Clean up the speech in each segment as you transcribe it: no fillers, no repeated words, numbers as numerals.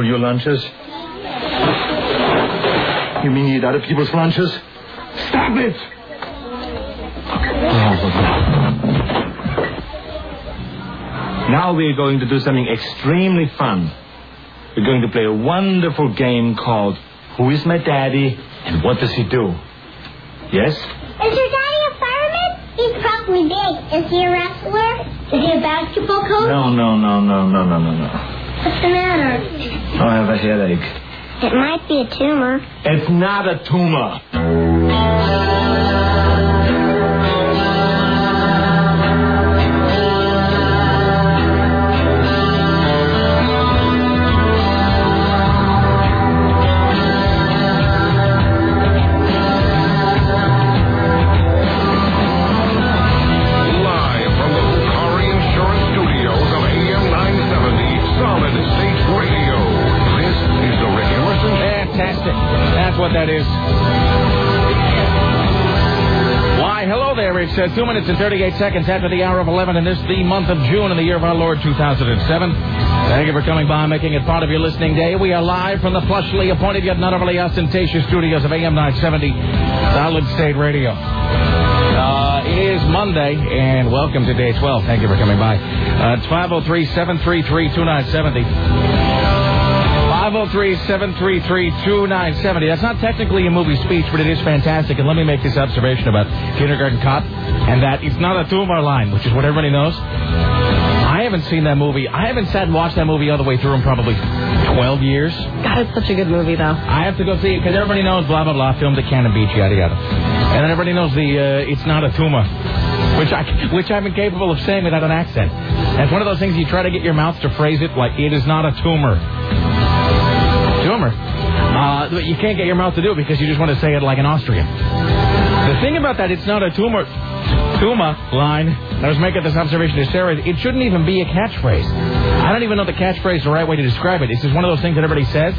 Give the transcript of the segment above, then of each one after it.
stole your lunches? You mean you eat other people's lunches? Stop it! Now we're going to do something extremely fun. We're going to play a wonderful game called Who is My Daddy and What Does He Do? Yes? Is your daddy a fireman? He's probably big. Is he a wrestler? Is he a basketball coach? No. What's the matter? I have a headache. It might be a tumor. It's not a tumor. That is. Why, hello there. It's 2 minutes and 38 seconds after the hour of 11, and this is the month of June in the year of our Lord 2007. Thank you for coming by, making it part of your listening day. We are live from the plushly appointed yet not overly ostentatious studios of AM 970 Solid State Radio. It is Monday, and welcome to day 12. Thank you for coming by. It's 503-733-2970. 503-733-2970. That's not technically a movie speech, but it is fantastic. And let me make this observation about Kindergarten Cop, and that it's not a tumor line, which is what everybody knows. I haven't seen that movie. I haven't sat and watched that movie all the way through in probably 12 years. God, it's such a good movie, though. I have to go see it, because everybody knows blah, blah, blah, filmed at Cannon Beach, yada, yada. And then everybody knows the it's not a tumor, which I'm incapable of saying without an accent. And it's one of those things you try to get your mouth to phrase it like it is not a tumor. But you can't get your mouth to do it because you just want to say it like an Austrian. The thing about that, it's not a tumor line. I was making this observation to Sarah. It shouldn't even be a catchphrase. I don't even know the catchphrase is the right way to describe it. It's just one of those things that everybody says.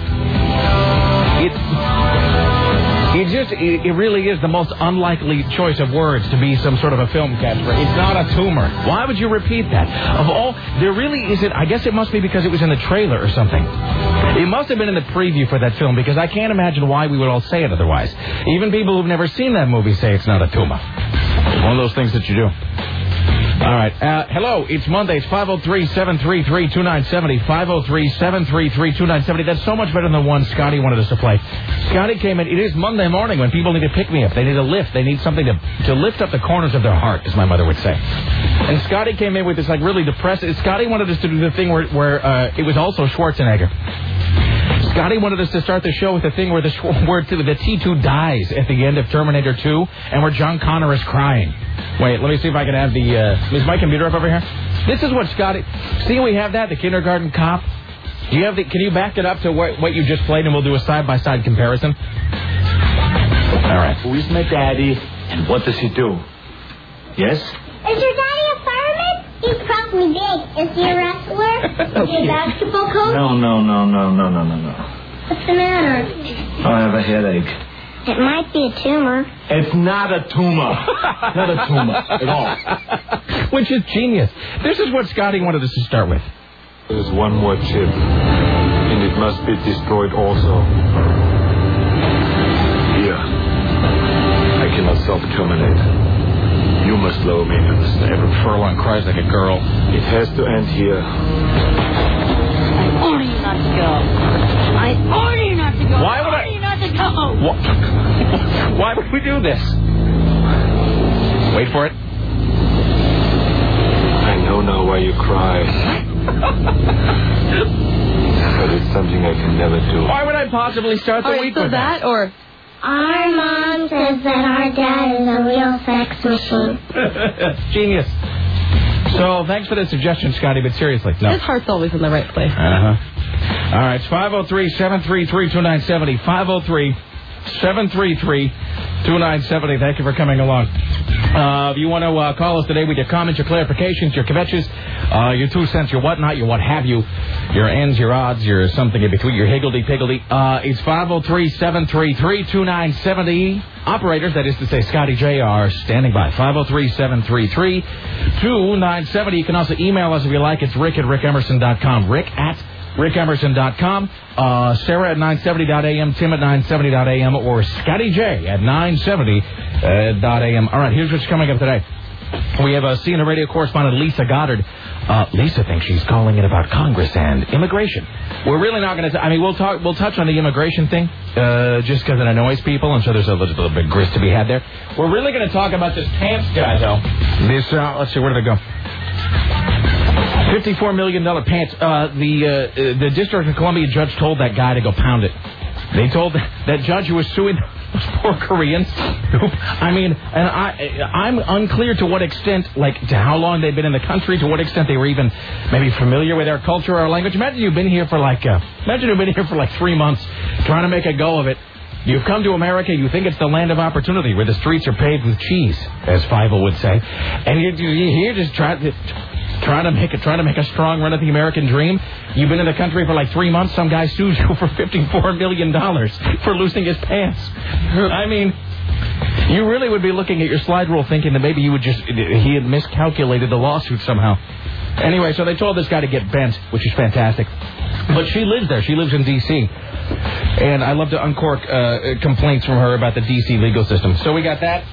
It really is the most unlikely choice of words to be some sort of a film catchphrase. It's not a tumor. Why would you repeat that? Of all, there really isn't. I guess it must be because it was in the trailer or something. It must have been in the preview for that film, because I can't imagine why we would all say it otherwise. Even people who've never seen that movie say it's not a tumor. It's one of those things that you do. All right. Hello. It's Monday. It's 503-733-2970. 503-733-2970. That's so much better than the one Scotty wanted us to play. Scotty came in. It is Monday morning when people need to pick me up. They need a lift. They need something to lift up the corners of their heart, as my mother would say. And Scotty came in with this, like, really depressing. Scotty wanted us to do the thing where it was also Schwarzenegger. Scotty wanted us to start the show with the thing where the T2 dies at the end of Terminator 2 and where John Connor is crying. Wait, let me see if I can have the... is my computer up over here? This is what Scotty... See, we have that, the Kindergarten Cop. Do you have the... Can you back it up to what you just played, and we'll do a side-by-side comparison? All right. Who is my daddy, and what does he do? Yes? Is your daddy a fireman? He's probably big. Is he a wrestler? Is he a basketball coach? No. What's the matter? I have a headache. It might be a tumor. It's not a tumor. Not a tumor at all. Which is genius. This is what Scotty wanted us to start with. There's one more chip, and it must be destroyed also. Here. I cannot self-terminate. You must lower me into the stable. Furlong cries like a girl. It has to end here. I order you not to go. I order you not to go. Why would I... Why would we do this? Wait for it. I know now why you cry. But it's something I can never do. Why would I possibly start the week with that? Or... Our mom says that our dad is a real sex machine. Genius. So, thanks for the suggestion, Scotty, but seriously, no. His heart's always in the right place. Uh-huh. All right, it's 503-733-2970. 503-733-2970. Thank you for coming along. If you want to call us today with your comments, your clarifications, your kvetches, your 2 cents, your whatnot, your what have you, your ends, your odds, your something in between, your higgledy-piggledy, it's 503-733-2970. Operators, that is to say Scotty J, are standing by. 503-733-2970. You can also email us if you like. It's Rick at rickemerson.com. Rick at rickemerson.com, Sarah at 970.am, Tim at 970.am, or Scotty J at 970.am. All right, here's what's coming up today. We have CNN radio correspondent Lisa Goddard. Lisa thinks she's calling in about Congress and immigration. We're really not going to... I mean, we'll touch on the immigration thing just because it annoys people, and so there's a little bit of grist to be had there. We're really going to talk about this pants guy, though. This, let's see, where did it go? $54 million pants. The District of Columbia judge told that guy to go pound it. They told that judge who was suing those poor Koreans. I mean, and I'm unclear to what extent, like, to how long they've been in the country, to what extent they were even maybe familiar with our culture or our language. Imagine you've been here for like 3 months trying to make a go of it. You've come to America, you think it's the land of opportunity where the streets are paved with cheese, as Fievel would say, and you're here just trying to make a strong run at the American dream. You've been in the country for like 3 months. Some guy sues you for $54 million for losing his pants. I mean, you really would be looking at your slide rule thinking that maybe he had miscalculated the lawsuit somehow. Anyway, so they told this guy to get bent, which is fantastic. But she lives there. She lives in D.C. And I love to uncork complaints from her about the D.C. legal system. So we got that.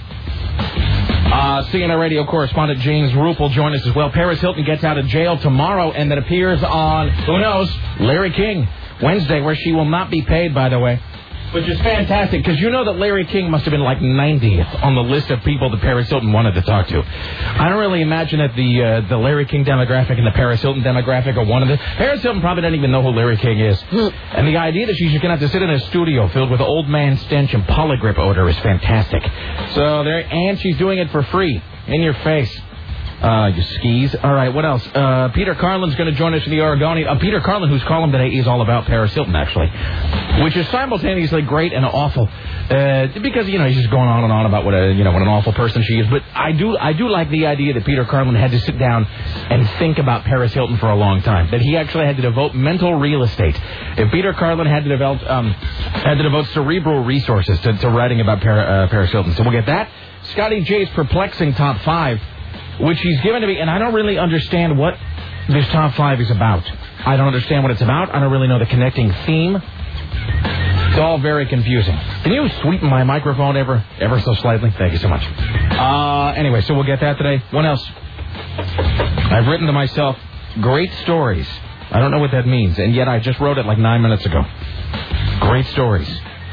CNN radio correspondent James Roop will join us as well. Paris Hilton gets out of jail tomorrow and then appears on, who knows, Larry King, Wednesday, where she will not be paid, by the way. Which is fantastic, because you know that Larry King must have been like 90th on the list of people that Paris Hilton wanted to talk to. I don't really imagine that the Larry King demographic and the Paris Hilton demographic are one of the... Paris Hilton probably doesn't even know who Larry King is. And the idea that she's going to have to sit in a studio filled with old man stench and polygrip odor is fantastic. So there, and she's doing it for free, in your face. You skis. All right, what else? Peter Carlin's going to join us in the Oregonian. Peter Carlin, whose column today is all about Paris Hilton, actually, which is simultaneously great and awful, because he's just going on and on about what an awful person she is. But I do like the idea that Peter Carlin had to sit down and think about Paris Hilton for a long time. That he actually had to devote mental real estate. If Peter Carlin had to devote cerebral resources to writing about Paris Hilton, so we'll get that. Scotty J's perplexing top 5. Which he's given to me, and I don't really understand what this top 5 is about. I don't understand what it's about. I don't really know the connecting theme. It's all very confusing. Can you sweeten my microphone ever so slightly? Thank you so much. Anyway, so we'll get that today. What else? I've written to myself, great stories. I don't know what that means, and yet I just wrote it like 9 minutes ago. Great stories.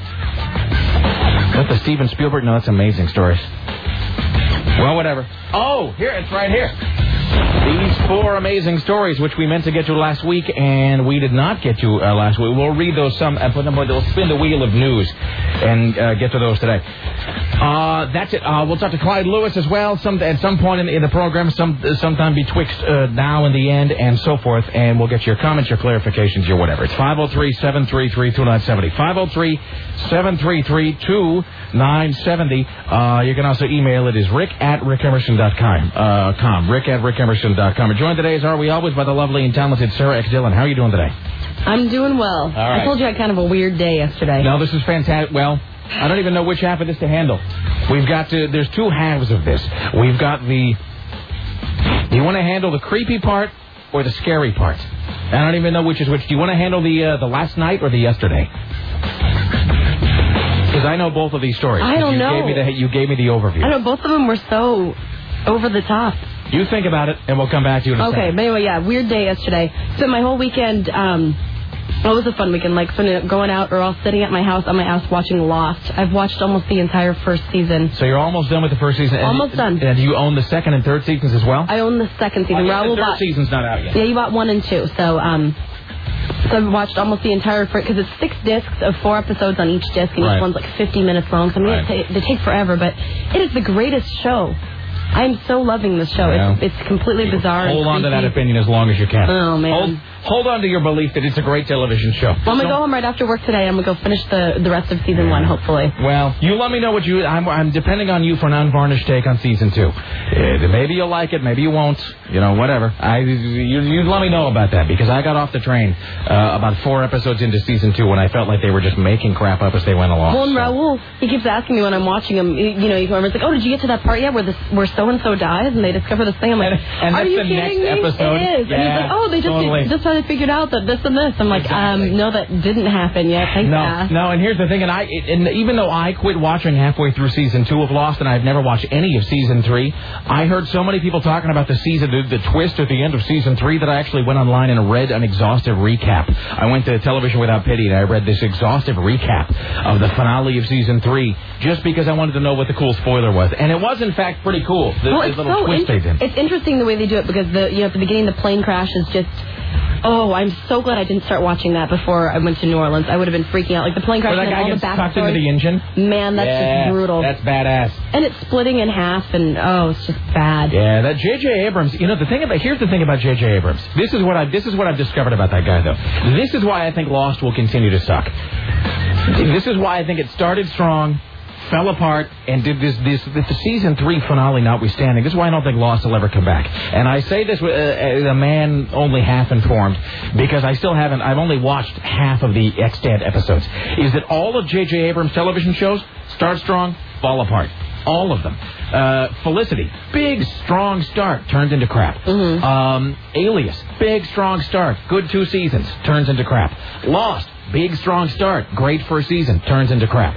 That's the Steven Spielberg? No, that's amazing stories. Well, whatever. Oh, here, it's right here. These 4 amazing stories, which we meant to get to last week, and we did not get to last week. We'll read those we'll spin the wheel of news and get to those today. That's it. We'll talk to Clyde Lewis as well at some point in the program, sometime betwixt now and the end and so forth, and we'll get your comments, your clarifications, your whatever. It's 503-733-2970. 503-733-2970. You can also email it is rick@rickemerson.com. Rick@rickemerson.com. We're joined today, as are we always, by the lovely and talented Sarah X. Dillon. How are you doing today? I'm doing well. All right. I told you I had kind of a weird day yesterday. No, this is fantastic. Well, I don't even know which half of this to handle. There's 2 halves of this. We've got do you want to handle the creepy part or the scary part? I don't even know which is which. Do you want to handle the last night or the yesterday? Because I know both of these stories. I don't know. You gave me the overview. I know, both of them were so over the top. You think about it, and we'll come back to you in a second. Okay, but anyway, yeah, weird day yesterday. So my whole weekend, it was a fun weekend. Like, going out or all sitting at my house on my ass watching Lost. I've watched almost the entire first season. So you're almost done with the first season? Almost done. And do you own the second and third seasons as well? I own the second season. The third season's not out yet. Yeah, you bought 1 and 2. So I've watched almost the entire, because it's 6 discs of 4 episodes on each disc, and each one's like 50 minutes long. So they take forever, but it is the greatest show. I'm so loving this show. Yeah. It's completely bizarre. Hold on to that opinion as long as you can. Oh, man. Hold on to your belief that it's a great television show. Well, I'm going to go home right after work today. I'm going to go finish the rest of season 1, hopefully. Well, you let me know what I'm depending on you for an unvarnished take on season 2. Maybe you'll like it, maybe you won't. Whatever. You let me know about that, because I got off the train about 4 episodes into season 2 when I felt like they were just making crap up as they went along. Well, and Raul, he keeps asking me when I'm watching him, it's like, oh, did you get to that part yet where so-and-so dies, and they discover this thing. I'm like, and are that's you the kidding next me? episode. It is. Yeah, and he's like, oh, they just finally figured out that this and this. I'm like, no, that didn't happen yet. Thank God. No, and here's the thing, and even though I quit watching halfway through season 2 of Lost, and I've never watched any of season 3, I heard so many people talking about the twist at the end of season 3 that I actually went online and read an exhaustive recap. I went to Television Without Pity and I read this exhaustive recap of the finale of season 3 just because I wanted to know what the cool spoiler was. And it was, in fact, pretty cool. The little twist they did. It's interesting the way they do it because at the beginning the plane crash is just... Oh, I'm so glad I didn't start watching that before I went to New Orleans. I would have been freaking out. Like the plane crash and all the backstory. Sucked into the engine? Man, that's just brutal. That's badass. And it's splitting in half, and it's just bad. Yeah, that J.J. Abrams. Here's the thing about J.J. Abrams. This is what I've discovered about that guy, though. This is why I think Lost will continue to suck. This is why I think it started strong, fell apart, and did the season 3 finale notwithstanding. This is why I don't think Lost will ever come back. And I say this as a man only half informed because I've only watched half of the extant episodes. Is that all of J.J. Abrams' television shows start strong, fall apart. All of them. Felicity, big, strong start, turns into crap. Mm-hmm. Alias, big, strong start, good 2 seasons, turns into crap. Lost, big, strong start, great first season, turns into crap.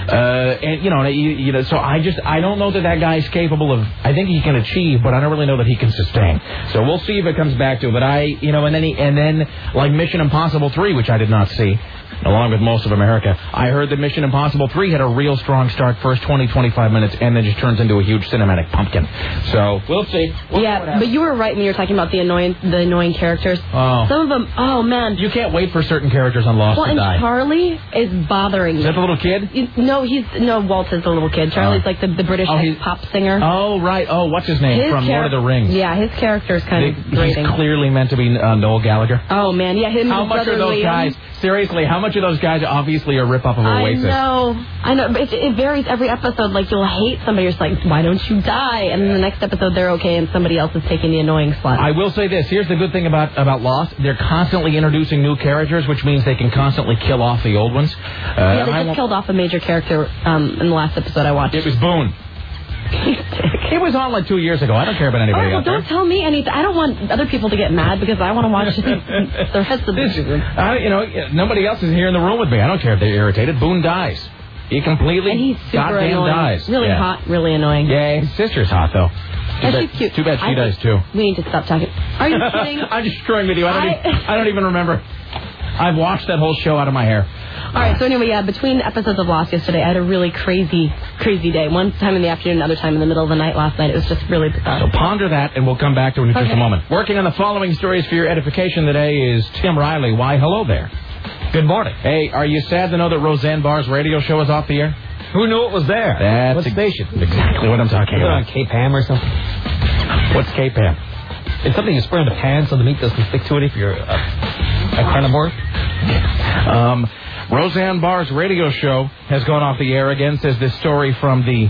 So I don't know that guy's capable of. I think he can achieve, but I don't really know that he can sustain. So we'll see if it comes back to it. But and then like Mission Impossible 3, which I did not see, along with most of America, I heard that Mission Impossible 3 had a real strong start, first 20-25 minutes, and then just turns into a huge cinematic pumpkin. So we'll see. But you were right when you were talking about the annoying characters. Oh. Some of them, oh man. You can't wait for certain characters on Lost to die. And Charlie is bothering me. Is that the little kid? No, Walt is the little kid. Charlie's like the British pop singer. Oh, right. Oh, what's his name? From Lord of the Rings. Yeah, his character is kind of grating. He's clearly meant to be Noel Gallagher. Oh, man. Yeah, him and his brother Liam. Seriously, how much of those guys obviously are rip-off of Oasis? I know. But it varies every episode. Like, you'll hate somebody. You're just like, why don't you die? And then the next episode, they're okay, and somebody else is taking the annoying slot. I will say this. Here's the good thing about Lost. They're constantly introducing new characters, which means they can constantly kill off the old ones. They just killed off a major character in the last episode I watched. It was Boone. It was on like 2 years ago. I don't care about anybody out there. Don't tell me anything. I don't want other people to get mad because I want to watch the rest of the season. Nobody else is here in the room with me. I don't care if they're irritated. Boone dies. He completely and he's super goddamn annoying. dies. Really hot, really annoying. Yeah, his sister's hot though. She's cute. Too bad she dies too. We need to stop talking. Are you kidding? I'm just screwing with you. I don't even remember. I've watched that whole show out of my hair. All right, so anyway, between episodes of Lost yesterday, I had a really crazy day. One time in the afternoon, another time in the middle of the night last night. It was just really bizarre. So ponder that, and we'll come back to it in just a moment. Working on the following stories for your edification today is Tim Riley. Why, hello there. Good morning. Hey, are you sad to know that Roseanne Barr's radio show is off the air? Who knew it was there? What station? Exactly what I'm talking about. On K-Pam or something? What's K-Pam? It's something you spray on the pan so the meat doesn't stick to it if you're a carnivore. Roseanne Barr's radio show has gone off the air again, says this story from the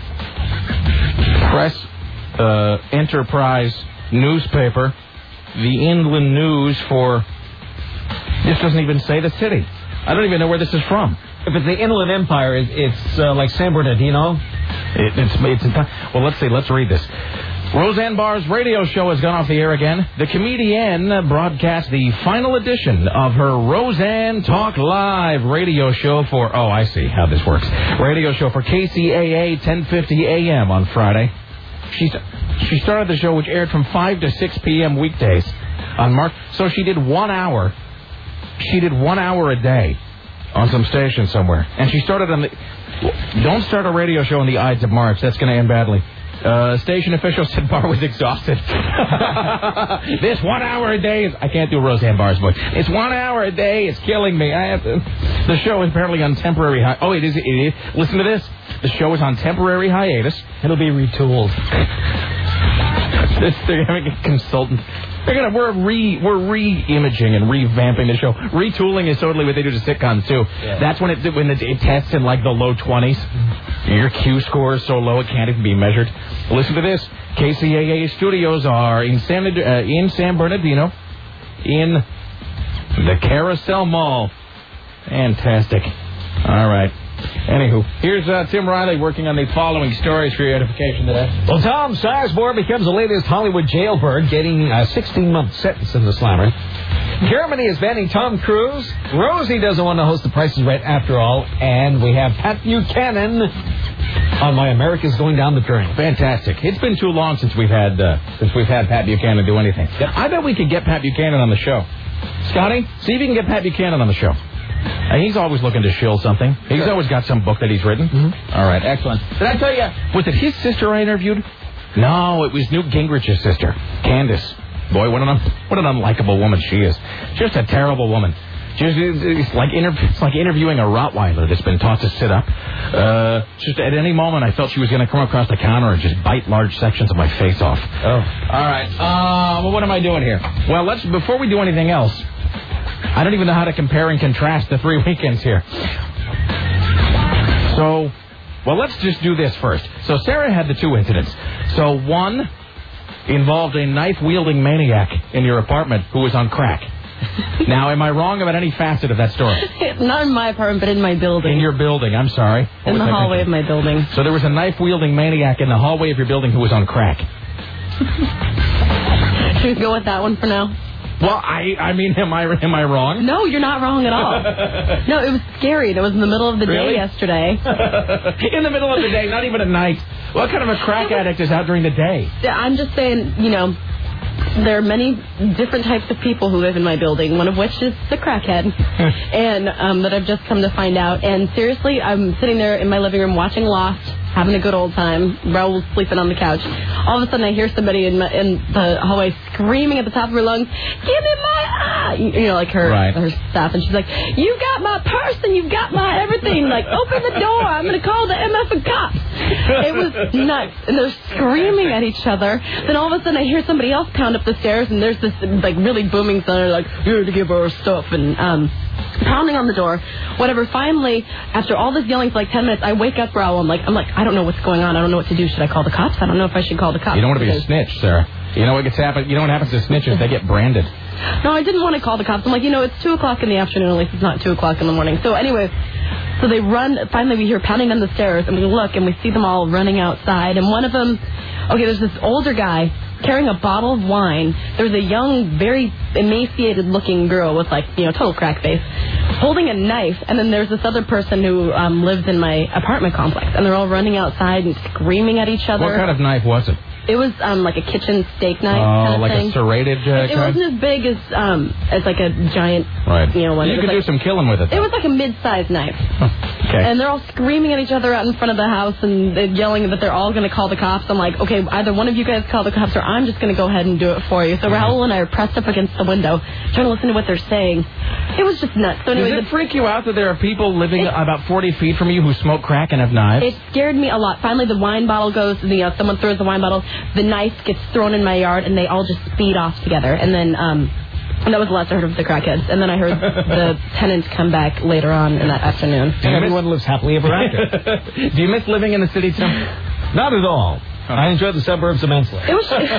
Press Enterprise newspaper. The Inland News for... This doesn't even say the city. I don't even know where this is from. If it's the Inland Empire, it's like San Bernardino. Well, let's see. Let's read this. Roseanne Barr's radio show has gone off the air again. The comedienne broadcast the final edition of her Roseanne Talk Live radio show for... Oh, I see how this works. Radio show for KCAA 1050 AM on Friday. She started the show, which aired from 5 to 6 p.m. weekdays on March. So she did 1 hour. She did 1 hour a day on some station somewhere. And she started on the... Don't start a radio show on the Ides of March. That's going to end badly. Station officials said Barr was exhausted. This 1 hour a day is... I can't do Roseanne Barr's voice. It's 1 hour a day. It's killing me. I have to... The show is apparently on temporary... Oh, it is. Listen to this. The show is on temporary hiatus. It'll be retooled. They're having a consultant. We're re-imaging and revamping the show. Retooling is totally what they do to sitcoms too. Yeah. That's when it tests in like the low 20s. Your Q score is so low it can't even be measured. Listen to this. KCAA studios are in San Bernardino, in the Carousel Mall. Fantastic. All right. Anywho, here's Tim Riley working on the following stories for your edification today. Well, Tom Sizemore becomes the latest Hollywood jailbird, getting a 16-month sentence in the slammer. Germany is banning Tom Cruise. Rosie doesn't want to host The Price is Right after all. And we have Pat Buchanan on Why America's Going Down the Drain. Fantastic. It's been too long since we've had Pat Buchanan do anything. Yep. I bet we could get Pat Buchanan on the show. Scotty, see if you can get Pat Buchanan on the show. He's always looking to shill something. He's always got some book that he's written. Mm-hmm. All right, excellent. Did I tell you, was it his sister I interviewed? No, it was Newt Gingrich's sister, Candace. Boy, what an unlikable woman she is. Just a terrible woman. It's like interviewing a Rottweiler that's been taught to sit up. Just at any moment, I felt she was going to come across the counter and just bite large sections of my face off. Oh. All right. Well, what am I doing here? Well, before we do anything else, I don't even know how to compare and contrast the 3 weekends here. So, well, let's just do this first. So Sarah had the 2 incidents. So one involved a knife-wielding maniac in your apartment who was on crack. Now, am I wrong about any facet of that story? Not in my apartment, but in my building. In your building, I'm sorry. In the hallway of my building. So there was a knife-wielding maniac in the hallway of your building who was on crack. Should we go with that one for now? Well, I mean, am I wrong? No, you're not wrong at all. No, it was scary. It was in the middle of the day yesterday. In the middle of the day, not even at night. What kind of a crack addict is out during the day? I'm just saying, there are many different types of people who live in my building, one of which is the crackhead, and that I've just come to find out. And seriously, I'm sitting there in my living room watching Lost, having a good old time. Raoul's sleeping on the couch. All of a sudden, I hear somebody in the hallway screaming at the top of her lungs, "Give me my eye!" Like her stuff. And she's like, "You got my purse and you got my everything. Like, open the door. I'm going to call the MF cops." It was nuts. And they're screaming at each other. Then all of a sudden, I hear somebody else pound up the stairs, and there's this really booming thunder, like, "Here to give her stuff," and pounding on the door. Whatever. Finally, after all this yelling for like 10 minutes, I wake up, Raoul. I'm like, I don't know what's going on. I don't know what to do. Should I call the cops? I don't know if I should call the cops. You don't want to be a snitch, Sarah. You know what happens to snitches? They get branded. No, I didn't want to call the cops. I'm like, it's 2 o'clock in the afternoon. At least it's not 2 o'clock in the morning. So anyway, so they run. Finally, we hear pounding on the stairs, and we look, and we see them all running outside. And one of them, there's this older guy carrying a bottle of wine. There's a young, very emaciated-looking girl with, total crack face, holding a knife. And then there's this other person who lives in my apartment complex. And they're all running outside and screaming at each other. What kind of knife was it? It was like a kitchen steak knife kind of like thing. A serrated It wasn't as big as like a giant, one. You could do some killing with it, though. It was like a mid-sized knife. Okay. And they're all screaming at each other out in front of the house, and they're yelling that they're all going to call the cops. I'm like, okay, either one of you guys call the cops, or I'm just going to go ahead and do it for you. So Raoul and I are pressed up against the window, trying to listen to what they're saying. It was just nuts. So anyway, does it freak you out that there are people living about 40 feet from you who smoke crack and have knives? It scared me a lot. Finally, the wine bottle goes, someone throws the wine bottle, the knife gets thrown in my yard, and they all just speed off together. And then, and that was the last I heard of the crackheads. And then I heard the tenants come back later on in that afternoon. And everyone lives happily ever after. Do you miss living in the city, Tim? Not at all. I enjoyed the suburbs immensely. It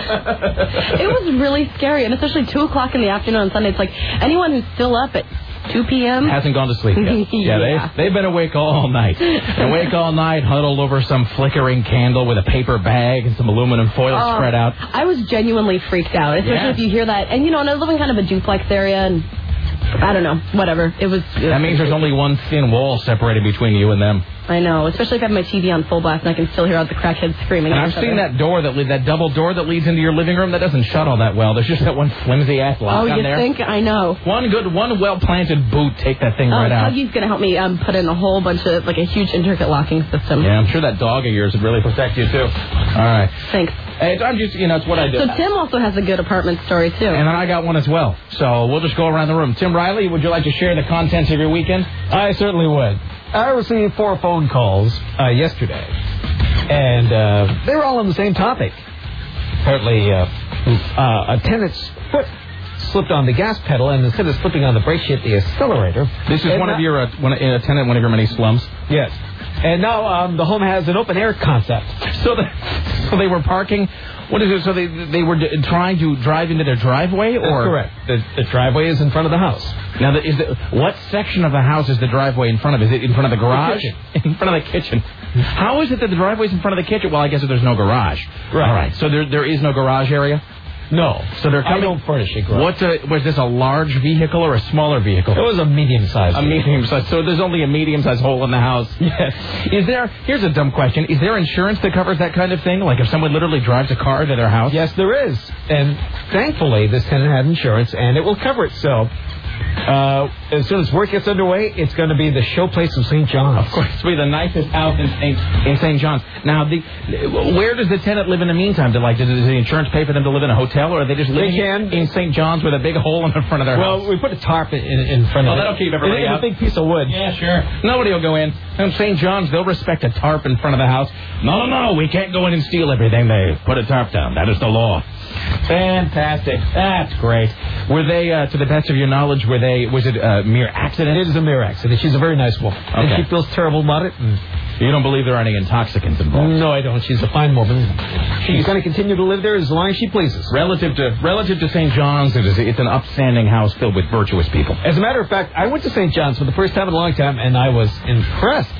was really scary, and especially 2 o'clock in the afternoon on Sunday. It's like anyone who's still up at 2 p.m. hasn't gone to sleep yet. Yeah, they've been awake all night. Awake all night, huddled over some flickering candle with a paper bag and some aluminum foil spread out. I was genuinely freaked out, especially if you hear that. And, and I live in kind of a duplex area, and I don't know, whatever. That means there's only one thin wall separated between you and them. I know, especially if I have my TV on full blast and I can still hear all the crackheads screaming. And I've seen that door that double door that leads into your living room. That doesn't shut all that well. There's just that one flimsy ass lock on there. Oh, you think? I know. One well planted boot take that thing right out. Huggy's gonna help me put in a whole bunch of a huge intricate locking system. Yeah, I'm sure that dog of yours would really protect you too. All right. Thanks. Hey, I'm just it's what I do. So Tim also has a good apartment story too. And then I got one as well. So we'll just go around the room. Tim Riley, would you like to share the contents of your weekend? I certainly would. I received 4 phone calls yesterday, and they were all on the same topic. Apparently, a tenant's foot slipped on the gas pedal, and instead of slipping on the brake, she hit the accelerator. This is one of your tenant in one of your many slums. Yes. And now the home has an open air concept. So they were parking. What is it? So they were trying to drive into their driveway, or correct? The driveway is in front of the house. Now, what section of the house is the driveway in front of? Is it in front of the garage? In front of the kitchen. How is it that the driveway is in front of the kitchen? Well, I guess there's no garage. Right. All right. So there is no garage area. No. So they're coming. I don't furnish a garage. Was this a large vehicle or a smaller vehicle? It was a medium-sized. A medium-sized. So there's only a medium-sized hole in the house. Yes. Here's a dumb question. Is there insurance that covers that kind of thing? Like if someone literally drives a car to their house? Yes, there is. And thankfully, this tenant had insurance, and it will cover it. So as soon as work gets underway, it's going to be the showplace of St. John's. Of course, it'll be the nicest house in St. John's. Now, where does the tenant live in the meantime? Does the insurance pay for them to live in a hotel, or are they just living in St. John's with a big hole in the front of their house? Well, we put a tarp in front of it. That'll keep everybody out. A big piece of wood. Yeah, sure. Nobody will go in. In St. John's, they'll respect a tarp in front of the house. No, we can't go in and steal everything. They put a tarp down. That is the law. Fantastic. That's great. Were they, to the best of your knowledge, was it a mere accident? It is a mere accident. She's a very nice woman. Okay. And she feels terrible about it. You don't believe there are any intoxicants involved? No, I don't. She's a fine woman. She's going to continue to live there as long as she pleases. Relative to St. John's, it's an upstanding house filled with virtuous people. As a matter of fact, I went to St. John's for the first time in a long time, and I was impressed.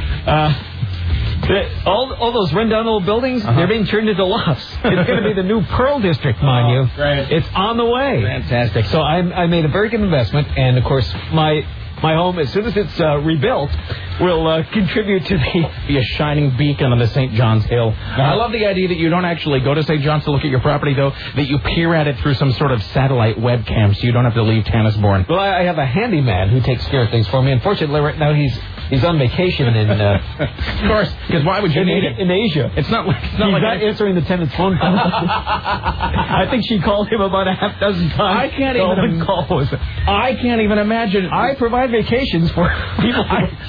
All those run-down old buildings, they're being turned into lofts. It's going to be the new Pearl District, mind you. Great. It's on the way. Fantastic. So I made a very good investment, and, of course, my home, as soon as it's rebuilt, will contribute to be a shining beacon on the St. John's Hill. I love the idea that you don't actually go to St. John's to look at your property, though, that you peer at it through some sort of satellite webcam so you don't have to leave Tannisbourne. Well, I have a handyman who takes care of things for me. Unfortunately, right now he's on vacation in... of course, because why would you need it? In Asia. It's not like... He's not answering the tenant's phone call. I think she called him about a half dozen times. I can't even imagine... I provide vacations for people...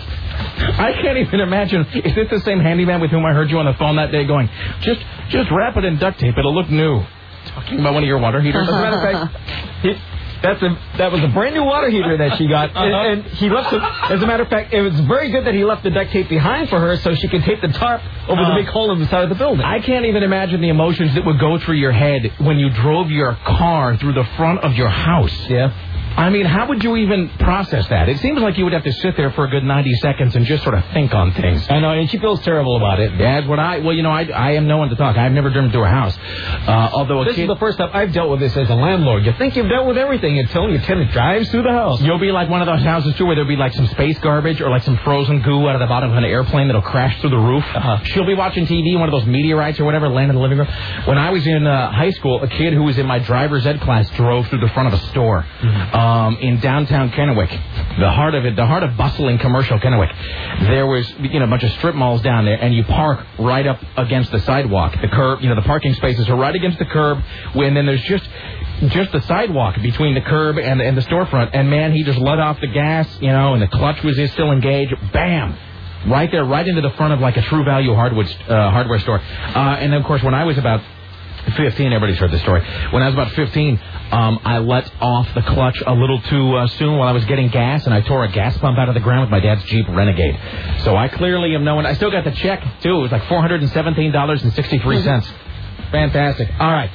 I can't even imagine. Is this the same handyman with whom I heard you on the phone that day going, just wrap it in duct tape, it'll look new? Talking about one of your water heaters. As a matter of fact, that was a brand new water heater that she got, and he left it. As a matter of fact, it was very good that he left the duct tape behind for her so she could tape the tarp over the big hole in the side of the building. I can't even imagine the emotions that would go through your head when you drove your car through the front of your house. Yeah. I mean, how would you even process that? It seems like you would have to sit there for a good 90 seconds and just sort of think on things. I know, and she feels terrible about it. That's what I am no one to talk. I've never driven through a house. Although this is the first time I've dealt with this as a landlord. You think you've dealt with everything until your tenant drives through the house. You'll be like one of those houses, too, where there'll be like some space garbage or like some frozen goo out of the bottom of an airplane that'll crash through the roof. She'll be watching TV, one of those meteorites or whatever land in the living room. When I was in high school, a kid who was in my driver's ed class drove through the front of a store in downtown Kennewick, the heart of bustling commercial Kennewick. There was a bunch of strip malls down there, and you park right up against the sidewalk. The curb, the parking spaces are right against the curb, and then there's just the sidewalk between the curb and the storefront. And man, he just let off the gas, and the clutch was still engaged. Bam! Right there, right into the front of like a True Value hardware store. And then, of course, when I was about 15, everybody's heard this story. When I was about 15, I let off the clutch a little too soon while I was getting gas, and I tore a gas pump out of the ground with my dad's Jeep Renegade. So I clearly am knowing. I still got the check, too. It was like $417.63. Fantastic. All right.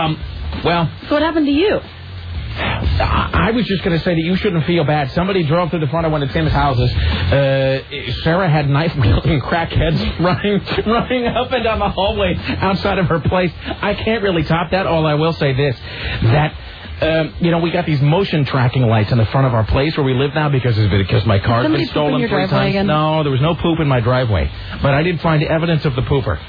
So what happened to you? I was just going to say that you shouldn't feel bad. Somebody drove through the front of one of Tim's houses. Sarah had knife-wielding crackheads running up and down the hallway outside of her place. I can't really top that. All I will say this, that we got these motion tracking lights in the front of our place where we live now because my car's been stolen 3 times. Again? No, there was no poop in my driveway, but I did find evidence of the pooper.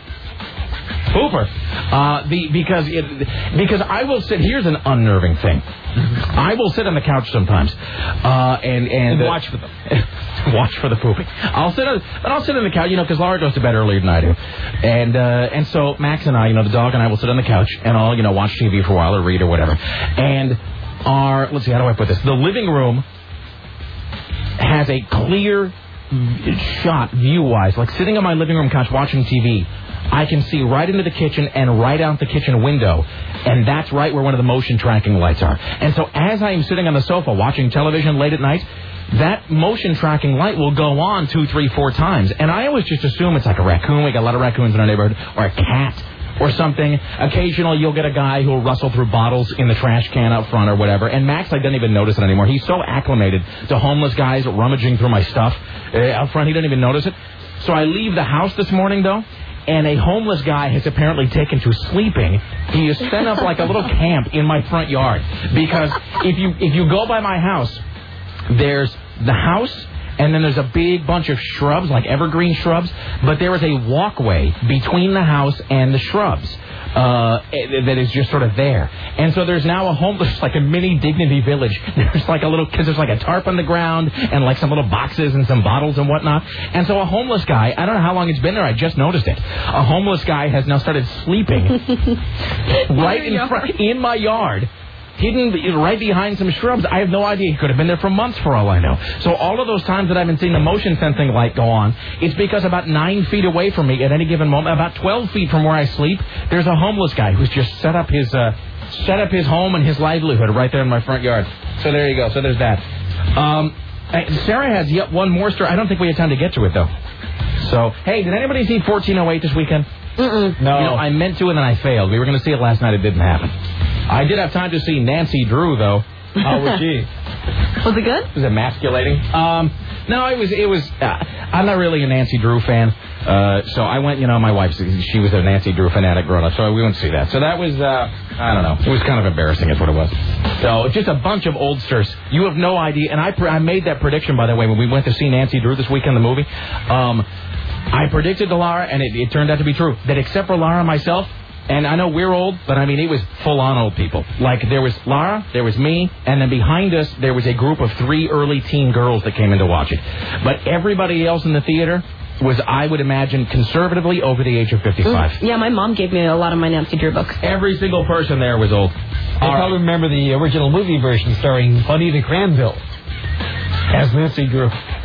Because I will sit. Here's an unnerving thing. I will sit on the couch sometimes and watch for them. Watch for the pooping. I'll sit on the couch, because Laura goes to bed earlier than I do, and so Max and I, the dog and I will sit on the couch and I'll watch TV for a while or read or whatever. And let's see, how do I put this? The living room has a clear shot view-wise, like sitting on my living room couch watching TV. I can see right into the kitchen and right out the kitchen window, and that's right where one of the motion tracking lights are. And so as I am sitting on the sofa watching television late at night, that motion tracking light will go on 2, 3, 4 times. And I always just assume it's like a raccoon. We got a lot of raccoons in our neighborhood, or a cat or something. Occasionally you'll get a guy who'll rustle through bottles in the trash can out front or whatever. And Max, like, doesn't even notice it anymore. He's so acclimated to homeless guys rummaging through my stuff out front, he doesn't even notice it. So I leave the house this morning, though, and a homeless guy has apparently taken to sleeping. He has set up like a little camp in my front yard. Because if you go by my house, there's the house, and then there's a big bunch of shrubs, like evergreen shrubs, but there is a walkway between the house and the shrubs that is just sort of there. And so there's now a homeless, like a mini Dignity Village. There's like a little, because there's like a tarp on the ground and like some little boxes and some bottles and whatnot. And so a homeless guy, I don't know how long it's been there, I just noticed it. A homeless guy has now started sleeping right in my yard. Hidden right behind some shrubs. I have no idea. He could have been there for months for all I know. So all of those times that I've been seeing the motion sensing light go on, it's because about 9 feet away from me at any given moment, about 12 feet from where I sleep, there's a homeless guy who's just set up his home and his livelihood right there in my front yard. So there you go. So there's that. Sarah has yet one more story. I don't think we have time to get to it, though. So, hey, did anybody see 1408 this weekend? Mm-mm. No. You know, I meant to and then I failed. We were going to see it last night. It didn't happen. I did have time to see Nancy Drew, though. How was she? Was it good? Was it emasculating? No, it was. I'm not really a Nancy Drew fan. So I went, my wife, she was a Nancy Drew fanatic growing up, so we went to see that. So that was, I don't know. It was kind of embarrassing is what it was. So just a bunch of oldsters. You have no idea. And I made that prediction, by the way, when we went to see Nancy Drew this weekend, the movie. I predicted to Laura, and it turned out to be true, that except for Laura and myself, and I know we're old, but I mean, it was full-on old people. Like, there was Laura, there was me, and then behind us, there was a group of 3 early teen girls that came in to watch it. But everybody else in the theater was, I would imagine, conservatively over the age of 55. Yeah, my mom gave me a lot of my Nancy Drew books. Every single person there was old. I probably remember the original movie version starring Buddy the Granville as Nancy Drew.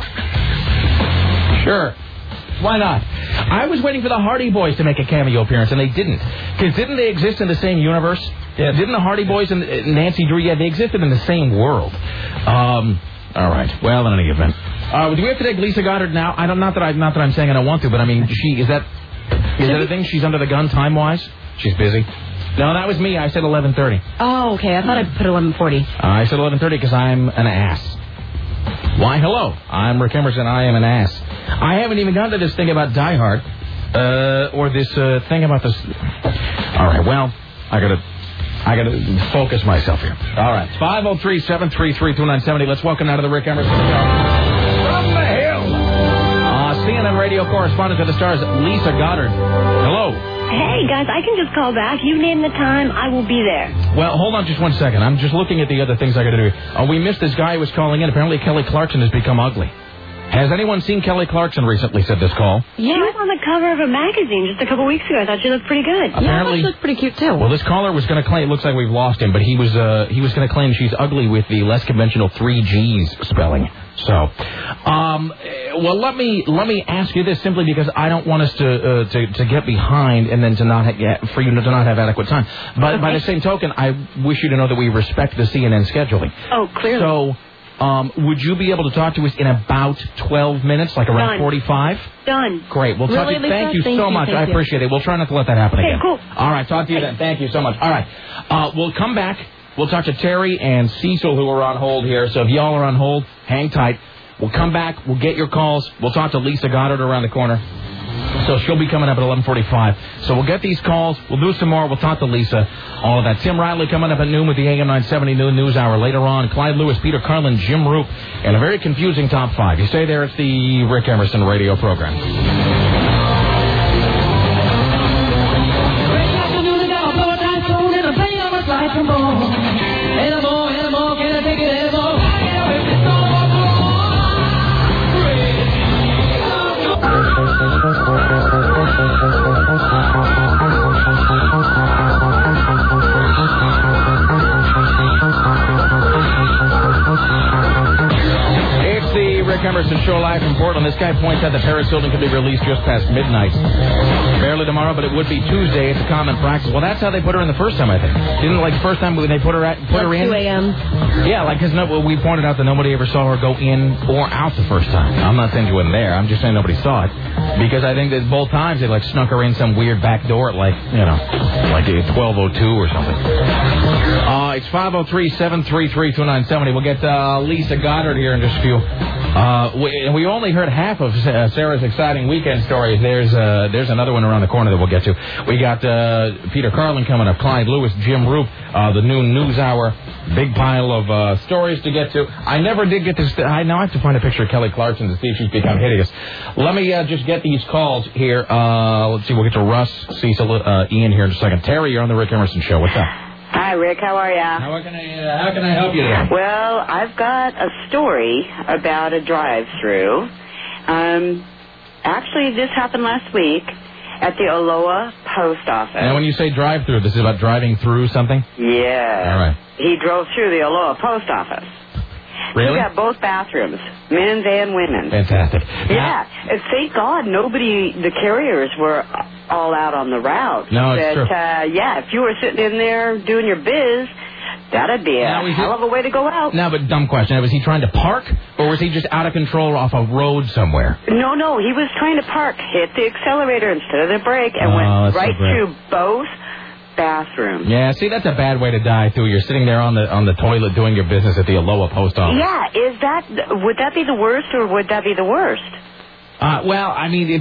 Sure. Why not? I was waiting for the Hardy Boys to make a cameo appearance, and they didn't. Because didn't they exist in the same universe? Yeah. Didn't the Hardy Boys and Nancy Drew, they existed in the same world. All right. Well, in any event. Do we have to take Lisa Goddard now? Not that I'm saying I don't want to, but I mean, is that a thing? She's under the gun time-wise? She's busy. No, that was me. I said 11:30. Oh, okay. I thought I put 11:40. I said 11:30 because I'm an ass. Why, hello. I'm Rick Emerson. I am an ass. I haven't even gotten to this thing about Die Hard, or this thing about this. All right, well, I gotta focus myself here. All right, 503-733-2970. Let's welcome now to the Rick Emerson Show. From the Hill, CNN radio correspondent to the stars, Lisa Goddard. Hello. Hey, guys, I can just call back. You name the time, I will be there. Well, hold on just one second. I'm just looking at the other things I got to do. We missed this guy who was calling in. Apparently, Kelly Clarkson has become ugly. Has anyone seen Kelly Clarkson recently, said this call? Yeah. She was on the cover of a magazine just a couple weeks ago. I thought she looked pretty good. Apparently, she looked pretty cute, too. Well, this caller was going to claim, it looks like we've lost him, but he was going to claim she's ugly with the less conventional 3 G's spelling. So, well, let me ask you this simply because I don't want us to get behind and then for you to not have adequate time. But okay. By the same token, I wish you to know that we respect the CNN scheduling. Oh, clearly. So, would you be able to talk to us in about 12 minutes, like around 45? Done. Great. We'll talk to you. Thank you so much. I appreciate it. We'll try not to let that happen again. Cool. All right. Talk to you then. Thank you so much. All right. We'll come back. We'll talk to Terry and Cecil, who are on hold here. So if y'all are on hold, hang tight. We'll come back. We'll get your calls. We'll talk to Lisa Goddard around the corner. So she'll be coming up at 11:45. So we'll get these calls. We'll do some more. We'll talk to Lisa. All of that. Tim Riley coming up at noon with the AM 970 Noon News Hour. Later on, Clyde Lewis, Peter Carlin, Jim Roop, and a very confusing top 5. You stay there. It's the Rick Emerson radio program. It's the Rick Emerson Show live from Portland. This guy points out that Paris Hilton could be released just past midnight. Barely tomorrow, but it would be Tuesday. It's a common practice. Well, that's how they put her in the first time, I think. Didn't like the first time when they put her in? 2 a.m. Yeah, like because we pointed out that nobody ever saw her go in or out the first time. I'm not saying she wasn't there. I'm just saying nobody saw it because I think that both times they like snuck her in some weird back door at like 12:02 or something. It's 503-733-2970. We'll get Lisa Goddard here in just a few. We only heard half of Sarah's exciting weekend stories. There's another one around the corner that we'll get to. We got Peter Carlin coming up, Clyde Lewis, Jim Roop, the noon news hour. Big pile of stories to get to. I never did get to... I now have to find a picture of Kelly Clarkson to see if she's become hideous. Let me just get these calls here. Let's see. We'll get to Russ, Cecil, Ian here in just a second. Terry, you're on the Rick Emerson Show. What's up? Hi, Rick. How are ya? How can I help you today? Well, I've got a story about a drive-through. Actually, this happened last week at the Aloha Post Office. Now, when you say drive-through, this is about driving through something? Yeah. All right. He drove through the Aloha Post Office. Really? We got both bathrooms, men's and women's. Fantastic. Yeah. And thank God the carriers were all out on the route. No, it's true. Yeah, if you were sitting in there doing your biz, that'd be a hell of a way to go out. No, but dumb question. Was he trying to park, or was he just out of control off a road somewhere? No. He was trying to park, hit the accelerator instead of the brake, and went right through both bathrooms. Yeah, see, that's a bad way to die, too. You're sitting there on the toilet doing your business at the Aloha Post Office. Yeah, would that be the worst, or would that be the worst? Well, I mean,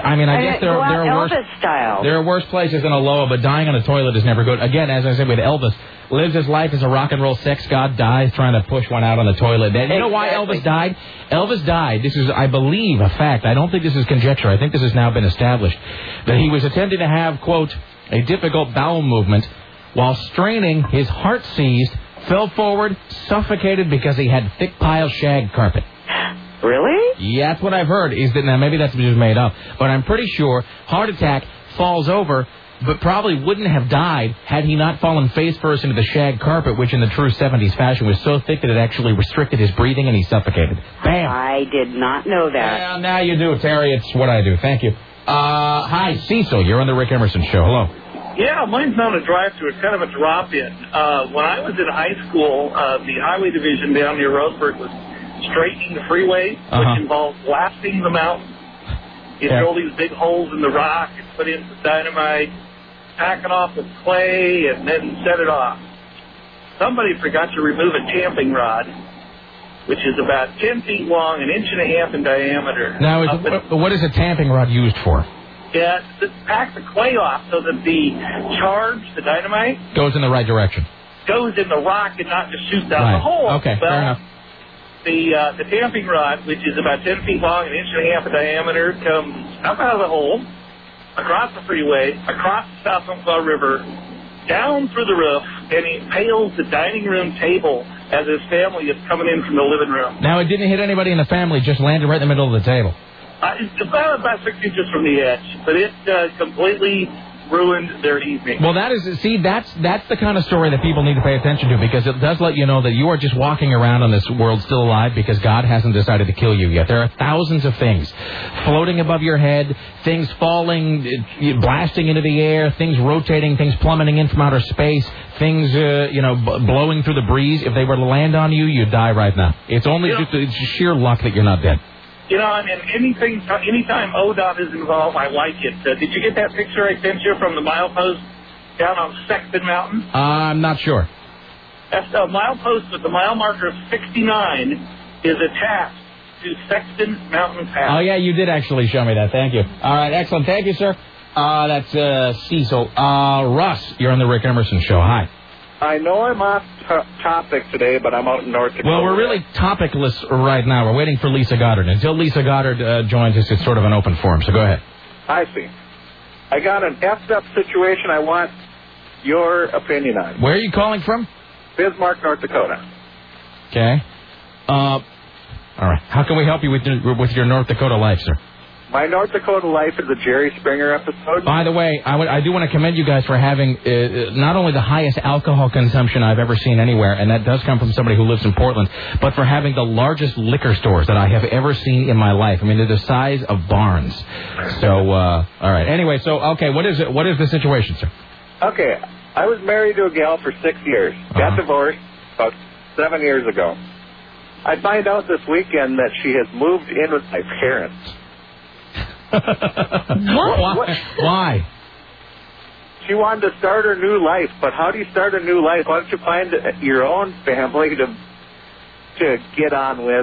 I guess there are worse Elvis style. There are worse places than Aloha, but dying on a toilet is never good. Again, as I said with Elvis, lives his life as a rock and roll sex god, dies trying to push one out on the toilet. You know why Elvis died? Elvis died. This is, I believe, a fact. I don't think this is conjecture. I think this has now been established. That he was attempting to have, quote, a difficult bowel movement while straining, his heart seized, fell forward, suffocated because he had thick pile shag carpet. Really? Yeah, that's what I've heard. Now maybe that's just made up, but I'm pretty sure heart attack, falls over, but probably wouldn't have died had he not fallen face first into the shag carpet, which in the true 70s fashion was so thick that it actually restricted his breathing and he suffocated. Bam! I did not know that. Well, now you do, Terry. It's what I do. Thank you. Hi, Cecil. You're on the Rick Emerson Show. Hello. Yeah, mine's not a drive-thru. It's kind of a drop-in. When I was in high school, the highway division down near Roseburg was straightening the freeway, which involved blasting the mountain. You drill these big holes in the rock and put in some dynamite, packing off with clay, and then set it off. Somebody forgot to remove a tamping rod, which is about 10 feet long, 1.5 inches in diameter. Now, what is a tamping rod used for? Yeah, to pack the clay off so that the charge, the dynamite, goes in the right direction. Goes in the rock and not just shoots out the hole. Okay, fair enough. The tamping rod, which is about 10 feet long, 1.5 inches in diameter, comes up out of the hole, across the freeway, across the South Umpqua River, down through the roof, and he impales the dining room table as his family is coming in from the living room. Now, it didn't hit anybody in the family, just landed right in the middle of the table. It's about 6 inches from the edge, but it completely ruined their evening. Well, that's the kind of story that people need to pay attention to, because it does let you know that you are just walking around on this world still alive because God hasn't decided to kill you yet. There are thousands of things floating above your head, things falling, blasting into the air, things rotating, things plummeting in from outer space, things blowing through the breeze. If they were to land on you, you'd die right now. It's only it's sheer luck that you're not dead. Anytime ODOT is involved, I like it. Did you get that picture I sent you from the milepost down on Sexton Mountain? I'm not sure. That's a milepost with the mile marker of 69 is attached to Sexton Mountain Pass. Oh, yeah, you did actually show me that. Thank you. All right, excellent. Thank you, sir. That's Cecil. Russ, you're on the Rick Emerson Show. Hi. I know I'm off topic today, but I'm out in North Dakota. Well, we're really topicless right now. We're waiting for Lisa Goddard. Until Lisa Goddard joins us, it's sort of an open forum, so go ahead. I see. I got an effed up situation I want your opinion on. Where are you calling from? Bismarck, North Dakota. Okay. All right. How can we help you with your North Dakota life, sir? My North Dakota life is a Jerry Springer episode. By the way, I do want to commend you guys for having not only the highest alcohol consumption I've ever seen anywhere, and that does come from somebody who lives in Portland, but for having the largest liquor stores that I have ever seen in my life. I mean, they're the size of barns. So, all right. Anyway, so, okay, what is the situation, sir? Okay, I was married to a gal for 6 years. Got divorced about 7 years ago. I find out this weekend that she has moved in with my parents. Why? She wanted to start her new life, but how do you start a new life? Why don't you find your own family to get on with?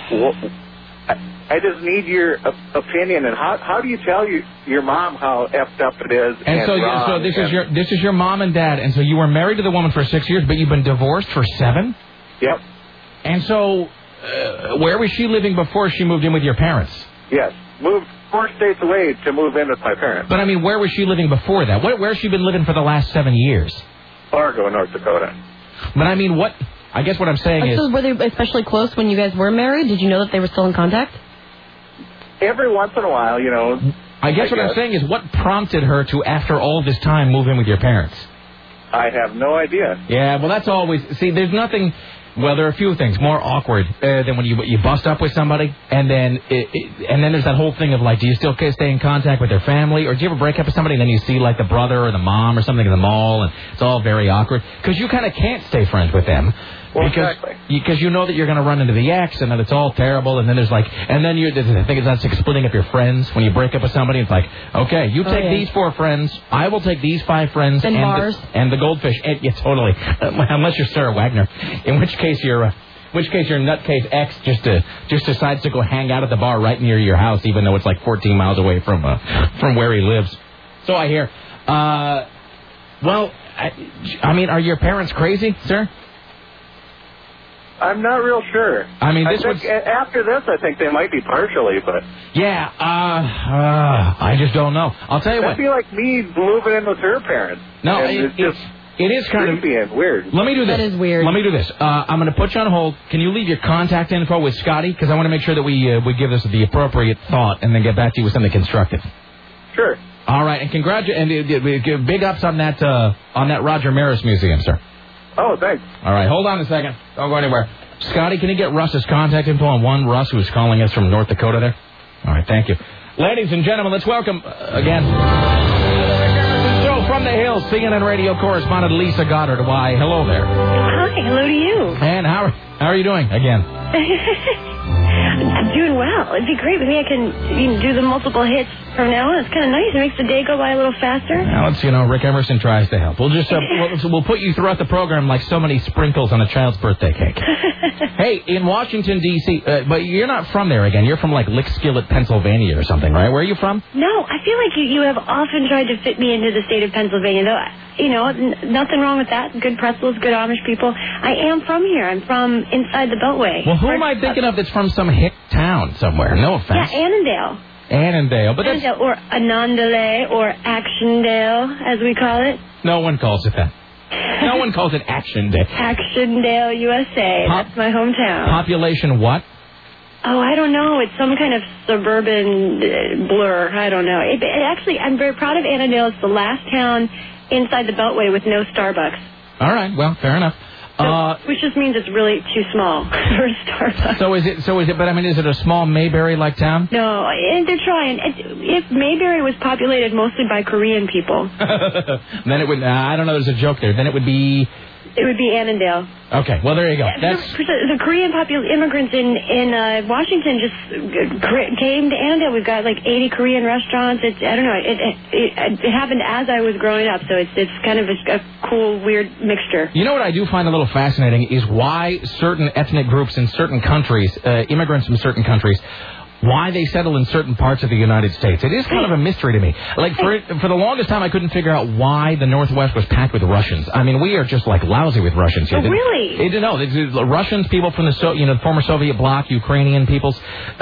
I just need your opinion. And how do you tell your mom how effed up it is? And so this is your mom and dad, and so you were married to the woman for 6 years, but you've been divorced for 7? Yep. And so where was she living before she moved in with your parents? Yes, moved 4 states away to move in with my parents. But I mean, where was she living before that? Where has she been living for the last 7 years? Fargo, North Dakota. But I mean, I guess what I'm saying is... So were they especially close when you guys were married? Did you know that they were still in contact? Every once in a while, you know. I guess what I'm saying is, what prompted her to, after all this time, move in with your parents? I have no idea. Yeah, well, that's always... See, there's nothing... Well, there are a few things more awkward than when you bust up with somebody, and then there's that whole thing of, like, do you still stay in contact with their family, or do you ever break up with somebody and then you see, like, the brother or the mom or something in the mall, and it's all very awkward? Because you kind of can't stay friends with them. Well, because you know that you're going to run into the ex, and that it's all terrible, and then there's like, and then I think that's like splitting up your friends. When you break up with somebody, it's like, okay, you take these 4 friends, I will take these 5 friends, and the goldfish. And, yeah, totally. Unless you're Sarah Wagner, in which case your nutcase ex just decides to go hang out at the bar right near your house, even though it's like 14 miles away from where he lives. So I hear. Well, I mean, are your parents crazy, sir? I'm not real sure. I mean, after this, I think they might be partially, but... Yeah, I just don't know. I'll tell you what. That'd be like me moving in with her parents. No, it is kind of... creepy and weird. Let me do this. That is weird. Let me do this. I'm going to put you on hold. Can you leave your contact info with Scotty? Because I want to make sure that we give this the appropriate thought and then get back to you with something constructive. Sure. All right, and big ups on that Roger Maris Museum, sir. Oh, thanks. All right, hold on a second. Don't go anywhere. Scotty, can you get Russ's contact info on one Russ who's calling us from North Dakota there? All right, thank you. Ladies and gentlemen, let's welcome again. So, from the hills, CNN radio correspondent Lisa Goddard. Why, hello there. Hi, hello to you. And how are you doing again? I'm doing well. It'd be great with me. I can do the multiple hits from now on. It's kind of nice. It makes the day go by a little faster. Now, Rick Emerson tries to help. We'll just we'll put you throughout the program like so many sprinkles on a child's birthday cake. Hey, in Washington, D.C., but you're not from there again. You're from like Lickskillet, Pennsylvania or something, right? Where are you from? No, I feel like you have often tried to fit me into the state of Pennsylvania, though. Nothing wrong with that. Good pretzels, good Amish people. I am from here. I'm from inside the Beltway. Well, who am I thinking of that's from some hick town somewhere? No offense. Yeah, Annandale. Annandale, but that's... Annandale, or Anandale, or Actiondale, as we call it. No one calls it that. No one calls it Actiondale. Actiondale, USA. That's my hometown. Population what? Oh, I don't know. It's some kind of suburban blur. I don't know. Actually, I'm very proud of Annandale. It's the last town inside the Beltway with no Starbucks. All right. Well, fair enough. Which just means it's really too small for a Starbucks. So is it? But I mean, is it a small Mayberry-like town? No, they're trying. If Mayberry was populated mostly by Korean people, then it would. I don't know. There's a joke there. Then it would be. It would be Annandale. Okay, well, there you go. The Korean immigrants in Washington just came to Annandale. We've got like 80 Korean restaurants. I don't know. It happened as I was growing up, so it's kind of a cool, weird mixture. You know what I do find a little fascinating is why certain ethnic groups in certain countries, immigrants from certain countries, why they settle in certain parts of the United States. It is kind of a mystery to me. Like, for the longest time, I couldn't figure out why the Northwest was packed with Russians. I mean, we are just, like, lousy with Russians here. Oh, really? No, the Russians, people from the former Soviet bloc, Ukrainian peoples.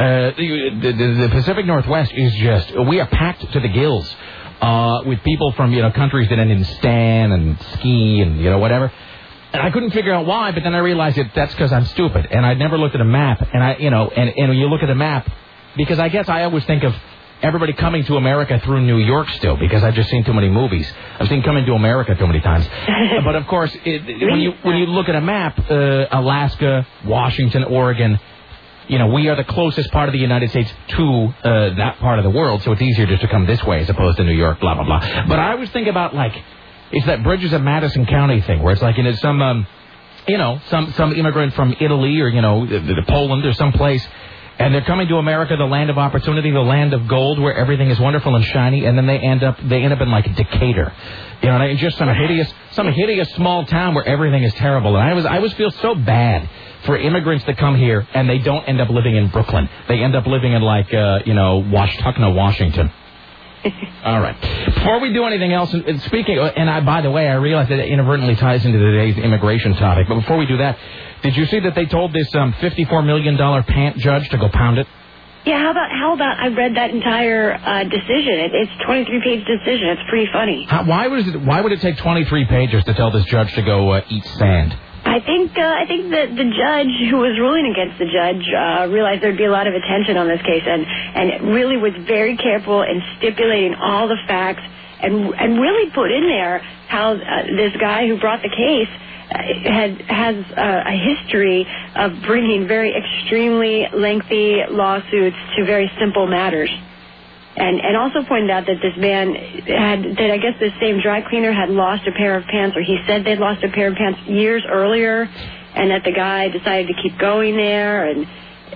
The Pacific Northwest is just, we are packed to the gills with people from, countries that end in stan and ski and, whatever. And I couldn't figure out why, but then I realized that's because I'm stupid. And I'd never looked at a map. And and when you look at a map, because I guess I always think of everybody coming to America through New York still, because I've just seen too many movies. I've seen Coming to America too many times. But, of course, when you look at a map, Alaska, Washington, Oregon, we are the closest part of the United States to that part of the world, so it's easier just to come this way as opposed to New York, blah, blah, blah. But I always think about, it's that Bridges of Madison County thing, where it's like, some immigrant from Italy or, Poland or someplace, and they're coming to America, the land of opportunity, the land of gold, where everything is wonderful and shiny, and then they end up in Decatur, just some hideous small town where everything is terrible. And I always feel so bad for immigrants that come here and they don't end up living in Brooklyn. They end up living in Washtenaw, Washington. All right. Before we do anything else, and speaking, by the way, I realize that it inadvertently ties into today's immigration topic, but before we do that, did you see that they told this $54 million pant judge to go pound it? Yeah, how about I read that entire decision. It's a 23-page decision. It's pretty funny. Why would it take 23 pages to tell this judge to go eat sand? I think that the judge who was ruling against the judge realized there'd be a lot of attention on this case and really was very careful in stipulating all the facts and really put in there how this guy who brought the case has a history of bringing very extremely lengthy lawsuits to very simple matters. And also pointed out that this man I guess this same dry cleaner had lost a pair of pants, or he said they'd lost a pair of pants years earlier, and that the guy decided to keep going there, and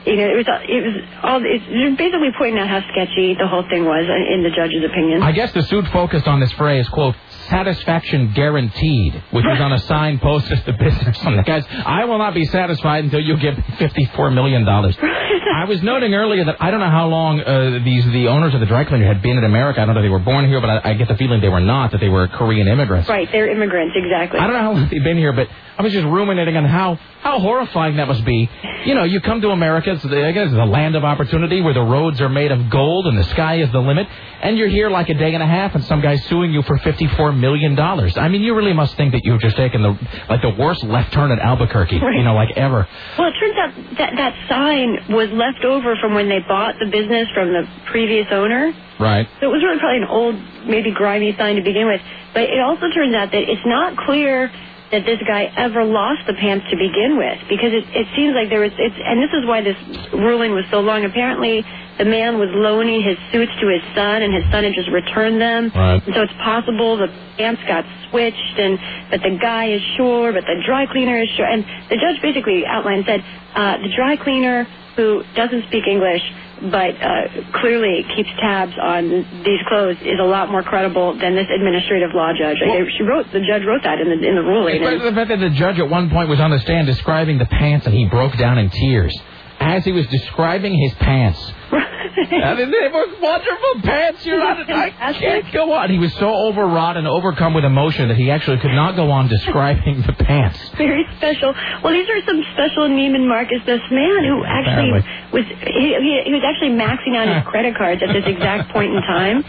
it's basically pointing out how sketchy the whole thing was in the judge's opinion. I guess the suit focused on this phrase, quote, satisfaction guaranteed, which was on a sign posted to business on the guys. I will not be satisfied until you give $54 million. I was noting earlier that I don't know how long the owners of the dry cleaner had been in America. I don't know if they were born here, but I get the feeling they were not, that they were Korean immigrants. Right, they're immigrants, exactly. I don't know how long they've been here, but I was just ruminating on how horrifying that must be. You come to America, it's the land of opportunity where the roads are made of gold and the sky is the limit, and you're here like a day and a half and some guy's suing you for $54 million. I mean, you really must think that you've just taken the worst left turn at Albuquerque, right. Ever. Well, it turns out that sign was left over from when they bought the business from the previous owner. Right. So it was really probably an old, maybe grimy sign to begin with. But it also turns out that it's not clear that this guy ever lost the pants to begin with, because it seems like and this is why this ruling was so long. Apparently, the man was loaning his suits to his son, and his son had just returned them. Right. And so it's possible the pants got switched, and that the guy is sure, but the dry cleaner is sure. And the judge basically said, the dry cleaner who doesn't speak English but clearly keeps tabs on these clothes is a lot more credible than this administrative law judge. The judge wrote that in the ruling. The fact that the judge at one point was on the stand describing the pants and he broke down in tears as he was describing his pants. I mean, they were wonderful pants. I can't go on. He was so overwrought and overcome with emotion that he actually could not go on describing the pants. Very special. Well, these are some special Neiman Marcus. This man who actually he was actually maxing out his credit cards at this exact point in time.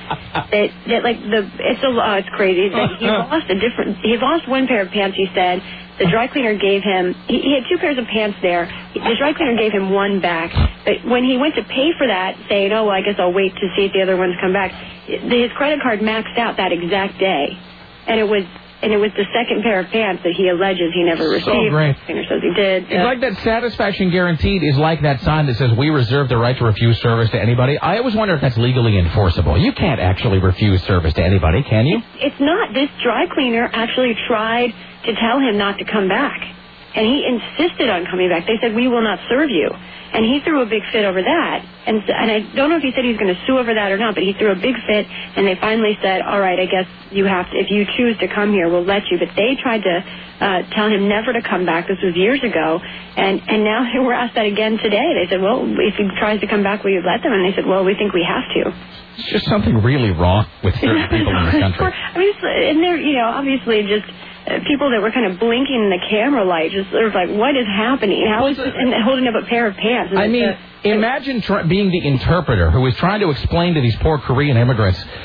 It's crazy. That he lost one pair of pants. He said. The dry cleaner gave him, he had two pairs of pants there. The dry cleaner gave him one back. But when he went to pay for that, saying, I guess I'll wait to see if the other ones come back, his credit card maxed out that exact day. And it was the second pair of pants that he alleges he never received. So great. The cleaner says he did. It's like that satisfaction guaranteed is like that sign that says we reserve the right to refuse service to anybody. I always wonder if that's legally enforceable. You can't actually refuse service to anybody, can you? It's not. This dry cleaner actually tried to tell him not to come back. And he insisted on coming back. They said, we will not serve you. And he threw a big fit over that. And I don't know if he said he was going to sue over that or not, but he threw a big fit, and they finally said, all right, I guess you have to, if you choose to come here, we'll let you. But they tried to tell him never to come back. This was years ago. And now they were asked that again today. They said, well, if he tries to come back, will you let them? And they said, well, we think we have to. It's just something really wrong with certain people in the country. And they're, obviously just people that were kind of blinking in the camera light, just sort of like, what is happening? How is this holding up a pair of pants? I mean, imagine being the interpreter who is trying to explain to these poor Korean immigrants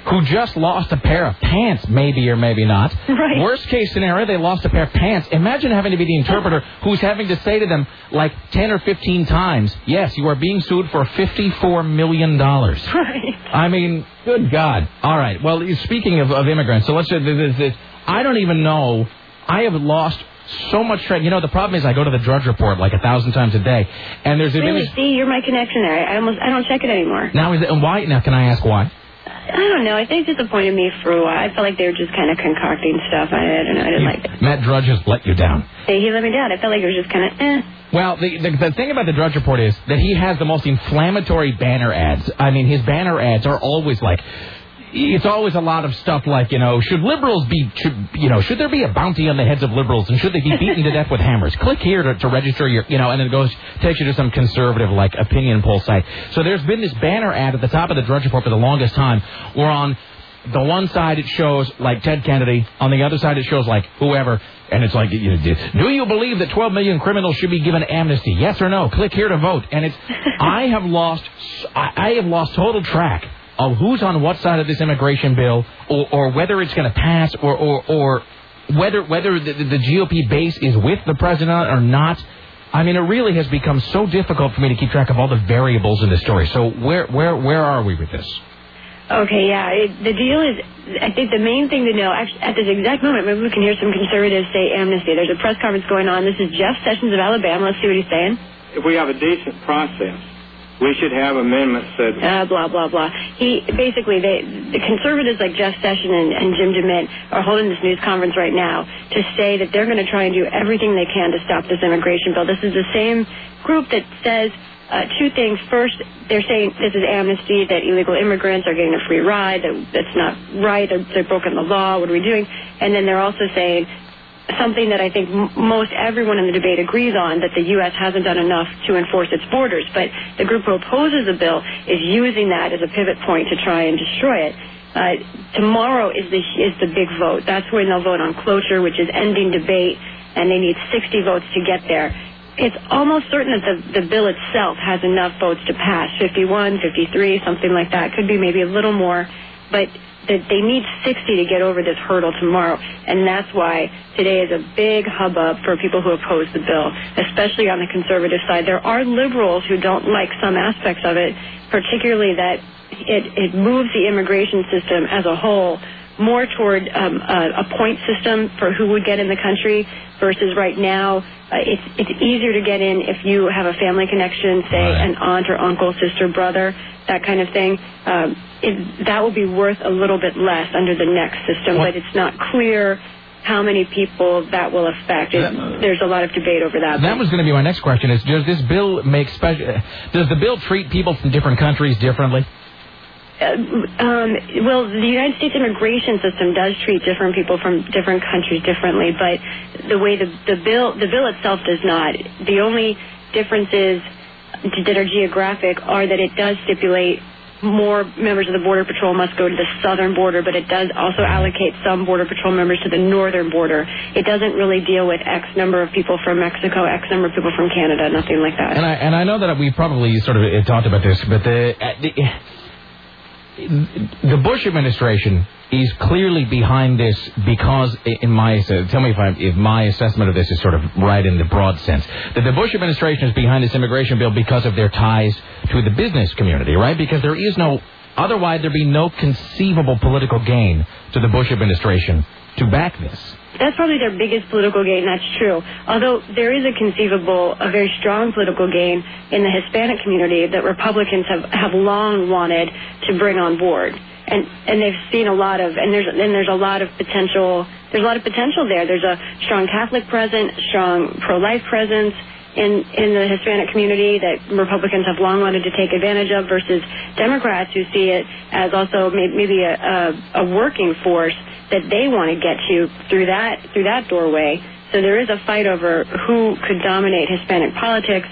who just lost a pair of pants, maybe or maybe not. Right. Worst case scenario, they lost a pair of pants. Imagine having to be the interpreter who's having to say to them like 10 or 15 times, yes, you are being sued for $54 million. Right. I mean, good God. All right. Well, speaking of immigrants, so let's say I don't even know. I have lost so much track. You know, the problem is I go to the Drudge Report like 1,000 times a day, and there's really. See, you're my connection there. I don't check it anymore. Now why? Now, can I ask why? I don't know. I think it disappointed me for a while. I felt like they were just kind of concocting stuff. I don't know. I didn't like it. Matt Drudge has let you down. He let me down. I felt like it was just kind of Well, the thing about the Drudge Report is that he has the most inflammatory banner ads. I mean, his banner ads are always like, it's always a lot of stuff like, should liberals should there be a bounty on the heads of liberals and should they be beaten to death with hammers? Click here to register your, and it takes you to some conservative like opinion poll site. So there's been this banner ad at the top of the Drudge Report for the longest time where on the one side it shows like Ted Kennedy, on the other side it shows like whoever, and it's like, do you believe that 12 million criminals should be given amnesty? Yes or no? Click here to vote. And it's, I have lost total track of who's on what side of this immigration bill, or whether it's going to pass, or whether the GOP base is with the president or not. I mean, it really has become so difficult for me to keep track of all the variables in the story. So where are we with this? Okay, yeah. The deal is, I think the main thing to know, actually, at this exact moment, maybe we can hear some conservatives say amnesty. There's a press conference going on. This is Jeff Sessions of Alabama. Let's see what he's saying. If we have a decent process, we should have amendments that... blah, blah, blah. The conservatives like Jeff Sessions and Jim DeMint are holding this news conference right now to say that they're going to try and do everything they can to stop this immigration bill. This is the same group that says two things. First, they're saying this is amnesty, that illegal immigrants are getting a free ride, that's not right, they're broken the law, what are we doing? And then they're also saying something that I think most everyone in the debate agrees on, that the U.S. hasn't done enough to enforce its borders. But the group who opposes the bill is using that as a pivot point to try and destroy it. Tomorrow is the big vote. That's when they'll vote on cloture, which is ending debate, and they need 60 votes to get there. It's almost certain that the bill itself has enough votes to pass, 51, 53, something like that. Could be maybe a little more, but they need 60 to get over this hurdle tomorrow, and that's why today is a big hubbub for people who oppose the bill, especially on the conservative side. There are liberals who don't like some aspects of it, particularly that it moves the immigration system as a whole more toward a point system for who would get in the country versus right now. It's easier to get in if you have a family connection, say an aunt or uncle, sister, brother, that kind of thing. That will be worth a little bit less under the next system, but it's not clear how many people that will affect. There's a lot of debate over that. That was going to be my next question: is does this bill does the bill treat people from different countries differently? Well, the United States immigration system does treat different people from different countries differently, but the way the bill itself does not. The only differences that are geographic are that it does stipulate more members of the Border Patrol must go to the southern border, but it does also allocate some Border Patrol members to the northern border. It doesn't really deal with X number of people from Mexico, X number of people from Canada, nothing like that. And I know that we probably sort of talked about this, but the Bush administration is clearly behind this because, tell me if my assessment of this is sort of right in the broad sense, that the Bush administration is behind this immigration bill because of their ties to the business community, right? Because otherwise there'd be no conceivable political gain to the Bush administration to back this. That's probably their biggest political gain, that's true. Although there is a very strong political gain in the Hispanic community that Republicans have long wanted to bring on board. And they've seen a lot of, and there's a lot of potential. There's a lot of potential there. There's a strong Catholic presence, strong pro-life presence in the Hispanic community that Republicans have long wanted to take advantage of, versus Democrats who see it as also maybe a working force that they want to get to through that doorway. So there is a fight over who could dominate Hispanic politics.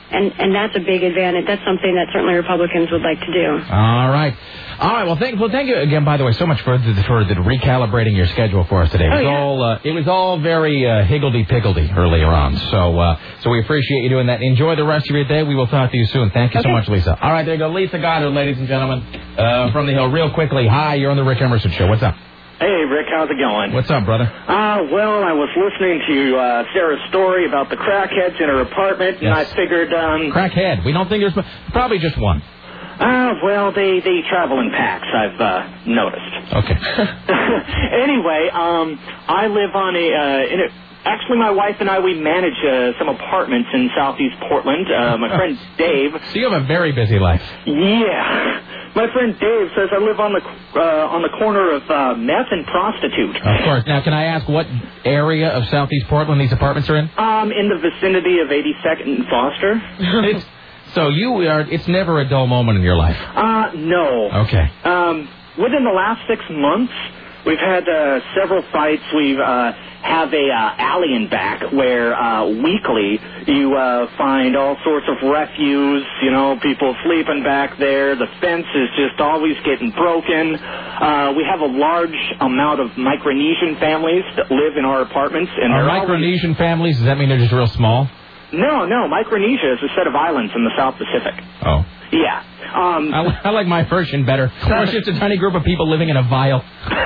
And that's a big advantage. That's something that certainly Republicans would like to do. All right. Well, thank you again, by the way, so much for the recalibrating your schedule for us today. It was all very higgledy-piggledy earlier on. So we appreciate you doing that. Enjoy the rest of your day. We will talk to you soon. Thank you so much, Lisa. All right, there you go. Lisa Goddard, ladies and gentlemen, from the Hill. Real quickly, hi, you're on the Rick Emerson Show. What's up? Hey, Rick, how's it going? What's up, brother? Well, I was listening to Sarah's story about the crackheads in her apartment, and I figured... Crackhead. We don't think there's... Probably just one. Well, they travel in packs, I've noticed. Okay. Anyway, I live on actually, my wife and I, we manage some apartments in southeast Portland. My friend Dave... So you have a very busy life. Yeah. My friend Dave says I live on the corner of meth and prostitute. Of course. Now, can I ask what area of southeast Portland these apartments are in? In the vicinity of 82nd and Foster. So it's never a dull moment in your life? No. Okay. Within the last 6 months, we've had several fights. We've have a alley in back where weekly you find all sorts of refuse, people sleeping back there. The fence is just always getting broken. We have a large amount of Micronesian families that live in our apartments. And are Micronesian families, does that mean they're just real small? No. Micronesia is a set of islands in the South Pacific. Oh. Yeah. I like my version better. It's just a tiny group of people living in a vial.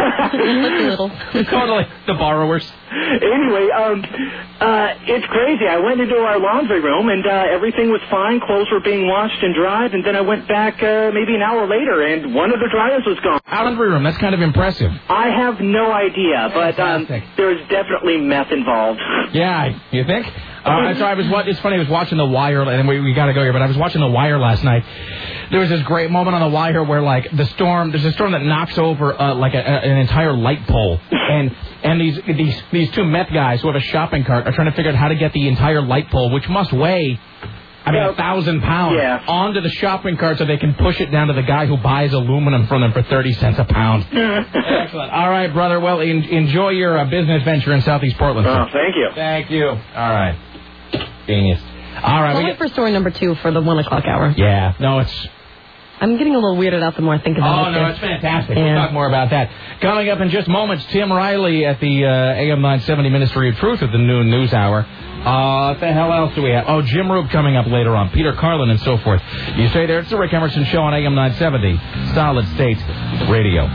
Totally. The borrowers. Anyway, it's crazy. I went into our laundry room, and everything was fine. Clothes were being washed and dried, and then I went back maybe an hour later, and one of the dryers was gone. Laundry room. That's kind of impressive. I have no idea, but there's definitely meth involved. Yeah, you think? It's funny, I was watching The Wire, and we got to go here, but I was watching The Wire last night. There was this great moment on The Wire where, there's a storm that knocks over, an entire light pole. And these two meth guys who have a shopping cart are trying to figure out how to get the entire light pole, which must weigh, 1,000 pounds, onto the shopping cart so they can push it down to the guy who buys aluminum from them for 30 cents a pound. Excellent. All right, brother. Well, enjoy your business venture in Southeast Portland. Oh, thank you. Thank you. All right. Genius. All right. We'll wait for story number 2 for the 1 o'clock hour. Yeah. No, I'm getting a little weirded out the more I think about it. Oh, no, it's fantastic. We'll talk more about that. Coming up in just moments, Tim Riley at the AM 970 Ministry of Truth at the noon news hour. What the hell else do we have? Oh, Jim Rube coming up later on. Peter Carlin and so forth. You stay there. It's the Rick Emerson Show on AM 970. Solid State Radio.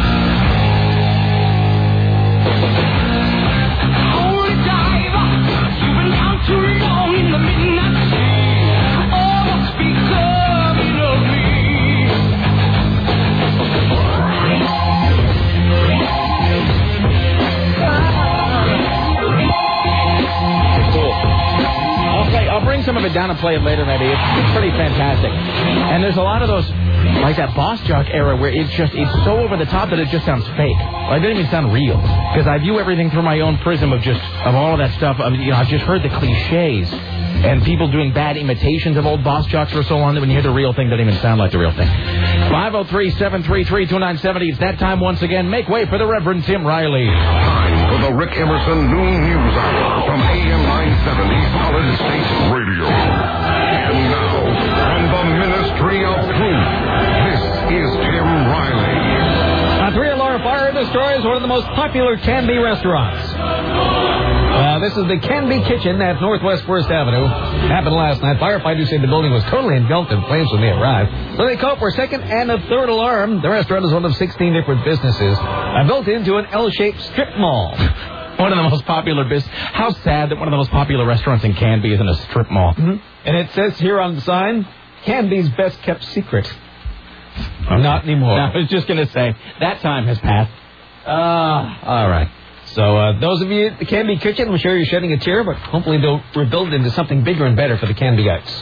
Some of it down and play it later, maybe. It's pretty fantastic. And there's a lot of those, like that Boss Jock era, where it's so over the top that it just sounds fake. It doesn't even sound real. Because I view everything through my own prism of all of that stuff. I've just heard the cliches and people doing bad imitations of old Boss Jocks for so long that when you hear the real thing, it doesn't even sound like the real thing. 503-733-2970. It's that time once again. Make way for the Reverend Tim Riley. Time for the Rick Emerson Noon News Hour from AM 970 Solid State Radio. And now, from the Ministry of Truth, this is Tim Riley. A 3-alarm fire destroys one of the most popular Canby restaurants. This is the Canby Kitchen at Northwest 1st Avenue. Happened last night. Firefighters say the building was totally engulfed in flames when they arrived. So they called for a second and a third alarm. The restaurant is one of 16 different businesses built into an L-shaped strip mall. One of the most popular business. How sad that one of the most popular restaurants in Canby is in a strip mall. Mm-hmm. And it says here on the sign, Canby's best kept secret. Okay. Not anymore. I was just going to say, that time has passed. All right. So those of you at the Canby Kitchen, I'm sure you're shedding a tear, but hopefully they'll rebuild it into something bigger and better for the Canby guys.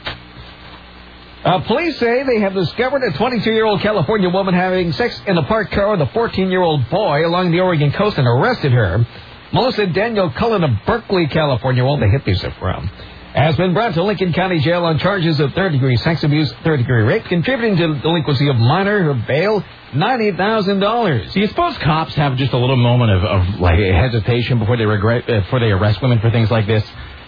Police say they have discovered a 22-year-old California woman having sex in a parked car with a 14-year-old boy along the Oregon coast and arrested her. Melissa Daniel Cullen of Berkeley, California, well, the hippies are from, has been brought to Lincoln County Jail on charges of third-degree sex abuse, third-degrey rape, contributing to the delinquency of minor. Her bail, $90,000. Do you suppose cops have just a little moment of hesitation before they arrest women for things like this?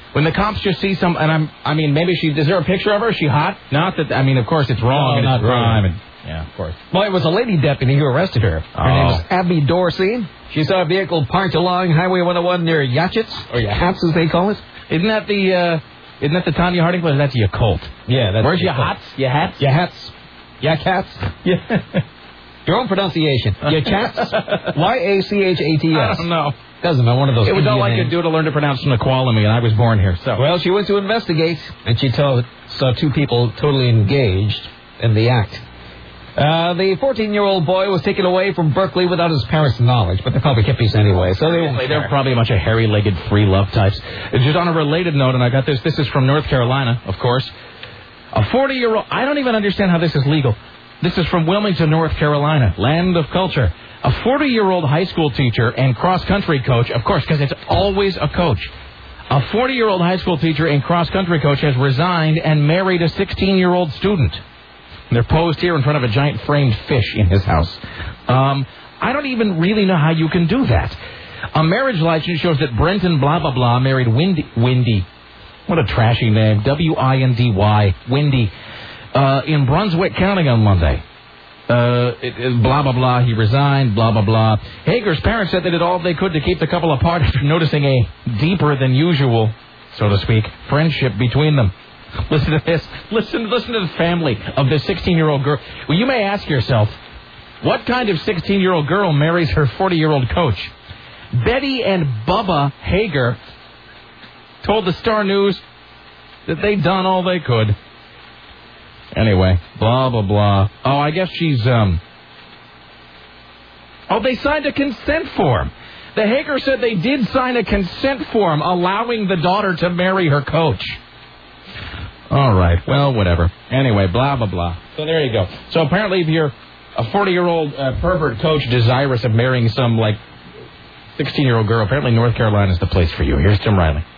When the cops just see some, and maybe is there a picture of her? Is she hot? Not that, of course it's wrong. No, and it's crime. And, yeah, of course. Well, it was a lady deputy who arrested her. Her name is Abby Dorsey. She saw a vehicle parked along Highway 101 near Yachats, or Yahats as they call it. Isn't that the Tanya Harding place? That's Yakult. Yeah, that's Where's Yahats? Yahats? Yahats. Yachats. Yeah. Your own pronunciation. Yachats. Yachats. I don't know. Doesn't know, one of those. It was all I could do to learn to pronounce Snoqualmie, and I was born here. So. Well, she went to investigate, and she saw two people totally engaged in the act. The 14-year-old boy was taken away from Berkeley without his parents' knowledge, but they're probably hippies anyway, so they're probably a bunch of hairy-legged, free love types. Just on a related note, and I got this. This is from North Carolina, of course. A 40-year-old. I don't even understand how this is legal. This is from Wilmington, North Carolina, land of culture. A 40-year-old high school teacher and cross-country coach, of course, because it's always a coach. A 40-year-old high school teacher and cross-country coach has resigned and married a 16-year-old student. They're posed here in front of a giant framed fish in his house. I don't even really know how you can do that. A marriage license shows that Brenton blah, blah, blah married Windy. What a trashy name. W-I-N-D-Y. Windy. In Brunswick County on Monday. Blah, blah, blah. He resigned, blah, blah, blah. Hager's parents said they did all they could to keep the couple apart after noticing a deeper than usual, so to speak, friendship between them. Listen to this. Listen to the family of this 16-year-old girl. Well, you may ask yourself, what kind of 16-year-old girl marries her 40-year-old coach? Betty and Bubba Hager told the Star News that they'd done all they could. Anyway, blah, blah, blah. Oh, I guess she's, they signed a consent form. The Hager said they did sign a consent form allowing the daughter to marry her coach. All right, well, whatever. Anyway, blah, blah, blah. So there you go. So apparently if you're a 40-year-old pervert coach desirous of marrying some, 16-year-old girl, apparently North Carolina is the place for you. Here's Tim Riley.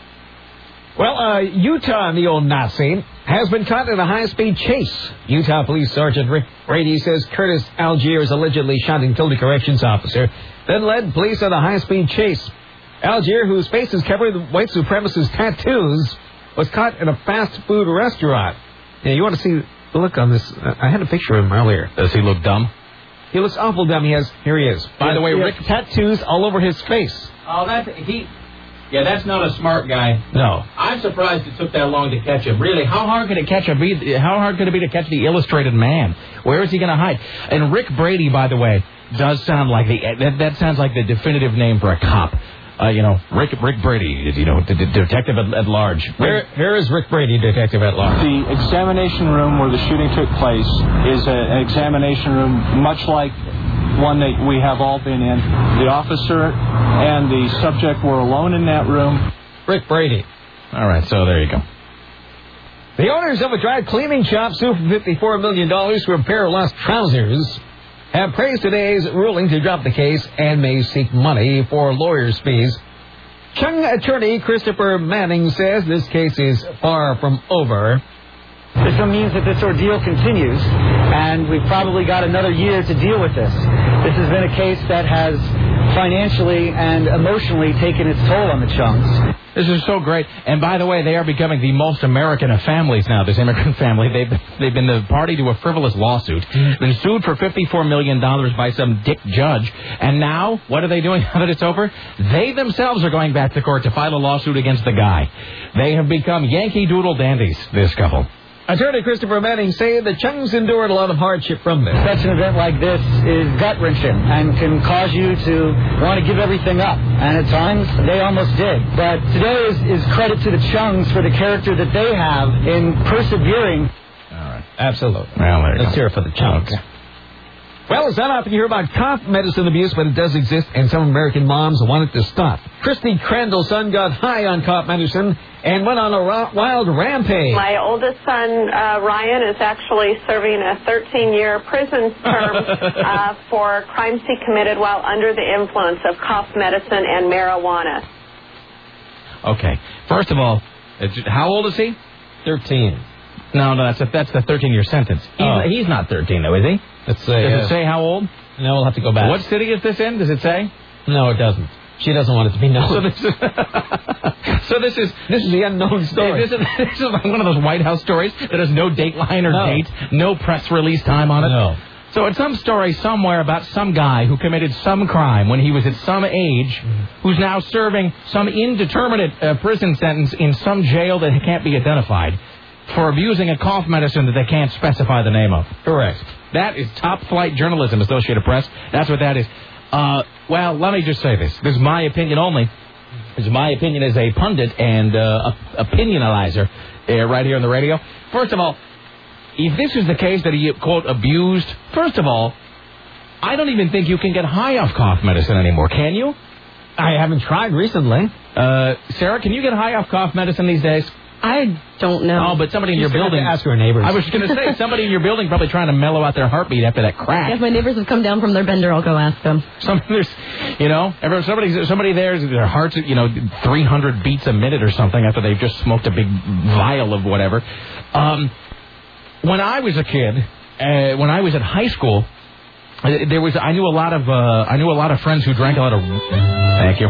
Well, Utah, the old Nazi, has been caught in a high-speed chase. Utah Police Sergeant Rick Brady says Curtis Algiers allegedly shot and killed a corrections officer, then led police on a high-speed chase. Algier, whose face is covered with white supremacist tattoos, was caught in a fast food restaurant. Yeah, you want to see the look on this? I had a picture of him earlier. Does he look dumb? He looks awful dumb. Here he is. By the way, Rick, tattoos all over his face. Oh, yeah, that's not a smart guy. No. I'm surprised it took that long to catch him. Really, how hard could it be to catch the Illustrated Man? Where is he going to hide? And Rick Brady, by the way, does sound like that sounds like the definitive name for a cop. Rick Brady, detective at large. Here is Rick Brady, detective at large. The examination room where the shooting took place is an examination room much like one that we have all been in. The officer and the subject were alone in that room. Rick Brady. All right, so there you go. The owners of a dry cleaning shop sued for $54 million for a pair of lost trousers have praised today's ruling to drop the case and may seek money for lawyers' fees. Chung attorney Christopher Manning says this case is far from over. This means that this ordeal continues, and we've probably got another year to deal with this. This has been a case that has financially and emotionally taken its toll on the Chungs. This is so great. And by the way, they are becoming the most American of families now, this immigrant family. They've been the party to a frivolous lawsuit, been sued for $54 million by some dick judge. And now, what are they doing now that it's over? They themselves are going back to court to file a lawsuit against the guy. They have become Yankee Doodle dandies, this couple. Attorney Christopher Manning saying the Chungs endured a lot of hardship from this. Such an event like this is gut-wrenching and can cause you to want to give everything up. And at times, they almost did. But today is credit to the Chungs for the character that they have in persevering. All right. Absolutely. Well, let's hear it for the Chungs. Okay. Well, it's not often you hear about cough medicine abuse, but it does exist, and some American moms want it to stop. Christy Crandall's son got high on cough medicine and went on a wild rampage. My oldest son, Ryan, is actually serving a 13-year prison term for crimes he committed while under the influence of cough medicine and marijuana. Okay. First of all, how old is he? 13. No, that's the 13-year sentence. He's not 13, though, is he? Let's say, does it say how old? No, we'll have to go back. What city is this in? Does it say? No, it doesn't. She doesn't want it to be known. So this is the unknown story. This is like one of those White House stories that has no dateline or date, no press release time on it. No. So it's some story somewhere about some guy who committed some crime when he was at some age, who's now serving some indeterminate prison sentence in some jail that can't be identified for abusing a cough medicine that they can't specify the name of. Correct. That is top-flight journalism, Associated Press. That's what that is. Well, let me just say this. This is my opinion only. This is my opinion as a pundit and opinionizer right here on the radio. First of all, if this is the case that he, quote, abused, first of all, I don't even think you can get high off cough medicine anymore, can you? I haven't tried recently. Sarah, can you get high off cough medicine these days? I don't know. Oh, but somebody in your building... Ask her neighbors. I was going to say, somebody in your building probably trying to mellow out their heartbeat after that crack. If my neighbors have come down from their bender, I'll go ask them. Somebody there's their heart's, 300 beats a minute or something after they've just smoked a big vial of whatever. When I was a kid, when I was at high school, I knew a lot of friends who drank a lot of... Thank you.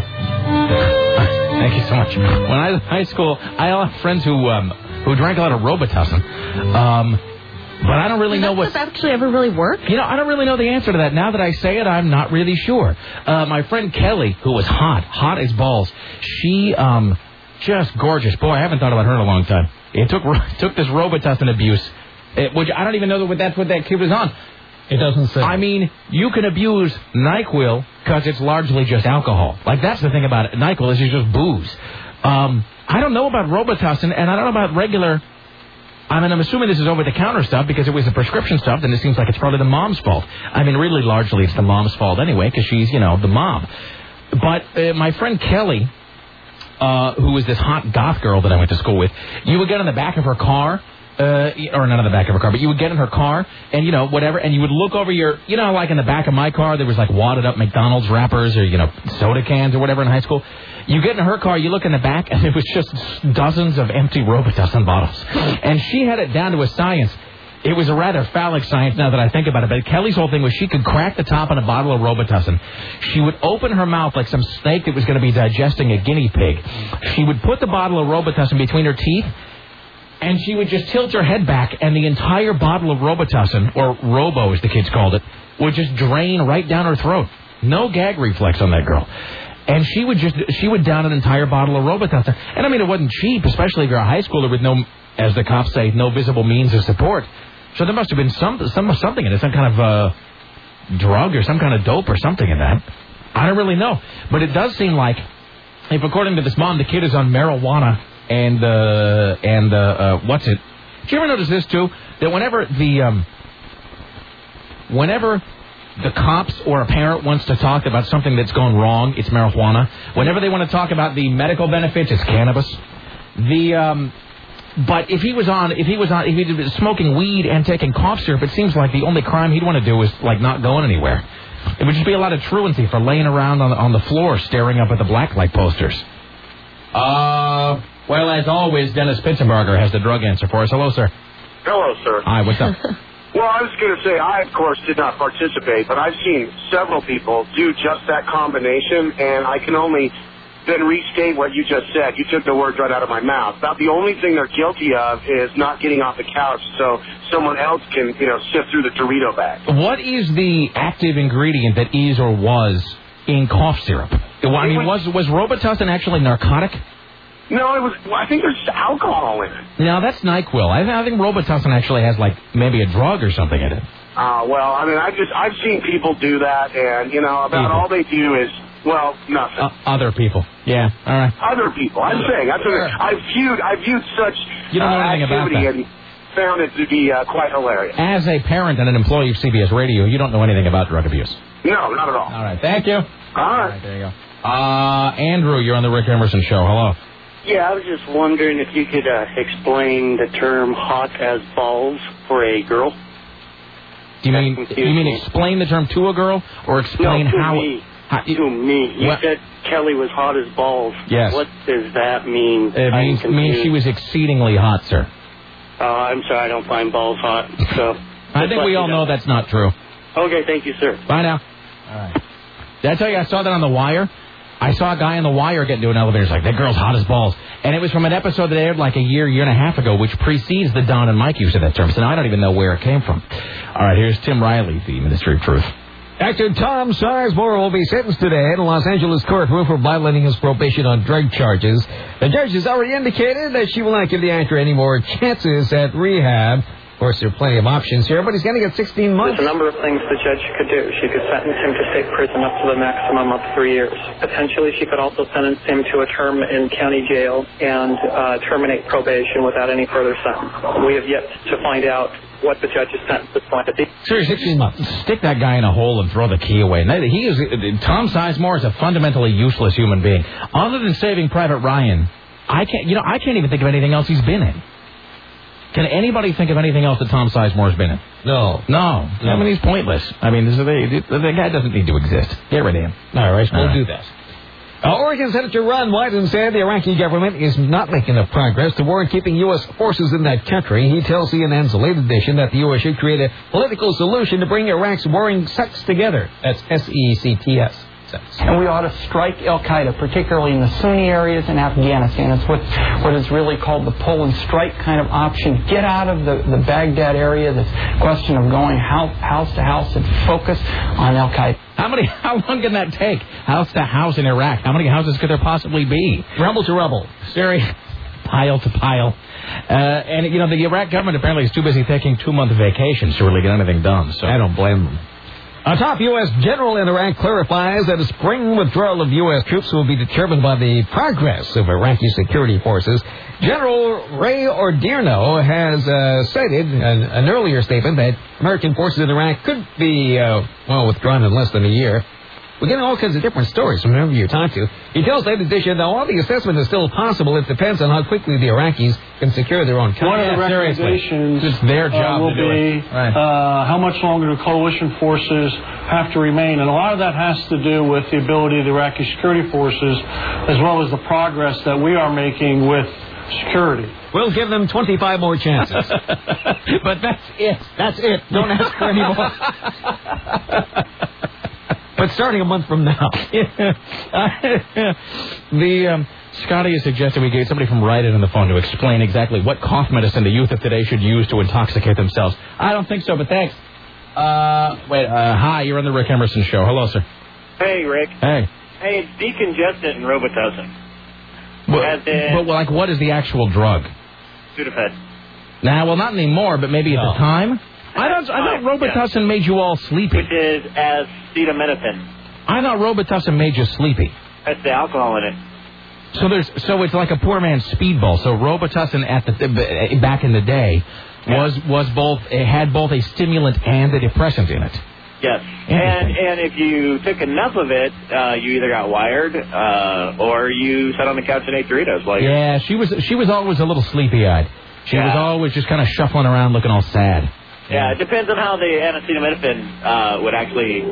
Thank you so much. When I was in high school, I had a lot of friends who drank a lot of Robitussin. But I don't really know what... Does that actually ever really work? I don't really know the answer to that. Now that I say it, I'm not really sure. My friend Kelly, who was hot as balls, she, just gorgeous. Boy, I haven't thought about her in a long time. It took this Robitussin abuse, which I don't even know what that kid was on. It doesn't say. I mean, you can abuse NyQuil because it's largely just alcohol. Like, that's the thing about it. NyQuil is just booze. I don't know about Robitussin, and I don't know about regular... I mean, I'm assuming this is over-the-counter stuff because it was the prescription stuff, then it seems like it's probably the mom's fault. I mean, really, largely, it's the mom's fault anyway because she's, the mom. But my friend Kelly, who was this hot goth girl that I went to school with, you would get in the back of her car... or not in the back of her car, but you would get in her car and, whatever, and you would look over your, like in the back of my car, there was like wadded up McDonald's wrappers or, soda cans or whatever in high school. You get in her car, you look in the back, and it was just dozens of empty Robitussin bottles. And she had it down to a science. It was a rather phallic science now that I think about it, but Kelly's whole thing was she could crack the top on a bottle of Robitussin. She would open her mouth like some snake that was going to be digesting a guinea pig. She would put the bottle of Robitussin between her teeth, and she would just tilt her head back, and the entire bottle of Robitussin, or Robo as the kids called it, would just drain right down her throat. No gag reflex on that girl. And she would down an entire bottle of Robitussin. And I mean, it wasn't cheap, especially if you're a high schooler with no, as the cops say, no visible means of support. So there must have been something in it, some kind of drug or some kind of dope or something in that. I don't really know. But it does seem like, if according to this mom, the kid is on marijuana and what's it? Did you ever notice this, too? That whenever the cops or a parent wants to talk about something that's gone wrong, it's marijuana. Whenever they want to talk about the medical benefits, it's cannabis. But if he was smoking weed and taking cough syrup, it seems like the only crime he'd want to do is like not going anywhere. It would just be a lot of truancy for laying around on the floor staring up at the blacklight posters. Well, as always, Dennis Pitzenberger has the drug answer for us. Hello, sir. Hello, sir. Hi, what's up? Well, I was going to say, I, of course, did not participate, but I've seen several people do just that combination, and I can only then restate what you just said. You took the words right out of my mouth. About the only thing they're guilty of is not getting off the couch so someone else can, sift through the Dorito bag. What is the active ingredient that is or was in cough syrup? I mean, was Robitussin actually narcotic? No, I think there's alcohol in it. No, that's NyQuil. I think Robitussin actually has, like, maybe a drug or something in it. Well, I mean, I've seen people do that, and, all they do is, nothing. Other people. Yeah, all right. Other people. I'm saying. I've viewed such activity and found it to be quite hilarious. As a parent and an employee of CBS Radio, you don't know anything about drug abuse. No, not at all. All right, thank you. All right. There you go. Andrew, you're on the Rick Emerson Show. Hello. Yeah, I was just wondering if you could explain the term hot as balls for a girl. Do you mean explain the term to a girl or explain how... Me. To me. You said Kelly was hot as balls. Yes. What does that mean? It means she was exceedingly hot, sir. I'm sorry, I don't find balls hot. So I think we all know that's not true. Okay, thank you, sir. Bye now. All right. Did I tell you I saw that on The Wire? I saw a guy on the wire get into an elevator. He's like, that girl's hot as balls. And it was from an episode that aired like a year and a half ago, which precedes the Don and Mike use of that term. So now I don't even know where it came from. All right, here's Tim Riley, the Ministry of Truth. Actor Tom Sizemore will be sentenced today in a Los Angeles courtroom for violating his probation on drug charges. The judge has already indicated that she will not give the actor any more chances at rehab. Of course, there are plenty of options here, but he's going to get 16 months. There's a number of things the judge could do. She could sentence him to state prison up to the maximum of 3 years. Potentially, she could also sentence him to a term in county jail and terminate probation without any further sentence. We have yet to find out what the judge's sentence is going to be. Seriously, 16 months. Stick that guy in a hole and throw the key away. Tom Sizemore is a fundamentally useless human being. Other than Saving Private Ryan, I can't even think of anything else he's been in. Can anybody think of anything else that Tom Sizemore's been in? No. I mean, he's pointless. I mean, the guy doesn't need to exist. Get rid of him. All right, we'll do that. Oregon Senator Ron Wyden said the Iraqi government is not making enough progress to warrant keeping U.S. forces in that country. He tells CNN's Late Edition that the U.S. should create a political solution to bring Iraq's warring sects together. That's SECTS. And we ought to strike al-Qaeda, particularly in the Sunni areas in Afghanistan. It's what is really called the pull and strike kind of option. Get out of the Baghdad area, this question of going house to house and focus on al-Qaeda. How long can that take? House to house in Iraq. How many houses could there possibly be? Rebel to rebel. Pile to pile. And, the Iraq government apparently is too busy taking 2-month vacations to really get anything done. So I don't blame them. A top U.S. general in Iraq clarifies that a spring withdrawal of U.S. troops will be determined by the progress of Iraqi security forces. General Ray Odierno has cited an earlier statement that American forces in Iraq could be, withdrawn in less than a year. We're getting all kinds of different stories from whoever you talk to. He tells Late Edition that while the assessment is still possible, it depends on how quickly the Iraqis can secure their own country. One of the recommendations it's their job will to do be how much longer do coalition forces have to remain. And a lot of that has to do with the ability of the Iraqi security forces as well as the progress that we are making with security. We'll give them 25 more chances. But that's it. That's it. Don't ask for any more. But starting a month from now. Scotty is suggesting we get somebody from Rite Aid on the phone to explain exactly what cough medicine the youth of today should use to intoxicate themselves. I don't think so, but thanks. Hi, you're on the Rick Emerson Show. Hello, sir. Hey, Rick. Hey. Hey, it's decongestant and Robitussin. But what is the actual drug? Sudafed. Well, not anymore, but maybe at the time? I thought Robitussin made you all sleepy. Which is acetaminophen. I thought Robitussin made you sleepy. That's the alcohol in it. So it's like a poor man's speedball. So Robitussin back in the day was both, it had both a stimulant and a depressant in it. Yes. And if you took enough of it, you either got wired or you sat on the couch and ate Doritos while you she was always a little sleepy-eyed. She was always just kind of shuffling around looking all sad. Yeah, it depends on how the acetaminophen would actually,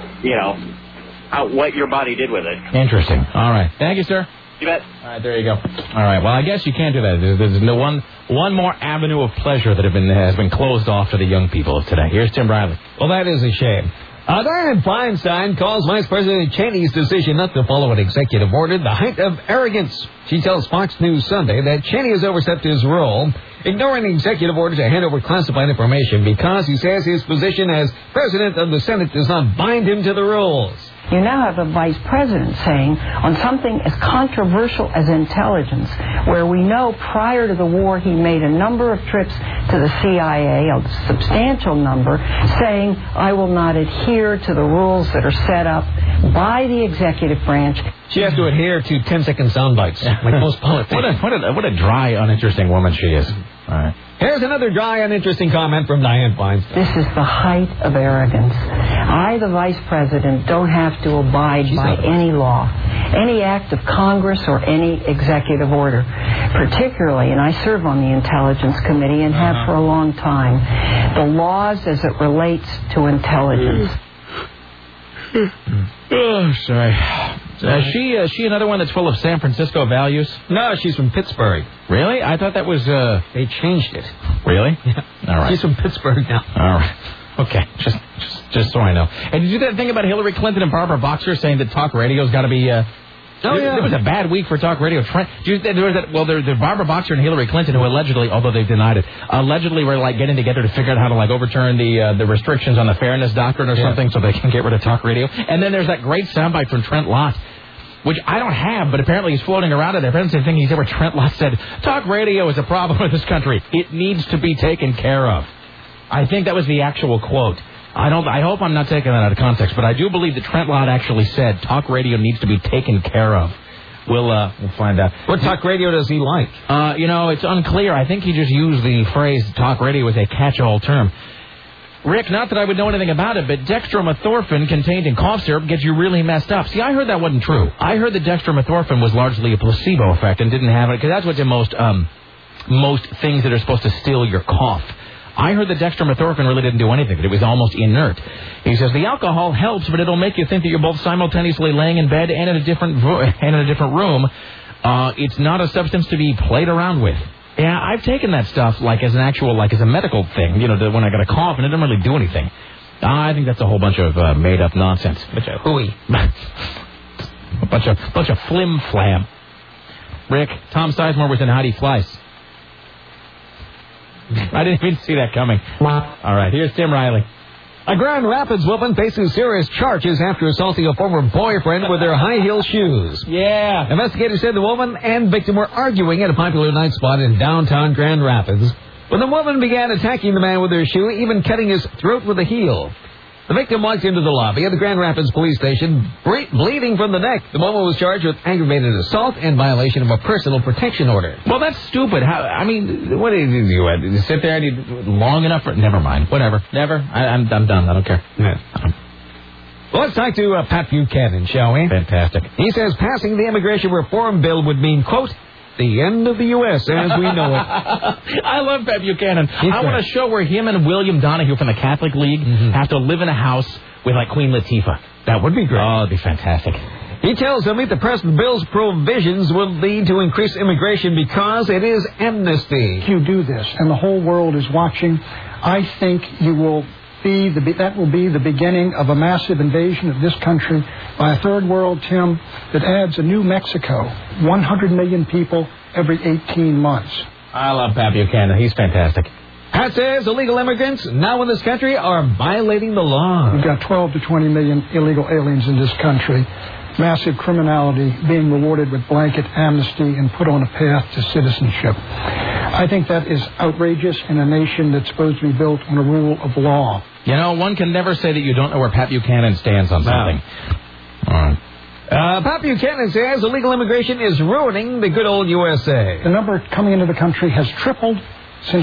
what your body did with it. Interesting. All right. Thank you, sir. You bet. All right, there you go. All right. Well, I guess you can't do that. There's no one more avenue of pleasure that has been closed off to the young people of today. Here's Tim Riley. Well, that is a shame. Dianne Feinstein calls Vice President Cheney's decision not to follow an executive order the height of arrogance. She tells Fox News Sunday that Cheney has overstepped his role, ignoring the executive order to hand over classified information because he says his position as president of the Senate does not bind him to the rules. You now have a vice president saying on something as controversial as intelligence, where we know prior to the war he made a number of trips to the CIA, a substantial number, saying, I will not adhere to the rules that are set up by the executive branch. She has to adhere to 10-second sound bites, like most politicians. What a dry, uninteresting woman she is. All right. Here's another dry, uninteresting comment from Dianne Feinstein. This is the height of arrogance. I, the vice president, don't have to abide by any law, any act of Congress, or any executive order. Particularly, and I serve on the Intelligence Committee and have for a long time, the laws as it relates to intelligence. Oh, sorry. Is she another one that's full of San Francisco values? No, she's from Pittsburgh. Really? I thought that was... They changed it. Really? Yeah. All right. She's from Pittsburgh now. All right. Okay. Just so I know. And did you do that thing about Hillary Clinton and Barbara Boxer saying that talk radio's got to be It was a bad week for talk radio. There's Barbara Boxer and Hillary Clinton, who allegedly, although they've denied it, allegedly were like getting together to figure out how to like overturn the restrictions on the fairness doctrine or something, so they can get rid of talk radio. And then there's that great soundbite from Trent Lott, which I don't have, but apparently he's floating around at the same thing he said, where Trent Lott said, talk radio is a problem with this country. It needs to be taken care of. I think that was the actual quote. I hope I'm not taking that out of context, but I do believe that Trent Lott actually said talk radio needs to be taken care of. We'll find out. What talk radio does he like? It's unclear. I think he just used the phrase talk radio as a catch-all term. Rick, not that I would know anything about it, but dextromethorphan contained in cough syrup gets you really messed up. See, I heard that wasn't true. I heard that dextromethorphan was largely a placebo effect and didn't have it, because that's what's in most things that are supposed to still your cough. I heard that dextromethorphan really didn't do anything, that it was almost inert. He says the alcohol helps, but it'll make you think that you're both simultaneously laying in bed and in a different room. It's not a substance to be played around with. Yeah, I've taken that stuff like as an actual, like as a medical thing, when I got a cough, and it didn't really do anything. I think that's a whole bunch of made-up nonsense. Bunch of hooey. a bunch of flim-flam. Rick, Tom Sizemore was in Heidi Fleiss. I didn't even see that coming. All right, here's Tim Riley. A Grand Rapids woman faces serious charges after assaulting a former boyfriend with their high-heel shoes. Yeah. Investigators said the woman and victim were arguing at a popular night spot in downtown Grand Rapids when the woman began attacking the man with her shoe, even cutting his throat with a heel. The victim walked into the lobby of the Grand Rapids police station, bleeding from the neck. The woman was charged with aggravated assault and violation of a personal protection order. Well, that's stupid. What do you do? You sit there long enough for... Never mind. Whatever. Never. I'm done. I don't care. Yeah. Well, let's talk to Pat Buchanan, shall we? Fantastic. He says passing the immigration reform bill would mean, quote, the end of the U.S. as we know it. I love Pat Buchanan. I want a show where him and William Donahue from the Catholic League have to live in a house with, like, Queen Latifah. That would be great. Oh, it'd be fantastic. He tells them that the present bill's provisions will lead to increased immigration because it is amnesty. If you do this, and the whole world is watching, I think you will... that will be the beginning of a massive invasion of this country by a third world, Tim, that adds a new Mexico, 100 million people every 18 months. I love Pat Buchanan. He's fantastic. Pat says illegal immigrants now in this country are violating the law. We've got 12 to 20 million illegal aliens in this country. Massive criminality being rewarded with blanket amnesty and put on a path to citizenship. I think that is outrageous in a nation that's supposed to be built on a rule of law. One can never say that you don't know where Pat Buchanan stands on something. All right. Pat Buchanan says illegal immigration is ruining the good old USA. The number coming into the country has tripled since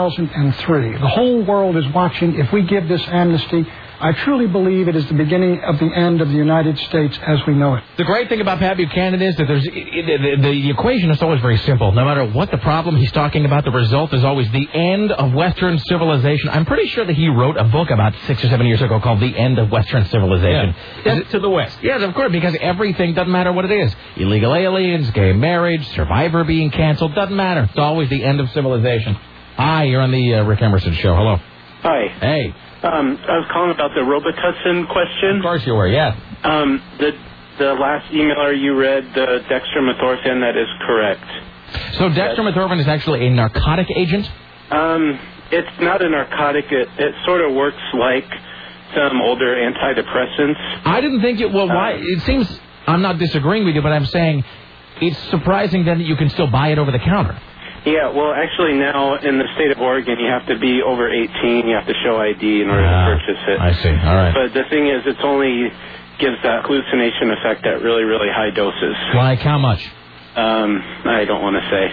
2003. The whole world is watching. If we give this amnesty, I truly believe it is the beginning of the end of the United States as we know it. The great thing about Pat Buchanan is that the equation is always very simple. No matter what the problem he's talking about, the result is always the end of Western civilization. I'm pretty sure that he wrote a book about 6 or 7 years ago called The End of Western Civilization. Yeah. To the West. Yes, of course, because everything doesn't matter what it is. Illegal aliens, gay marriage, Survivor being canceled, doesn't matter. It's always the end of civilization. Hi, you're on the Rick Emerson Show. Hello. Hi. Hey. I was calling about the Robitussin question. Of course you were, yeah. The last emailer you read, the dextromethorphan, that is correct. So dextromethorphan is actually a narcotic agent? It's not a narcotic. It sort of works like some older antidepressants. I didn't think it... Well, why? It seems... I'm not disagreeing with you, but I'm saying it's surprising then that you can still buy it over the counter. Yeah, well, actually now in the state of Oregon, you have to be over 18. You have to show ID in order to purchase it. I see. All right. But the thing is, it's only gives that hallucination effect at really, really high doses. Like how much? I don't want to say.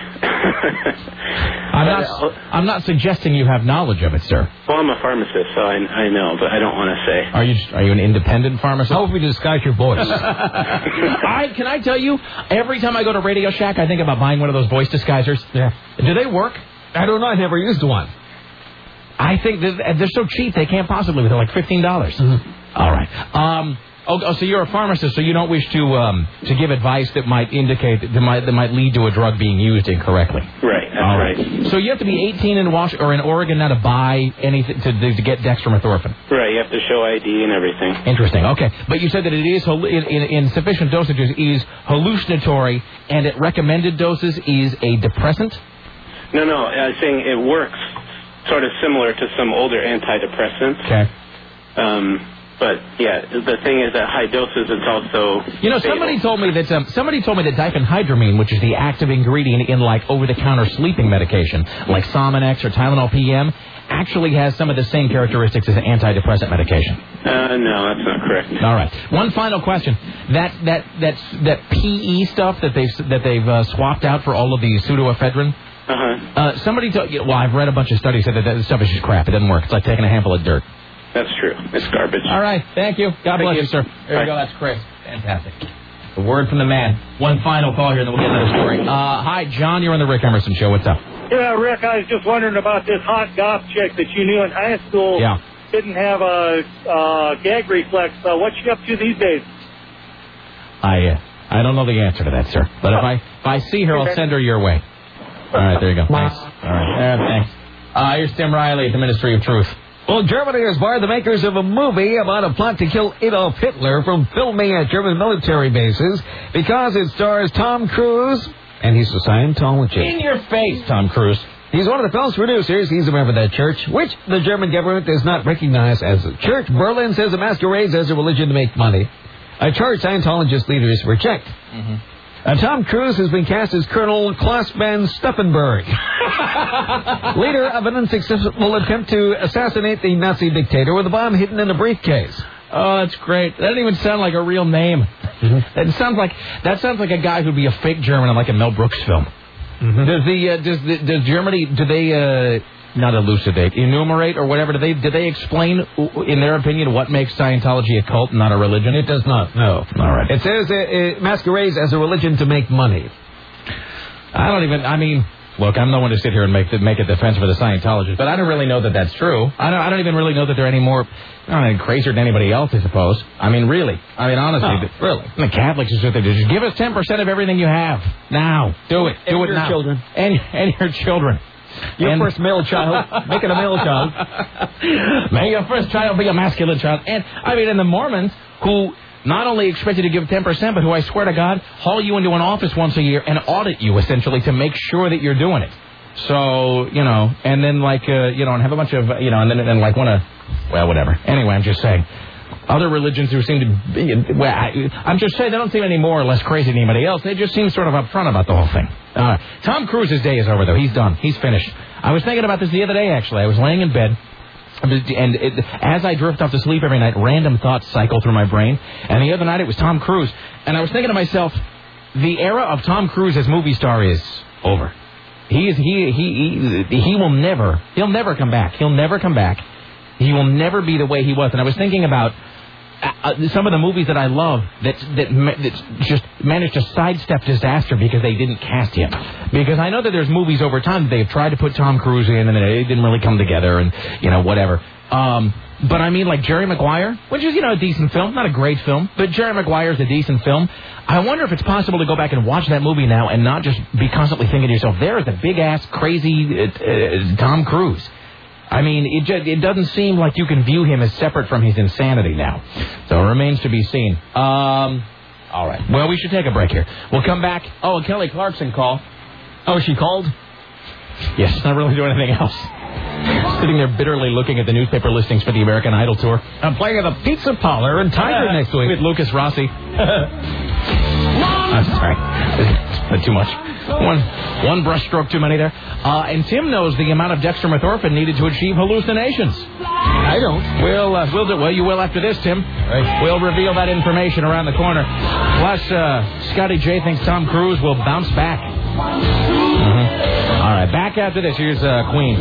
I'm not suggesting you have knowledge of it, sir. Well, I'm a pharmacist, so I know, but I don't want to say. Are you an independent pharmacist? How would we disguise your voice? Can I tell you, every time I go to Radio Shack, I think about buying one of those voice disguisers. Yeah. Do they work? I don't know. I never used one. I think they're so cheap, they can't possibly. They're like $15. Mm-hmm. All right. So you're a pharmacist, so you don't wish to give advice that might indicate that might lead to a drug being used incorrectly. Right. That's right. So you have to be 18 in Oregon now to buy anything to get dextromethorphan. Right, you have to show ID and everything. Interesting. Okay, but you said that it is in sufficient dosages is hallucinatory, and at recommended doses is a depressant. No, I was saying it works sort of similar to some older antidepressants. Okay. But yeah, the thing is at high doses it's also somebody told me that diphenhydramine, which is the active ingredient in like over-the-counter sleeping medication like Somanex or Tylenol PM, actually has some of the same characteristics as an antidepressant medication. No, that's not correct. All right. One final question: that PE stuff that they've swapped out for all of the pseudoephedrine. Somebody told you. Well, I've read a bunch of studies that that stuff is just crap. It doesn't work. It's like taking a handful of dirt. That's true. It's garbage. All right. Thank you. God bless you, sir. There you go. That's Chris. Fantastic. The word from the man. One final call here, and then we'll get another story. Hi, John. You're on the Rick Emerson Show. What's up? Yeah, Rick, I was just wondering about this hot goth chick that you knew in high school. Yeah. Didn't have a gag reflex. What's she up to these days? I don't know the answer to that, sir. But if I see her, I'll send her your way. All right. There you go. Thanks. All right. Thanks. Here's Tim Riley at the Ministry of Truth. Well, Germany has barred the makers of a movie about a plot to kill Adolf Hitler from filming at German military bases because it stars Tom Cruise, and he's a Scientologist. In your face, Tom Cruise. He's one of the film's producers. He's a member of that church, which the German government does not recognize as a church. Berlin says it masquerades as a religion to make money, a charge Scientologist leaders reject. Mm-hmm. Tom Cruise has been cast as Colonel Klaus van Stauffenberg, leader of an unsuccessful attempt to assassinate the Nazi dictator with a bomb hidden in a briefcase. Oh, that's great. That doesn't even sound like a real name. Mm-hmm. That sounds like a guy who'd be a fake German in like a Mel Brooks film. Mm-hmm. Does Germany not elucidate, enumerate, or whatever? Do they explain, in their opinion, what makes Scientology a cult, not a religion? It does not. No. All right. It says it masquerades as a religion to make money. Look, I'm no one to sit here and make a defense for the Scientologists, but I don't really know that that's true. I don't even really know that they're any more crazier than anybody else, I suppose. Really. Honestly. Really? The Catholics just sit there. Just give us 10% of everything you have. Now. Do it. Do it now. Children. And your children. Your first male child. Make it a male child. May your first child be a masculine child. And, and the Mormons, who not only expect you to give 10%, but who I swear to God, haul you into an office once a year and audit you, essentially, to make sure that you're doing it. So, and then, and have a bunch of, and then want to, well, whatever. Anyway, I'm just saying. Other religions who seem to be, I'm just saying they don't seem any more or less crazy than anybody else. They just seem sort of upfront about the whole thing. Tom Cruise's day is over, though. He's done. He's finished. I was thinking about this the other day, actually. I was laying in bed, and as I drift off to sleep every night, random thoughts cycle through my brain. And the other night, it was Tom Cruise. And I was thinking to myself, the era of Tom Cruise as movie star is over. He'll never come back. He'll never come back. He will never be the way he was. And I was thinking about some of the movies that I love that just managed to sidestep disaster because they didn't cast him. Because I know that there's movies over time that they've tried to put Tom Cruise in and it didn't really come together and, whatever. But like Jerry Maguire, which is, a decent film, not a great film, but Jerry Maguire's a decent film. I wonder if it's possible to go back and watch that movie now and not just be constantly thinking to yourself, there is a big-ass, crazy Tom Cruise. It doesn't seem like you can view him as separate from his insanity now. So it remains to be seen. All right. Well, we should take a break here. We'll come back. Oh, Kelly Clarkson called. Oh, she called? Yes, not really doing anything else. Sitting there bitterly looking at the newspaper listings for the American Idol tour. I'm playing at the Pizza Parlor in Tiger next week. With Lucas Rossi. I'm sorry. That's too much. One brushstroke too many there. And Tim knows the amount of dextromethorphan needed to achieve hallucinations. I don't. We'll do. Well, you will after this, Tim. Right. We'll reveal that information around the corner. Plus, Scotty J thinks Tom Cruise will bounce back. Mm-hmm. All right, back after this. Here's Queen.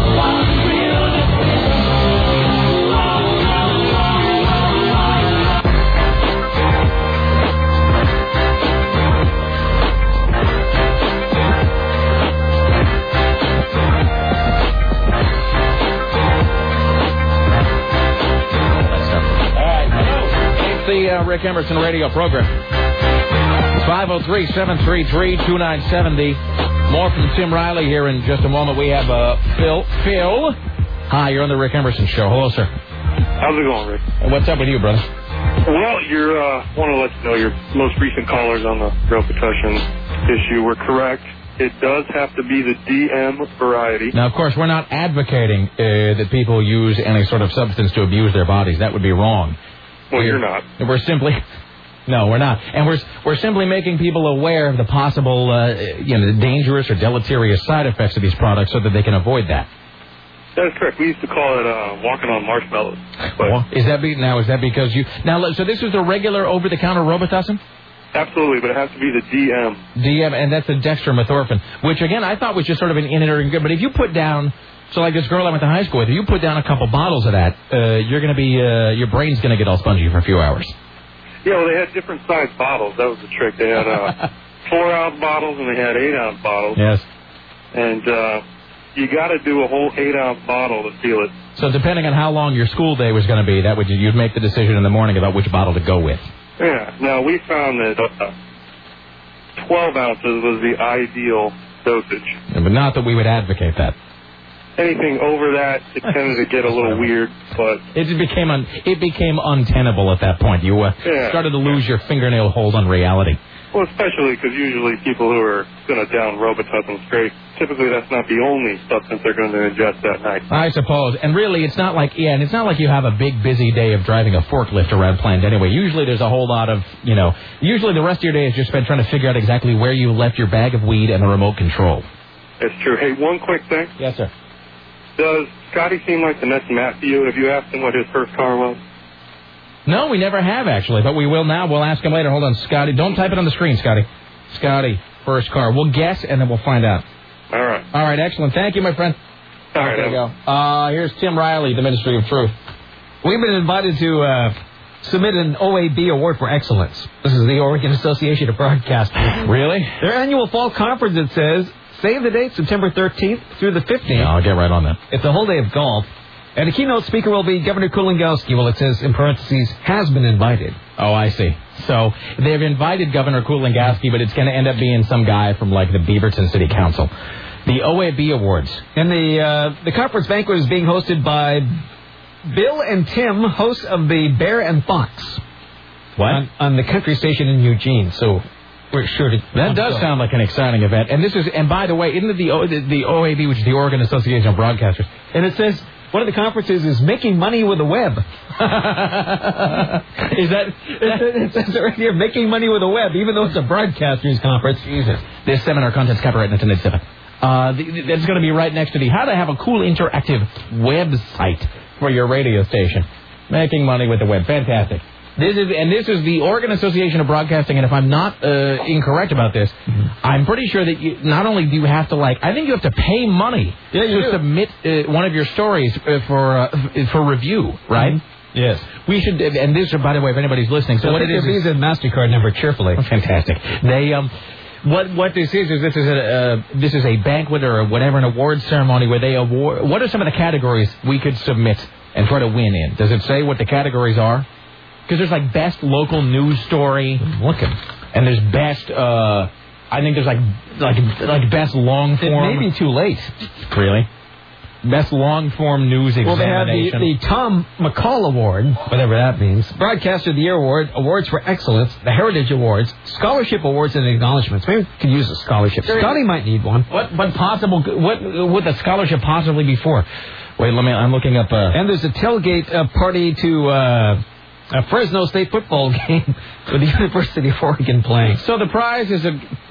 The Rick Emerson radio program. 503-733-2970. More from Tim Riley here in just a moment. We have Phil. Phil. Hi, you're on the Rick Emerson Show. Hello, sir. How's it going, Rick? What's up with you, brother? Well, want to let you know your most recent callers on the drill percussion issue were correct. It does have to be the DM variety. Now, of course, we're not advocating that people use any sort of substance to abuse their bodies. That would be wrong. Well, you're not. We're simply... No, we're not. And we're simply making people aware of the possible, dangerous or deleterious side effects of these products so that they can avoid that. That is correct. We used to call it walking on marshmallows. But Is that because you... Now, so this is the regular over-the-counter Robitussin? Absolutely, but it has to be the DM. DM, and that's the dextromethorphan, which, again, I thought was just sort of an inert good. But if you put down... So like this girl I went to high school with, if you put down a couple bottles of that, you're going to be... your brain's going to get all spongy for a few hours. Yeah, well, they had different sized bottles. That was the trick. They had 4-ounce bottles and they had 8-ounce bottles. Yes. And you got to do a whole 8-ounce bottle to feel it. So depending on how long your school day was going to be, you'd make the decision in the morning about which bottle to go with. Yeah. Now, we found that 12 ounces was the ideal dosage. Yeah, but not that we would advocate that. Anything over that, it tended to get a little weird, but... It became untenable at that point. You started to lose your fingernail hold on reality. Well, especially because usually people who are going to down Robitussin straight, typically that's not the only substance they're going to ingest that night. I suppose. And really, it's not like you have a big, busy day of driving a forklift around planned anyway. Usually there's a whole lot of, usually the rest of your day is just spent trying to figure out exactly where you left your bag of weed and the remote control. That's true. Hey, one quick thing. Yes, sir. Does Scotty seem like the next Matt to you? Have you asked him what his first car was? No, we never have, actually, but we will now. We'll ask him later. Hold on, Scotty. Don't type it on the screen, Scotty. Scotty, first car. We'll guess, and then we'll find out. All right. All right, excellent. Thank you, my friend. All right. There you go. Here's Tim Riley, the Ministry of Truth. We've been invited to submit an OAB Award for Excellence. This is the Oregon Association of Broadcasters. Really? Their annual fall conference, it says... Save the date, September 13th through the 15th. Yeah, I'll get right on that. It's a whole day of golf. And the keynote speaker will be Governor Kulongoski. Well, it says, in parentheses, has been invited. Oh, I see. So they've invited Governor Kulongoski, but it's going to end up being some guy from, like, the Beaverton City Council. The OAB Awards. And the conference banquet is being hosted by Bill and Tim, hosts of the Bear and Fox. What? On the country station in Eugene, so... We're sure to... That does sound like an exciting event. And by the way, isn't it the OAB, which is the Oregon Association of Broadcasters? And it says one of the conferences is making money with the web. Is that... It says right here, making money with the web, even though it's a broadcasters conference. Jesus. This seminar contents copyright 1987. That's going to be right next to the how to have a cool interactive website for your radio station. Making money with the web. Fantastic. This is the Oregon Association of Broadcasting, and if I'm not incorrect about this, I'm pretty sure that not only do you have to I think you have to pay money to submit one of your stories for review, right? Mm-hmm. Yes. We should, and this, by the way, if anybody's listening, so what it is Visa and MasterCard number cheerfully. Fantastic. They What this is this is a banquet or whatever, an award ceremony where they award. What are some of the categories we could submit and try to win in? Does it say what the categories are? Because there's like best local news story, looking, and there's best. I think there's like best long form. It may be too late. Really? Best long form news examination. Well, they have the Tom McCall Award, whatever that means. Broadcaster of the Year Award, Awards for Excellence, the Heritage Awards, Scholarship Awards and Acknowledgements. Maybe we could use a scholarship. Scotty might need one. What would the scholarship possibly be for? Wait, I'm looking up. And there's a tailgate party to. A Fresno State football game with the University of Oregon playing. So the prize is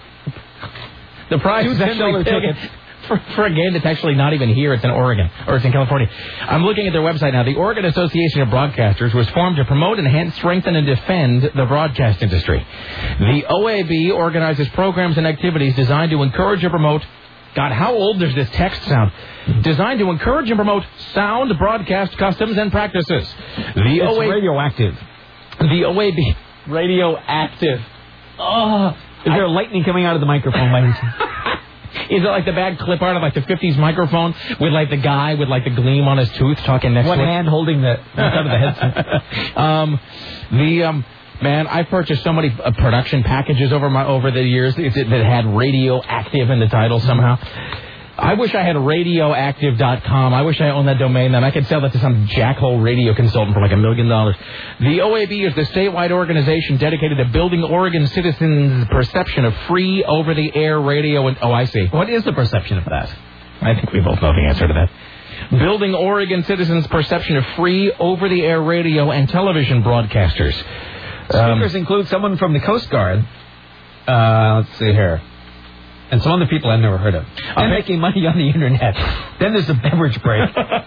actually tickets for a game that's actually not even here. It's in Oregon, or it's in California. I'm looking at their website now. The Oregon Association of Broadcasters was formed to promote, enhance, strengthen, and defend the broadcast industry. The OAB organizes programs and activities designed to encourage and promote. God, how old does this text sound? Designed to encourage and promote sound broadcast customs and practices. It's radioactive. The OAB. Radioactive. Oh. Is there lightning coming out of the microphone, ladies? Is it like the bad clip art of like the 50s microphone with like the guy with like the gleam on his tooth talking next to it? One hand holding the top of the headset. Man, I purchased so many production packages over the years that had radioactive in the title somehow. I wish I had radioactive.com. I wish I owned that domain. Then I could sell that to some jackhole radio consultant for like $1 million. The OAB is the statewide organization dedicated to building Oregon citizens' perception of free over-the-air radio. I see. What is the perception of that? I think we both know the answer to that. Building Oregon citizens' perception of free over-the-air radio and television broadcasters. Speakers include someone from the Coast Guard. Let's see here. And some other people I've never heard of. I'm making money on the internet. Then there's a beverage break.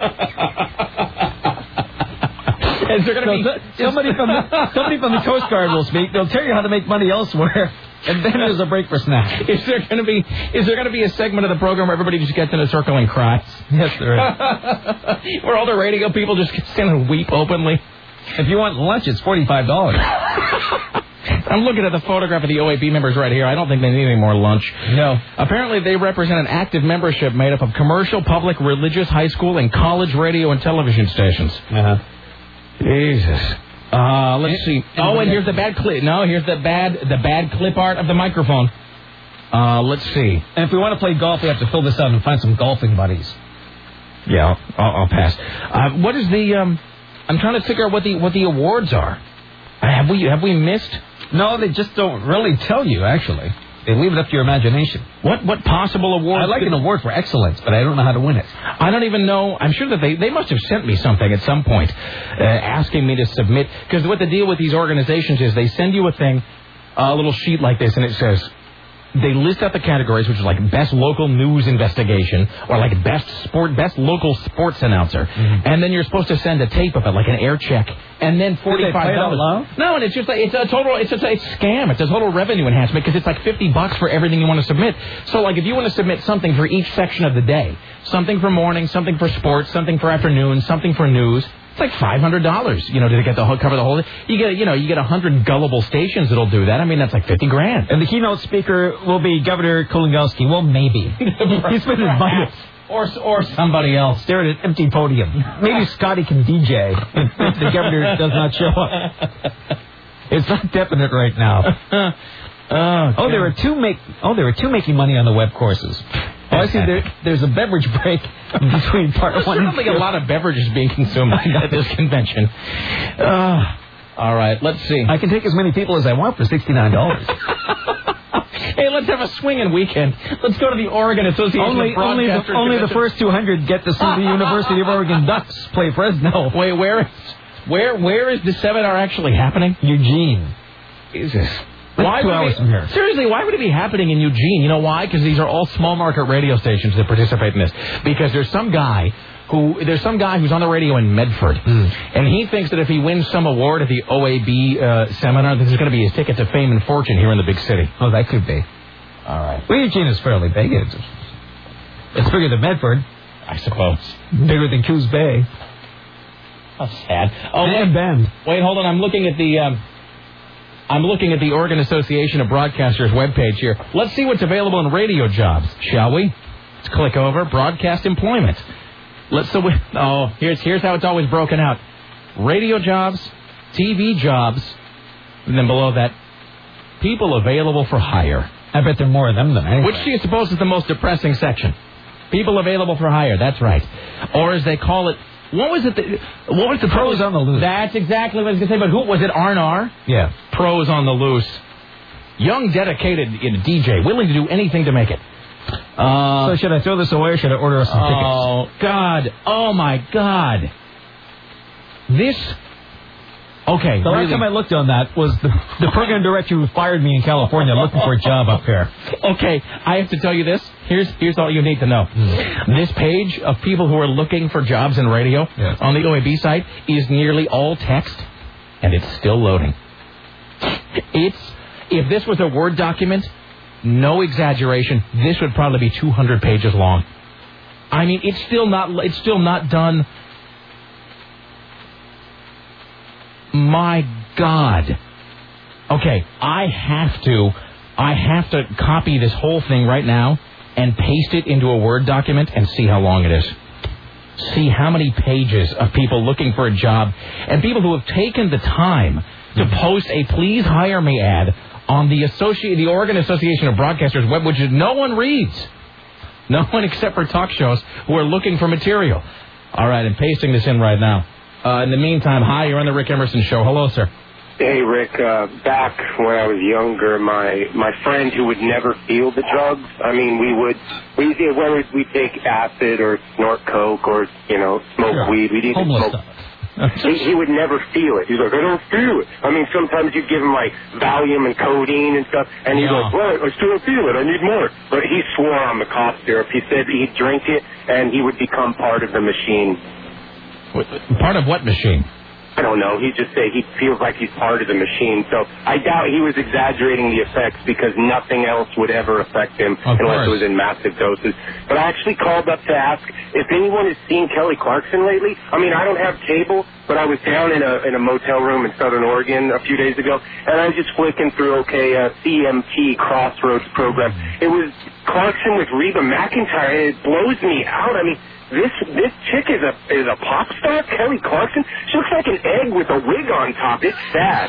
Is there going to be somebody from the Coast Guard will speak? They'll tell you how to make money elsewhere. And then there's a break for snacks. Is there going to be a segment of the program where everybody just gets in a circle and cries? Yes, there is. Where all the radio people just stand and weep openly. If you want lunch, it's $45. I'm looking at the photograph of the OAB members right here. I don't think they need any more lunch. No. Apparently, they represent an active membership made up of commercial, public, religious, high school, and college radio and television stations. Uh-huh. Jesus. Let's see. And here's the bad clip. No, here's the bad clip art of the microphone. Let's see. And if we want to play golf, we have to fill this out and find some golfing buddies. Yeah, I'll pass. What is the? I'm trying to figure out what the awards are. Have we missed? No, they just don't really tell you. Actually, they leave it up to your imagination. What possible awards? I like an award for excellence, but I don't know how to win it. I don't even know. I'm sure that they must have sent me something at some point, asking me to submit. Because what the deal with these organizations is, they send you a thing, a little sheet like this, and it says. They list out the categories, which is like best local news investigation or like best local sports announcer, and then you're supposed to send a tape of it, like an air check, and then $45. No, and it's just like it's a scam. It's a total revenue enhancement because it's like $50 for everything you want to submit. So like if you want to submit something for each section of the day, something for morning, something for sports, something for afternoon, something for news. It's like $500, to cover the whole thing. You get 100 gullible stations that'll do that. I mean, that's like $50,000. And the keynote speaker will be Governor Kulongoski. Well, maybe. He's been invited. Or somebody else. They're at an empty podium. Maybe Scotty can DJ if the governor does not show up. It's not definite right now. There were two making money on the web courses. Oh, I see. There's a beverage break between part one. There's certainly a lot of beverages being consumed at this convention. All right, let's see. I can take as many people as I want for $69. Hey, let's have a swinging weekend. Let's go to the Oregon Association of Broadcasters. Only the first 200 get to see the University of Oregon Ducks play Fresno. Wait, where is the seminar actually happening? Eugene. Jesus. Why 2 hours from here. Seriously, why would it be happening in Eugene? You know why? Because these are all small market radio stations that participate in this. Because there's some guy who's on the radio in Medford, and he thinks that if he wins some award at the OAB seminar, this is going to be his ticket to fame and fortune here in the big city. Oh, that could be. All right. Well, Eugene is fairly big. It's bigger than Medford, I suppose. Bigger than Coos Bay. How sad. Oh, and Bend. Wait, hold on. I'm looking at the Oregon Association of Broadcasters webpage here. Let's see what's available in radio jobs, shall we? Let's click over broadcast employment. Here's how it's always broken out. Radio jobs, TV jobs, and then below that, people available for hire. I bet there are more of them than anything. Which do you suppose is the most depressing section? People available for hire, that's right. Or as they call it, what was the pros on the loose? That's exactly what I was going to say, but who was it, R&R? Yeah. Pros on the loose. Young, dedicated DJ, willing to do anything to make it. So should I throw this away or should I order us some tickets? Oh, God. Oh, my God. This... Okay. The last time I looked on that was the program director who fired me in California looking for a job up here. Okay, I have to tell you this. Here's all you need to know. This page of people who are looking for jobs in radio on the OAB site is nearly all text, and it's still loading. If this was a Word document, no exaggeration, this would probably be 200 pages long. I mean, it's still not done. My God. Okay, I have to copy this whole thing right now and paste it into a Word document and see how long it is. See how many pages of people looking for a job and people who have taken the time to post a please hire me ad on the Oregon Association of Broadcasters web, which no one reads. No one except for talk shows who are looking for material. All right, I'm pasting this in right now. In the meantime, hi, you're on the Rick Emerson Show. Hello, sir. Hey, Rick. Back when I was younger, my friend who would never feel the drugs, I mean, whether we take acid or snort coke or, smoke weed, we'd even smoke. He would never feel it. He's like, I don't feel it. I mean, sometimes you'd give him, like, Valium and codeine and stuff, and he'd go, well, I still don't feel it. I need more. But he swore on the cough syrup. He said he'd drink it, and he would become part of the machine. Part of what machine? I don't know. He just said he feels like he's part of the machine. So I doubt he was exaggerating the effects because nothing else would ever affect him unless it was in massive doses. But I actually called up to ask if anyone has seen Kelly Clarkson lately. I mean, I don't have cable, but I was down in a motel room in Southern Oregon a few days ago, and I was just flicking through, CMT Crossroads program. It was Clarkson with Reba McEntire. It blows me out. I mean, this chick is a pop star, Kelly Clarkson. She looks like an egg with a wig on top. It's sad.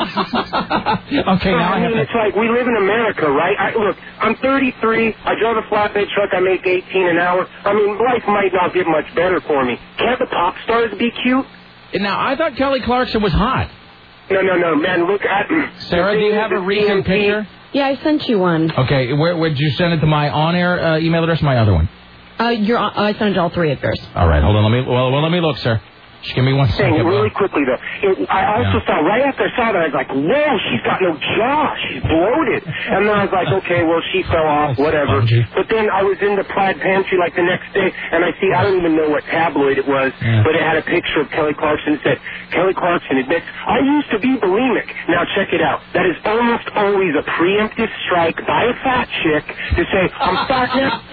Okay, now I mean, it's like we live in America, right? Look, I'm 33. I drive a flatbed truck. I make $18 an hour. I mean, life might not get much better for me. Can't the pop stars be cute? Now, I thought Kelly Clarkson was hot. No, man. Look at Sarah, do you have a recent picture? Yeah, I sent you one. Okay, where'd you send it to my on-air email address or my other one? I sent it to all three of yours. All right, hold on. Let me look, sir. Just give me 1 second. Really quickly, though, I also saw, right after I saw that, I was like, whoa, she's got no jaw. She's bloated. And then I was like, okay, well, she fell off, whatever. But then I was in the Plaid Pantry, like, the next day, and I don't even know what tabloid it was, but it had a picture of Kelly Clarkson. It said, Kelly Clarkson admits, I used to be bulimic. Now, check it out. That is almost always a preemptive strike by a fat chick to say, I'm starting now.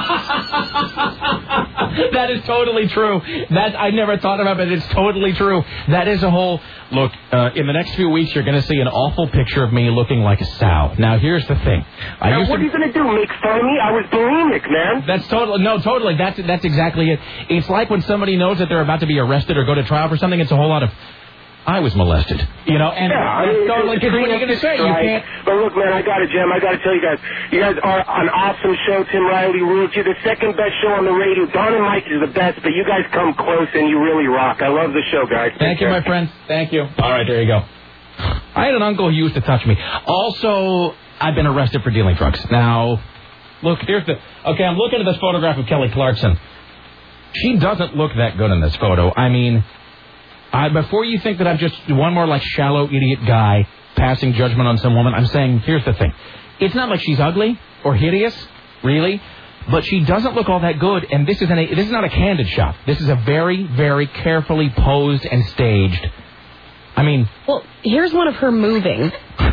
That is totally true. I never thought about it. It's totally true. That is a whole... Look, in the next few weeks, you're going to see an awful picture of me looking like a sow. Now, here's the thing. What are you going to do, make fun of me? I was bulimic, man. That's totally... No, totally. That's exactly it. It's like when somebody knows that they're about to be arrested or go to trial for something, it's a whole lot of... I was molested, and totally, because what are you going to say? You can't. But look, man, I got to tell you guys are an awesome show. Tim Riley rules. You're the second best show on the radio. Don and Mike is the best, but you guys come close and you really rock. I love the show, guys. Thank you, my friend. Thank you. All right, there you go. I had an uncle who used to touch me. Also, I've been arrested for dealing drugs. Now, look, I'm looking at this photograph of Kelly Clarkson. She doesn't look that good in this photo. I mean... before you think that I'm just one more like shallow idiot guy passing judgment on some woman, I'm saying, here's the thing. It's not like she's ugly or hideous, really, but she doesn't look all that good, and this is not a candid shot. This is a very, very carefully posed and staged. I mean... Well, here's one of her moving.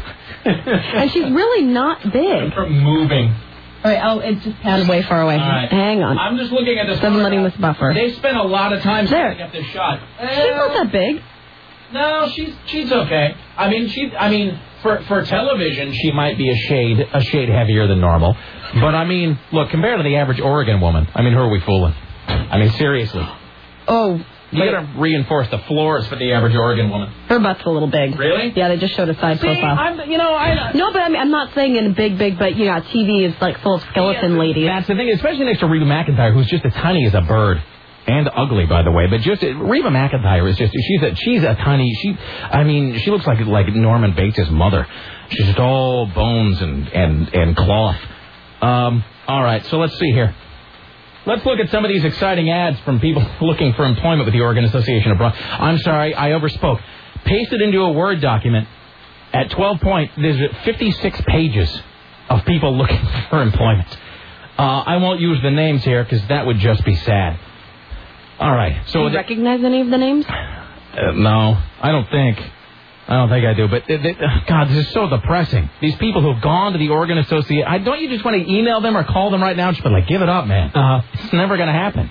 And she's really not big. Her moving. All right, it's just padded way far away. Right. Hang on. I'm just looking at this. I'm letting this buffer. They spent a lot of time setting up this shot. She's not that big. No, she's okay. I mean, for television, she might be a shade heavier than normal. But I mean, look, compared to the average Oregon woman, I mean, who are we fooling? I mean, seriously. Oh. You got to reinforce the floors for the average Oregon woman. Her butt's a little big. Really? Yeah, they just showed a side profile. No, but I'm not saying in big, but TV is like full of skeleton ladies. That's the thing, especially next to Reba McEntire, who's just as tiny as a bird. And ugly, by the way. But just Reba McEntire is just she's a tiny. She looks like Norman Bates' mother. She's just all bones and cloth. All right, so let's see here. Let's look at some of these exciting ads from people looking for employment with the Oregon Association of Broadcasters. I'm sorry, I overspoke. Paste it into a Word document. At 12 point, there's 56 pages of people looking for employment. I won't use the names here because that would just be sad. All right. So do you recognize any of the names? No, I don't think I do. But, God, this is so depressing. These people who've gone to the Oregon Association, don't you just want to email them or call them right now and just be like, give it up, man. It's never going to happen.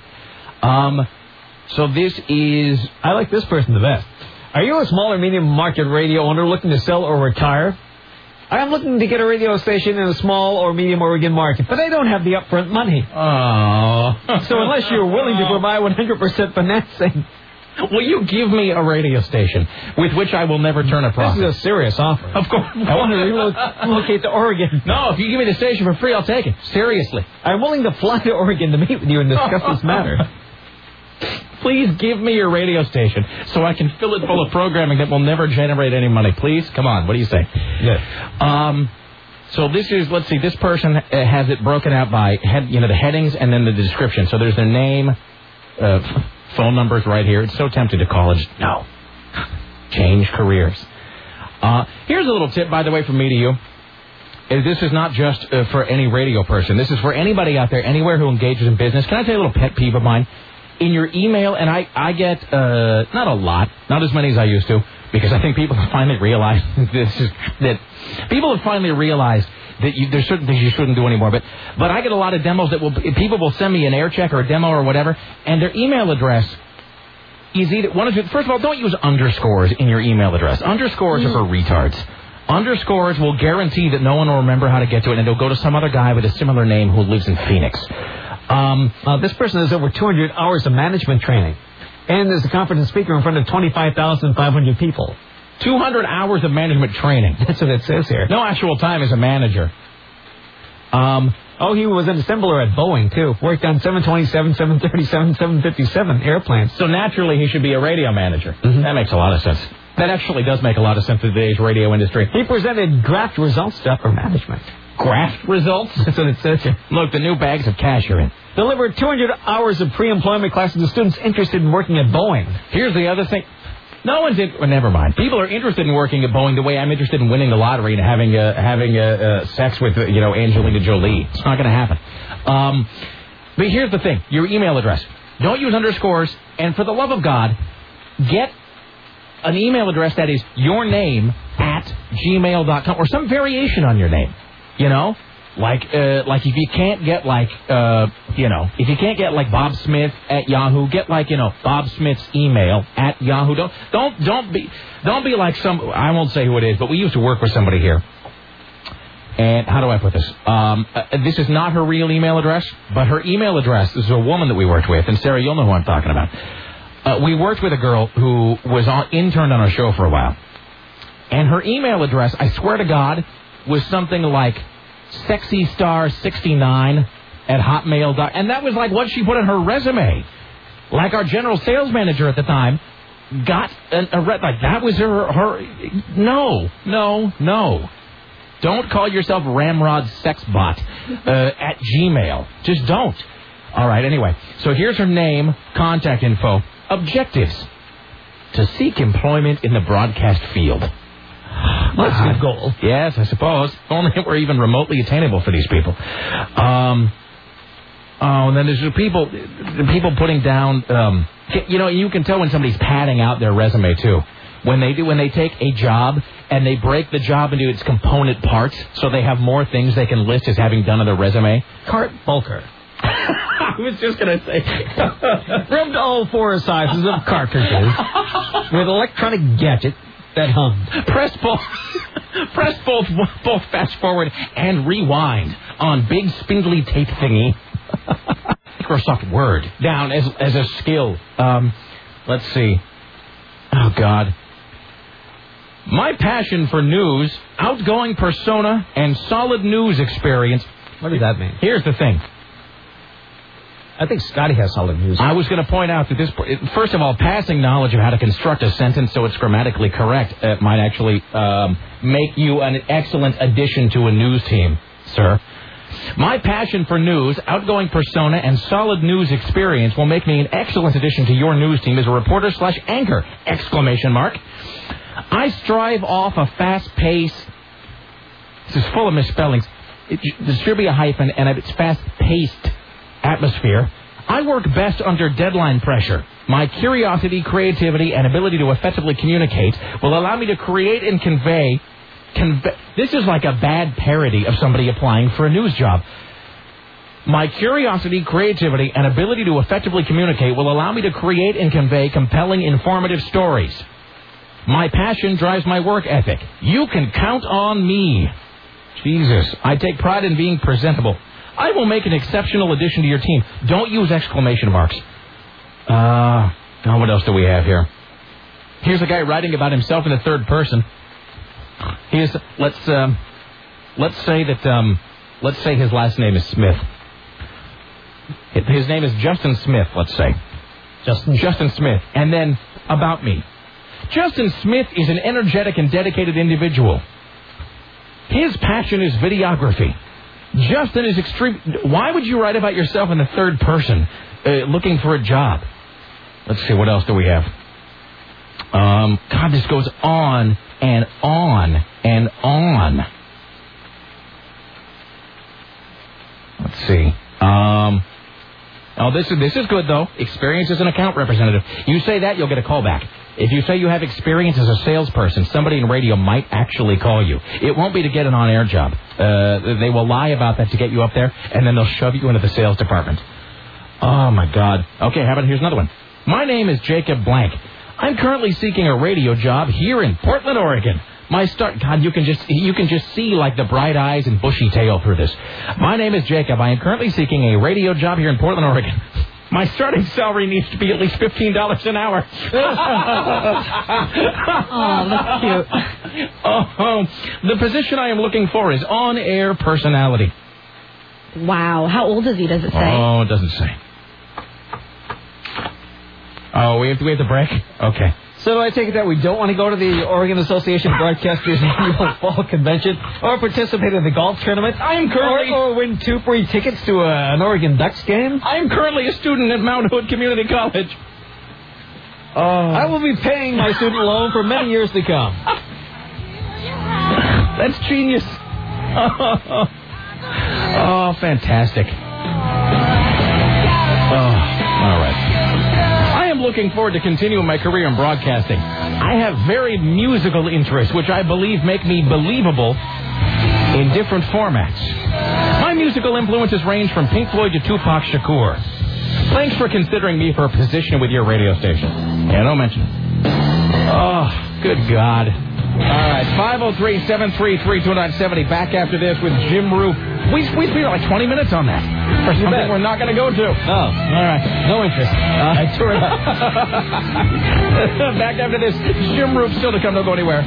So this is... I like this person the best. Are you a small or medium market radio owner looking to sell or retire? I am looking to get a radio station in a small or medium Oregon market, but I don't have the upfront money. Oh. So unless you're willing to provide 100% financing... Will you give me a radio station with which I will never turn a profit? This is a serious offer. Of course. I want to relocate to Oregon. No, if you give me the station for free, I'll take it. Seriously. I'm willing to fly to Oregon to meet with you and discuss this matter. Please give me your radio station so I can fill it full of programming that will never generate any money. Please? Come on. What do you say? Yeah. So this is, let's see, this person has it broken out by, the headings and then the description. So there's their name, phone numbers right here. It's so tempting to call it. No. Change careers. Here's a little tip, by the way, from me to you. This is not just for any radio person. This is for anybody out there, anywhere who engages in business. Can I tell you a little pet peeve of mine? In your email, and I get, not a lot, not as many as I used to, because I think people have finally realized that people have finally realized that there's certain things you shouldn't do anymore. But I get a lot of demos that people will send me an air check or a demo or whatever, and their email address is either first of all, don't use underscores in your email address. Underscores are for retards. Underscores will guarantee that no one will remember how to get to it, and it'll go to some other guy with a similar name who lives in Phoenix. This person has over 200 hours of management training, and is a confident speaker in front of 25,500 people. 200 hours of management training. That's what it says here. No actual time as a manager. He was an assembler at Boeing, too. Worked on 727, 737, 757 airplanes. So naturally, he should be a radio manager. Mm-hmm. That makes a lot of sense. That actually does make a lot of sense in today's radio industry. He presented graft results to upper management. Graft results? That's what it says here. Look, the new bags of cash are in. Delivered 200 hours of pre-employment classes to students interested in working at Boeing. Here's the other thing. No one's well, never mind. People are interested in working at Boeing the way I'm interested in winning the lottery and having sex with Angelina Jolie. It's not going to happen. But here's the thing: your email address. Don't use underscores. And for the love of God, get an email address that is your name @gmail.com or some variation on your name. Like if you can't get if you can't get like Bob Smith at Yahoo, get Bob Smith's email at Yahoo. Don't be like I won't say who it is, but we used to work with somebody here. And how do I put this? This is not her real email address, but her email address. This is a woman that we worked with, and Sarah, you'll know who I'm talking about. We worked with a girl who was interned on our show for a while, and her email address, I swear to God, was something like sexystar69@hotmail.com, and that was like what she put on her resume. Like our general sales manager at the time got that was her. No. Don't call yourself Ramrod Sexbot at Gmail. Just don't. All right. Anyway, so here's her name, contact info, objectives: to seek employment in the broadcast field. That's a good goal. Yes, I suppose. If only it were even remotely attainable for these people. And then there's the people putting down. You can tell when somebody's padding out their resume too. When they take a job and they break the job into its component parts, so they have more things they can list as having done on their resume. Cart bulker. I was just going to say. Ribbed all four sizes of cartridges with electronic gadget that hummed. Press both fast forward and rewind on big spindly tape thingy. Microsoft Word down as a skill. Let's see. Oh God. My passion for news, outgoing persona, and solid news experience. What does that mean? Here's the thing. I think Scotty has solid news. I was going to point out that first of all, passing knowledge of how to construct a sentence so it's grammatically correct might actually make you an excellent addition to a news team, sir. My passion for news, outgoing persona, and solid news experience will make me an excellent addition to your news team as a reporter/anchor! ! I strive off a fast pace. This is full of misspellings. There should be a hyphen, and it's fast-paced atmosphere. I work best under deadline pressure. My curiosity, creativity, and ability to effectively communicate will allow me to create and convey. This is like a bad parody of somebody applying for a news job. My curiosity, creativity, and ability to effectively communicate will allow me to create and convey compelling, informative stories. My passion drives my work ethic. You can count on me. Jesus. I take pride in being presentable. I will make an exceptional addition to your team. Don't use exclamation marks. What else do we have here? Here's a guy writing about himself in the third person. Let's say his last name is Smith. His name is Justin Smith, let's say. Justin Smith. And then, about me. Justin Smith is an energetic and dedicated individual. His passion is videography. Justin is extreme. Why would you write about yourself in the third person, looking for a job? Let's see, what else do we have? God, this goes on and on and on. Let's see. This is good, though. Experience as an account representative. You say that, you'll get a call back. If you say you have experience as a salesperson, somebody in radio might actually call you. It won't be to get an on-air job. They will lie about that to get you up there, and then they'll shove you into the sales department. Oh, my God. Okay, here's another one. My name is Jacob Blank. I'm currently seeking a radio job here in Portland, Oregon. God, you can just see like the bright eyes and bushy tail through this. My name is Jacob. I am currently seeking a radio job here in Portland, Oregon. My starting salary needs to be at least $15 an hour. Oh, that's cute. The position I am looking for is on-air personality. Wow. How old is he, does it say? Oh, it doesn't say. Oh, we have to break? Okay. So do I take it that we don't want to go to the Oregon Association of Broadcasters annual fall convention or participate in the golf tournament? Or win 2 free tickets to an Oregon Ducks game? I am currently a student at Mount Hood Community College. I will be paying my student loan for many years to come. That's genius. Oh, fantastic. All right. I am looking forward to continuing my career in broadcasting. I have very musical interests, which I believe make me believable in different formats. My musical influences range from Pink Floyd to Tupac Shakur. Thanks for considering me for a position with your radio station. Yeah, don't mention it. Oh, good God. All right, 503-733-2970. Back after this with Jim Roop. We spent like 20 minutes on that. For something we're not going to go to. Oh, all right. No interest. Back after this, Jim Roop still to come. Don't go anywhere.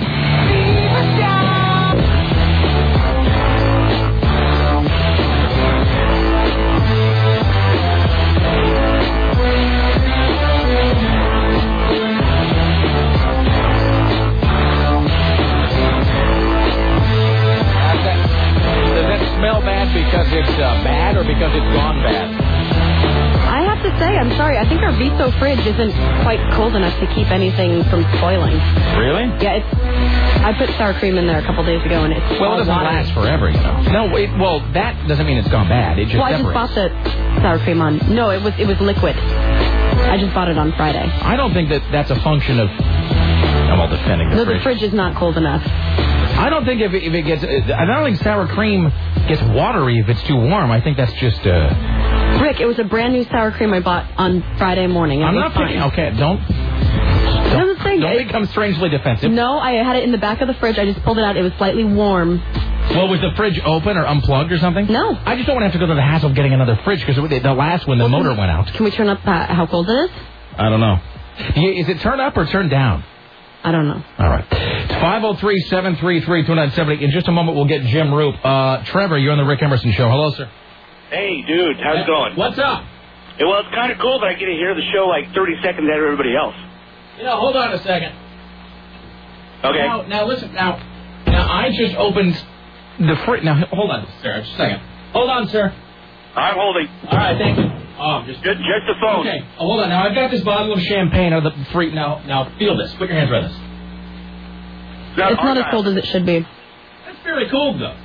Smell bad because it's bad or because it's gone bad? I have to say, I'm sorry. I think our Viso fridge isn't quite cold enough to keep anything from spoiling. Really? Yeah, I put sour cream in there a couple days ago, and it's it doesn't last forever, you know. No, that doesn't mean it's gone bad. It just separates. I just bought the sour cream on. No, it was liquid. I just bought it on Friday. I don't think that's a function of. I'm all defending the fridge. No, the fridge is not cold enough. I don't think if it gets. I don't think sour cream gets watery if it's too warm. I think that's just. Rick, it was a brand new sour cream I bought on Friday morning. I'm not picking. Okay, don't become strangely defensive. No, I had it in the back of the fridge. I just pulled it out. It was slightly warm. Well, was the fridge open or unplugged or something? No. I just don't want to have to go to the hassle of getting another fridge because the last one, the motor went out. Can we turn up how cold it is? I don't know. Is it turn up or turn down? I don't know. All right. It's 503-733-2970. In just a moment, we'll get Jim Roop. Trevor, you're on the Rick Emerson Show. Hello, sir. Hey, dude. How's it going? What's up? Well, it's kind of cool that I get to hear the show like 30 seconds ahead of everybody else. Hold on a second. Okay. Now listen. Now I just opened the fridge. Now, hold on, Sarah. Just a second. Hold on, sir. I'm holding. All right, thank you. Just the phone. Okay, hold on. Now, I've got this bottle of champagne out of the fridge. Now, feel this. Put your hands around this. It's not as cold as it should be. That's very cold, though.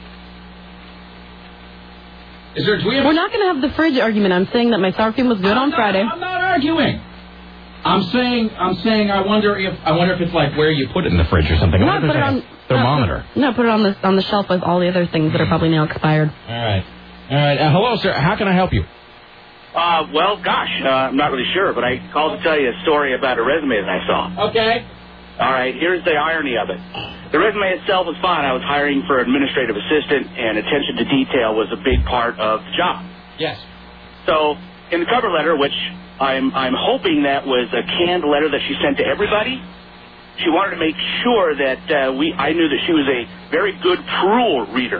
We're not going to have the fridge argument. I'm saying that my sour cream was good on Friday. I'm not arguing. I'm saying. I wonder if it's like where you put it in the fridge or something. No, put it on thermometer. No, put it on the shelf with all the other things that are probably now expired. All right. Hello, sir. How can I help you? Well, gosh, I'm not really sure, but I called to tell you a story about a resume that I saw. Okay. All right, here's the irony of it. The resume itself was fine. I was hiring for administrative assistant, and attention to detail was a big part of the job. Yes. So in the cover letter, which I'm hoping that was a canned letter that she sent to everybody, she wanted to make sure that I knew that she was a very good Prule reader.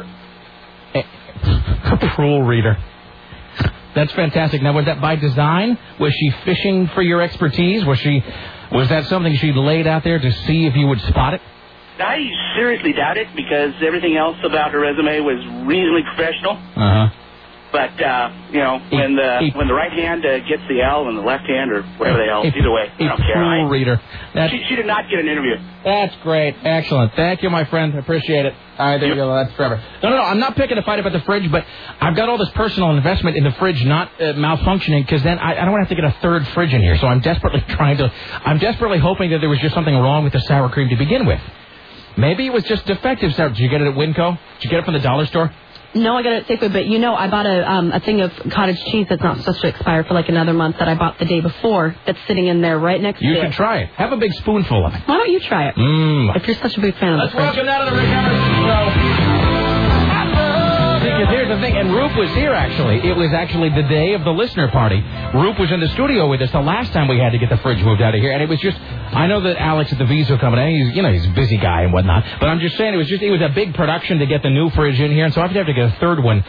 A Prule reader. That's fantastic. Now, was that by design? Was she fishing for your expertise? Was that something she laid out there to see if you would spot it? I seriously doubt it because everything else about her resume was reasonably professional. Uh-huh. But, when the right hand gets the L and the left hand or whatever the hell, either way, I don't care. Reader. She did not get an interview. That's great. Excellent. Thank you, my friend. Appreciate it. All right, there you go. That's forever. No. I'm not picking a fight about the fridge, but I've got all this personal investment in the fridge not malfunctioning because then I don't want to have to get a third fridge in here. So I'm desperately hoping that there was just something wrong with the sour cream to begin with. Maybe it was just defective sour. Did you get it at Winco? Did you get it from the dollar store? No, I got it at Safeway, but I bought a thing of cottage cheese that's not supposed to expire for like another month that I bought the day before that's sitting in there right next to it. You should try it. Have a big spoonful of it. Why don't you try it? If you're such a big fan of Let's welcome now to the Rick Emerson Show. Because here's the thing, and Roop was here, actually. It was actually the day of the listener party. Roop was in the studio with us the last time we had to get the fridge moved out of here, and it was just, I know that Alex at the Viso company, he's a busy guy and whatnot, but I'm just saying it was a big production to get the new fridge in here, and so I have to get a third one.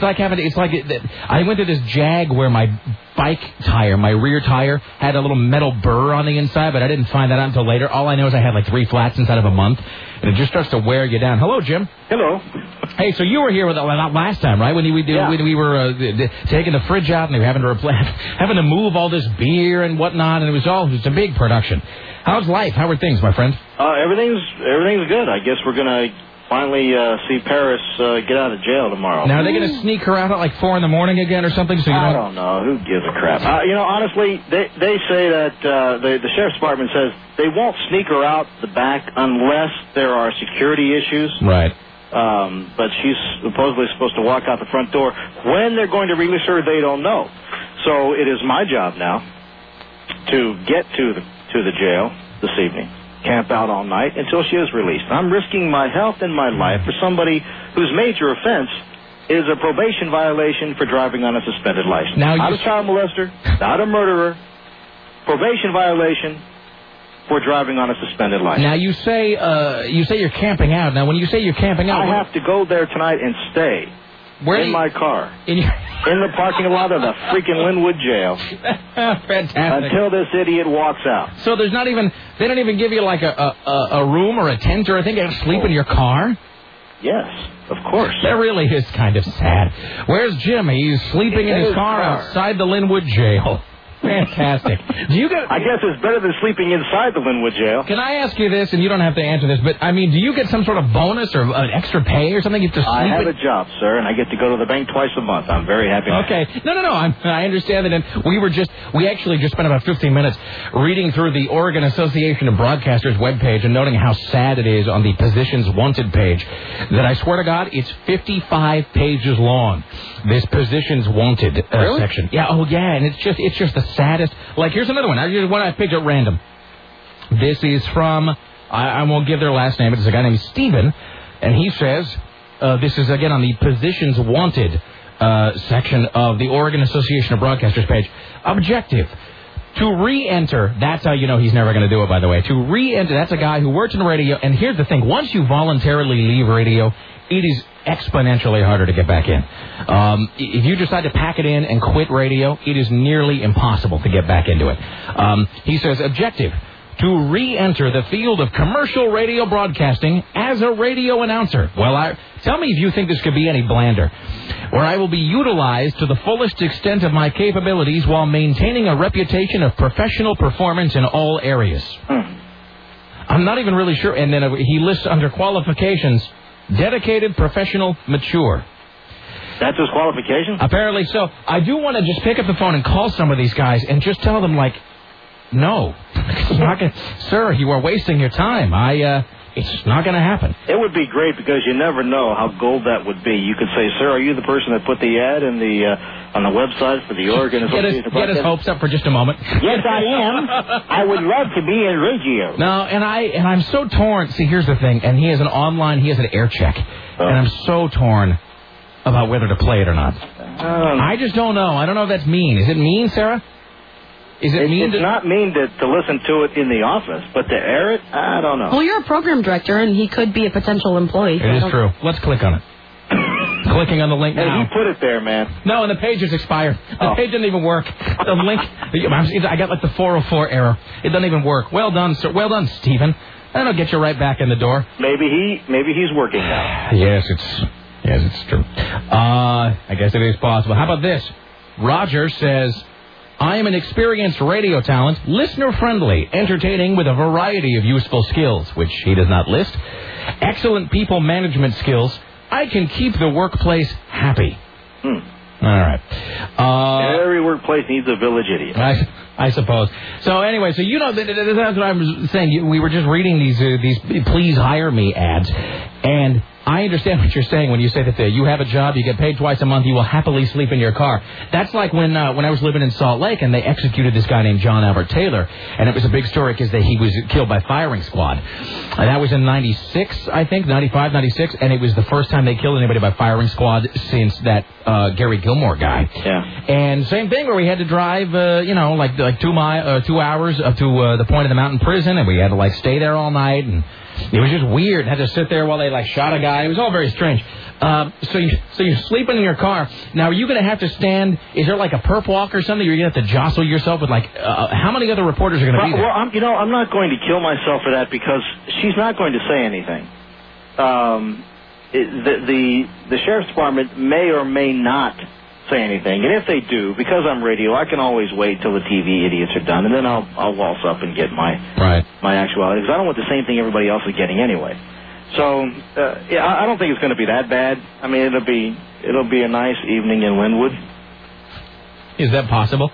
I went to this Jag where my bike tire, my rear tire, had a little metal burr on the inside, but I didn't find that out until later. All I know is I had like 3 flats inside of a month, and it just starts to wear you down. Hello, Jim. Hello. Hey, so you were here last time, right? When we were taking the fridge out and they were having to move all this beer and whatnot, and it was a big production. How's life? How are things, my friend? Everything's good. I guess we're gonna finally see Paris get out of jail tomorrow. Now, are they going to sneak her out at like 4 a.m. again or something? I don't know. Who gives a crap? Honestly, they say that the sheriff's department says they won't sneak her out the back unless there are security issues. Right. But she's supposedly supposed to walk out the front door. When they're going to release her, they don't know. So it is my job now to get to the jail this evening. Camp out all night until she is released. I'm risking my health and my life for somebody whose major offense is a probation violation for driving on a suspended license. Not a child molester, not a murderer. Probation violation for driving on a suspended license. Now, you say you're camping out. Now, when you say you're camping out... I have to go there tonight and stay. In my car. In the parking lot of the freaking Linwood jail. Fantastic. Until this idiot walks out. So they don't even give you like a room or a tent or anything? You have to sleep in your car? Yes, of course. That really is kind of sad. Where's Jim? He's sleeping in his car outside the Linwood jail. Fantastic. I guess it's better than sleeping inside the Linwood jail. Can I ask you this, and you don't have to answer this, but, do you get some sort of bonus or an extra pay or something? You have to sleep I have a job, sir, and I get to go to the bank twice a month. I'm very happy. Okay. No. I understand that. And we actually just spent about 15 minutes reading through the Oregon Association of Broadcasters webpage and noting how sad it is on the Positions Wanted page. That I swear to God, it's 55 pages long. This Positions Wanted section. Yeah, and it's just the saddest. Like, here's another one. Here's one I picked at random. This is from, I won't give their last name. It's a guy named Steven, and he says, this is again on the Positions Wanted section of the Oregon Association of Broadcasters page. Objective. To re-enter, that's how you know he's never going to do it, by the way. To re-enter, that's a guy who works in radio, and here's the thing. Once you voluntarily leave radio, it is exponentially harder to get back in. If you decide to pack it in and quit radio, it is nearly impossible to get back into it. He says, objective, to re-enter the field of commercial radio broadcasting as a radio announcer. Well, tell me if you think this could be any blander. Where I will be utilized to the fullest extent of my capabilities while maintaining a reputation of professional performance in all areas. I'm not even really sure. And then he lists under qualifications, dedicated, professional, mature. That's his qualification? Apparently so. I do want to just pick up the phone and call some of these guys and just tell them, no. Sir, you are wasting your time. It's not going to happen. It would be great because you never know how gold that would be. You could say, sir, are you the person that put the ad in on the website for the Oregon Association? Get his hopes up for just a moment. Yes, I am. I would love to be in radio. No, and I'm so torn. See, here's the thing, and he has an air check, and I'm so torn about whether to play it or not. I just don't know. I don't know if that's mean. Is it mean, Sarah? Is it mean? It's not mean to listen to it in the office, but to air it, I don't know. Well, you're a program director, and he could be a potential employee. It is true. Let's click on it. Clicking on the link now. Hey, you put it there, man. No, and the page has expired. The page didn't even work. The link, I got like the 404 error. It doesn't even work. Well done, sir. Well done, Stephen. That'll get you right back in the door. Maybe he's working now. Yes, it's true. I guess it is possible. How about this? Roger says, I am an experienced radio talent, listener-friendly, entertaining with a variety of useful skills, which he does not list. Excellent people management skills. I can keep the workplace happy. All right. Every workplace needs a village idiot. I suppose. So anyway, so that's what I was saying. We were just reading these please hire me ads, and I understand what you're saying when you say that you have a job, you get paid twice a month, you will happily sleep in your car. That's like when I was living in Salt Lake and they executed this guy named John Albert Taylor, and it was a big story because he was killed by firing squad. And that was in 96, I think, 95, 96, and it was the first time they killed anybody by firing squad since that Gary Gilmore guy. Yeah. And same thing where we had to drive, like 2 hours up to the point of the mountain prison, and we had to stay there all night, and it was just weird. Had to sit there while they shot a guy. It was all very strange. So you're sleeping in your car. Now, are you going to have to stand? Is there a perp walk or something? You're going to have to jostle yourself with how many other reporters are going to be there? Well, I'm not going to kill myself for that because she's not going to say anything. The sheriff's department may or may not say anything, and if they do, because I'm radio, I can always wait till the TV idiots are done, and then I'll waltz up and get my actuality, because I don't want the same thing everybody else is getting anyway. So I don't think it's going to be that bad. I mean, it'll be a nice evening in Linwood. Is that possible?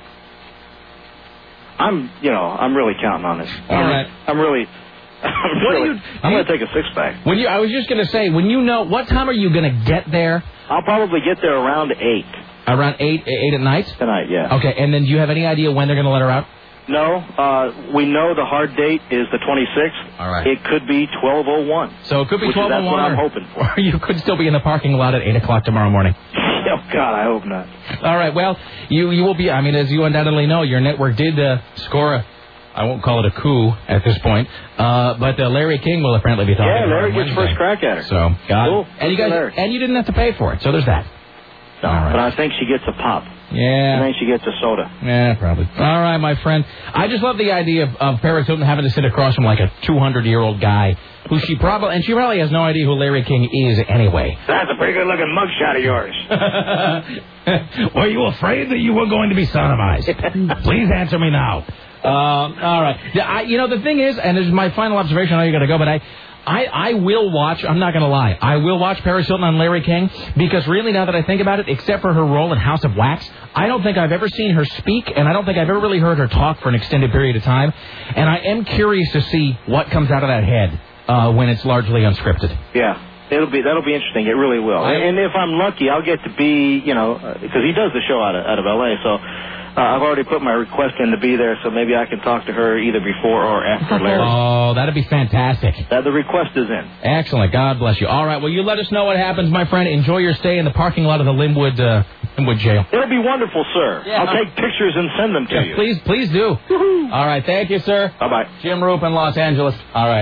I'm really counting on it. All right. I'm going to take a 6-pack. I was just going to say, when what time are you going to get there? I'll probably get there around 8. Around 8 at night? Tonight, yeah. Okay, and then do you have any idea when they're going to let her out? No. We know the hard date is the 26th. All right. It could be 12:01. So it could be 12:01. That's what I'm hoping for. Or you could still be in the parking lot at 8 o'clock tomorrow morning. Oh, God, I hope not. All right, well, you will be, as you undoubtedly know, your network did score I won't call it a coup at this point, but Larry King will apparently be talking. Yeah, Larry gets first crack at her. So, cool. And you didn't have to pay for it, so there's that. No, right. But I think she gets a pop. Yeah. I think she gets a soda. Yeah, probably. All right, my friend. I just love the idea of Paris Hilton having to sit across from a 200-year-old guy who she probably has no idea who Larry King is anyway. That's a pretty good-looking mugshot of yours. Were you afraid that you were going to be sodomized? Please answer me now. All right. The thing is, and this is my final observation, I know you got to go, but I will watch, I'm not going to lie, I will watch Paris Hilton on Larry King, because really, now that I think about it, except for her role in House of Wax, I don't think I've ever seen her speak, and I don't think I've ever really heard her talk for an extended period of time, and I am curious to see what comes out of that head when it's largely unscripted. Yeah. That'll be interesting. It really will. And if I'm lucky, I'll get to be, because he does the show out of L.A., so I've already put my request in to be there, so maybe I can talk to her either before or after Larry. Oh, that'd be fantastic. The request is in. Excellent. God bless you. All right. Well, you let us know what happens, my friend. Enjoy your stay in the parking lot of the Linwood jail. It'll be wonderful, sir. Yeah. I'll take pictures and send them to you. Please do. Woo-hoo. All right. Thank you, sir. Bye-bye. Jim Roop in Los Angeles. All right.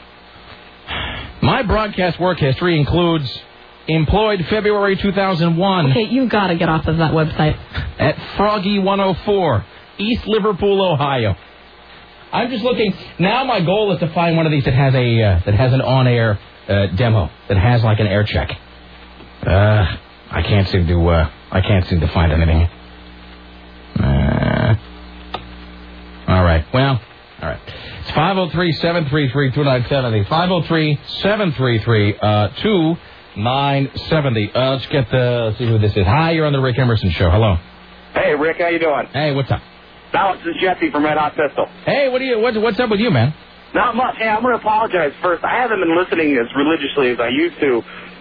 My broadcast work history includes employed February 2001. Okay, you got to get off of that website. At Froggy 104, East Liverpool, Ohio. I'm just looking. Now my goal is to find one of these that has an on-air demo that has an air check. I can't seem to find anything. All right. Well, all right. It's 503-733-2970. 503-733-2970. Let's see who this is. Hi, you're on the Rick Emerson Show. Hello. Hey, Rick, how you doing? Hey, what's up? Now, this is Jesse from Red Hot Pistol. Hey, what's up with you, man? Not much. Hey, I'm going to apologize first. I haven't been listening as religiously as I used to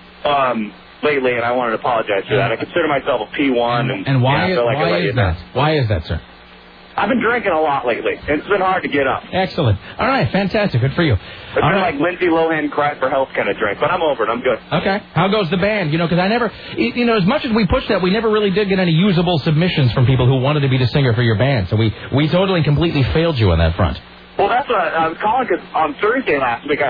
lately, and I wanted to apologize for that. I consider myself a P1. And why is that? Why is that, sir? I've been drinking a lot lately. It's been hard to get up. Excellent. All right, fantastic. Good for you. It's been like Lindsay Lohan cry for help kind of drink, but I'm over it. I'm good. Okay. How goes the band? Because I never, as much as we pushed that, we never really did get any usable submissions from people who wanted to be the singer for your band. So we totally, completely failed you on that front. Well, that's what I was calling, because on Thursday last week,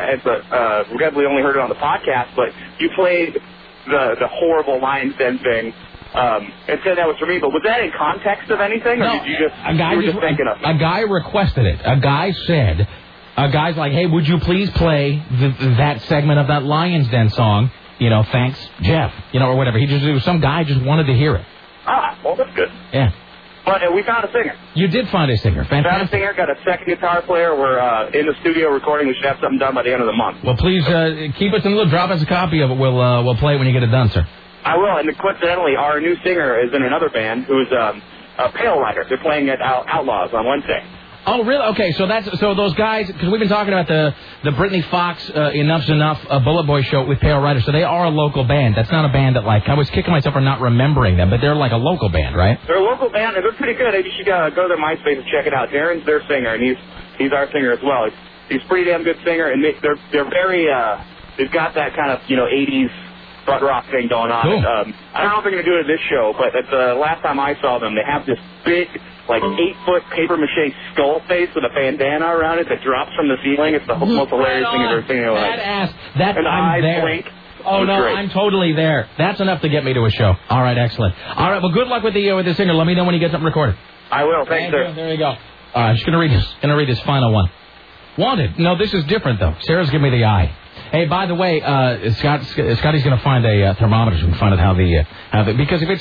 we only heard it on the podcast, but you played the horrible Lion's Den thing. And said that was for me, but was that in context of anything, or did you just thinking of it? A guy requested it. A guy said, guy's like, hey, would you please play that segment of that Lion's Den song? Thanks, Jeff. Or whatever. Some guy just wanted to hear it. Ah, well, that's good. Yeah. But we found a singer. You did find a singer. Fantastic. Found a singer, got a second guitar player. We're in the studio recording. We should have something done by the end of the month. Well, please keep us in the loop. Drop us a copy of it. We'll play it when you get it done, sir. I will, and coincidentally, our new singer is in another band who's a Pale Rider. They're playing at Outlaws on Wednesday. Oh, really? Okay, so those guys, because we've been talking about the Brittany Fox Enough's Enough Bullet Boy show with Pale Rider, so they are a local band. That's not a band that, I was kicking myself for not remembering them, but they're like a local band, right? They're a local band, and they're pretty good. You should go to their MySpace and check it out. Darren's their singer, and he's our singer as well. He's a pretty damn good singer, and they're very, they've got that kind of, 80s butt rock thing going on. Cool. I don't know if they're going to do it this show, but at the last time I saw them, they have this big, 8-foot paper mache skull face with a bandana around it that drops from the ceiling. It's the most hilarious thing I've ever seen in my life. And I'm there. Blink. Oh, no, great. I'm totally there. That's enough to get me to a show. All right, excellent. All right, well, good luck with the singer. Let me know when you get something recorded. I will. Thanks, sir. There you go. All right, I'm just going to read this final one. Wanted. No, this is different, though. Sarah's giving me the eye. Hey, by the way, Scotty's going to find a thermometer so we can find out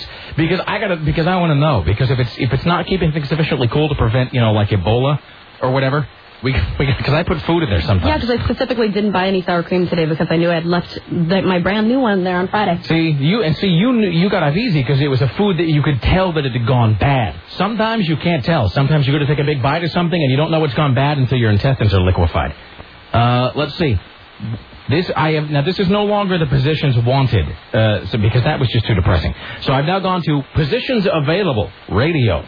because I want to know, because if it's not keeping things sufficiently cool to prevent like Ebola or whatever, because I put food in there sometimes. Yeah, because I specifically didn't buy any sour cream today because I knew I had left my brand new one there on Friday. You got off easy because it was a food that you could tell that it had gone bad. Sometimes you can't tell. Sometimes you go to take a big bite of something and you don't know it's gone bad until your intestines are liquefied. Let's see. This is no longer the positions wanted, because that was just too depressing. So I've now gone to positions available, radio.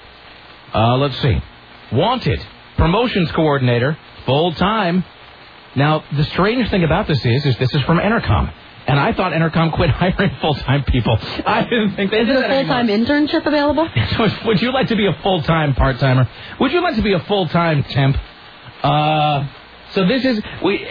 Let's see. Wanted, promotions coordinator, full time. Now, the strange thing about this is this is from Entercom. And I thought Entercom quit hiring full-time people. I didn't think they did that. Is a full-time internship available? Would you like to be a full-time part-timer? Would you like to be a full-time temp? So this is,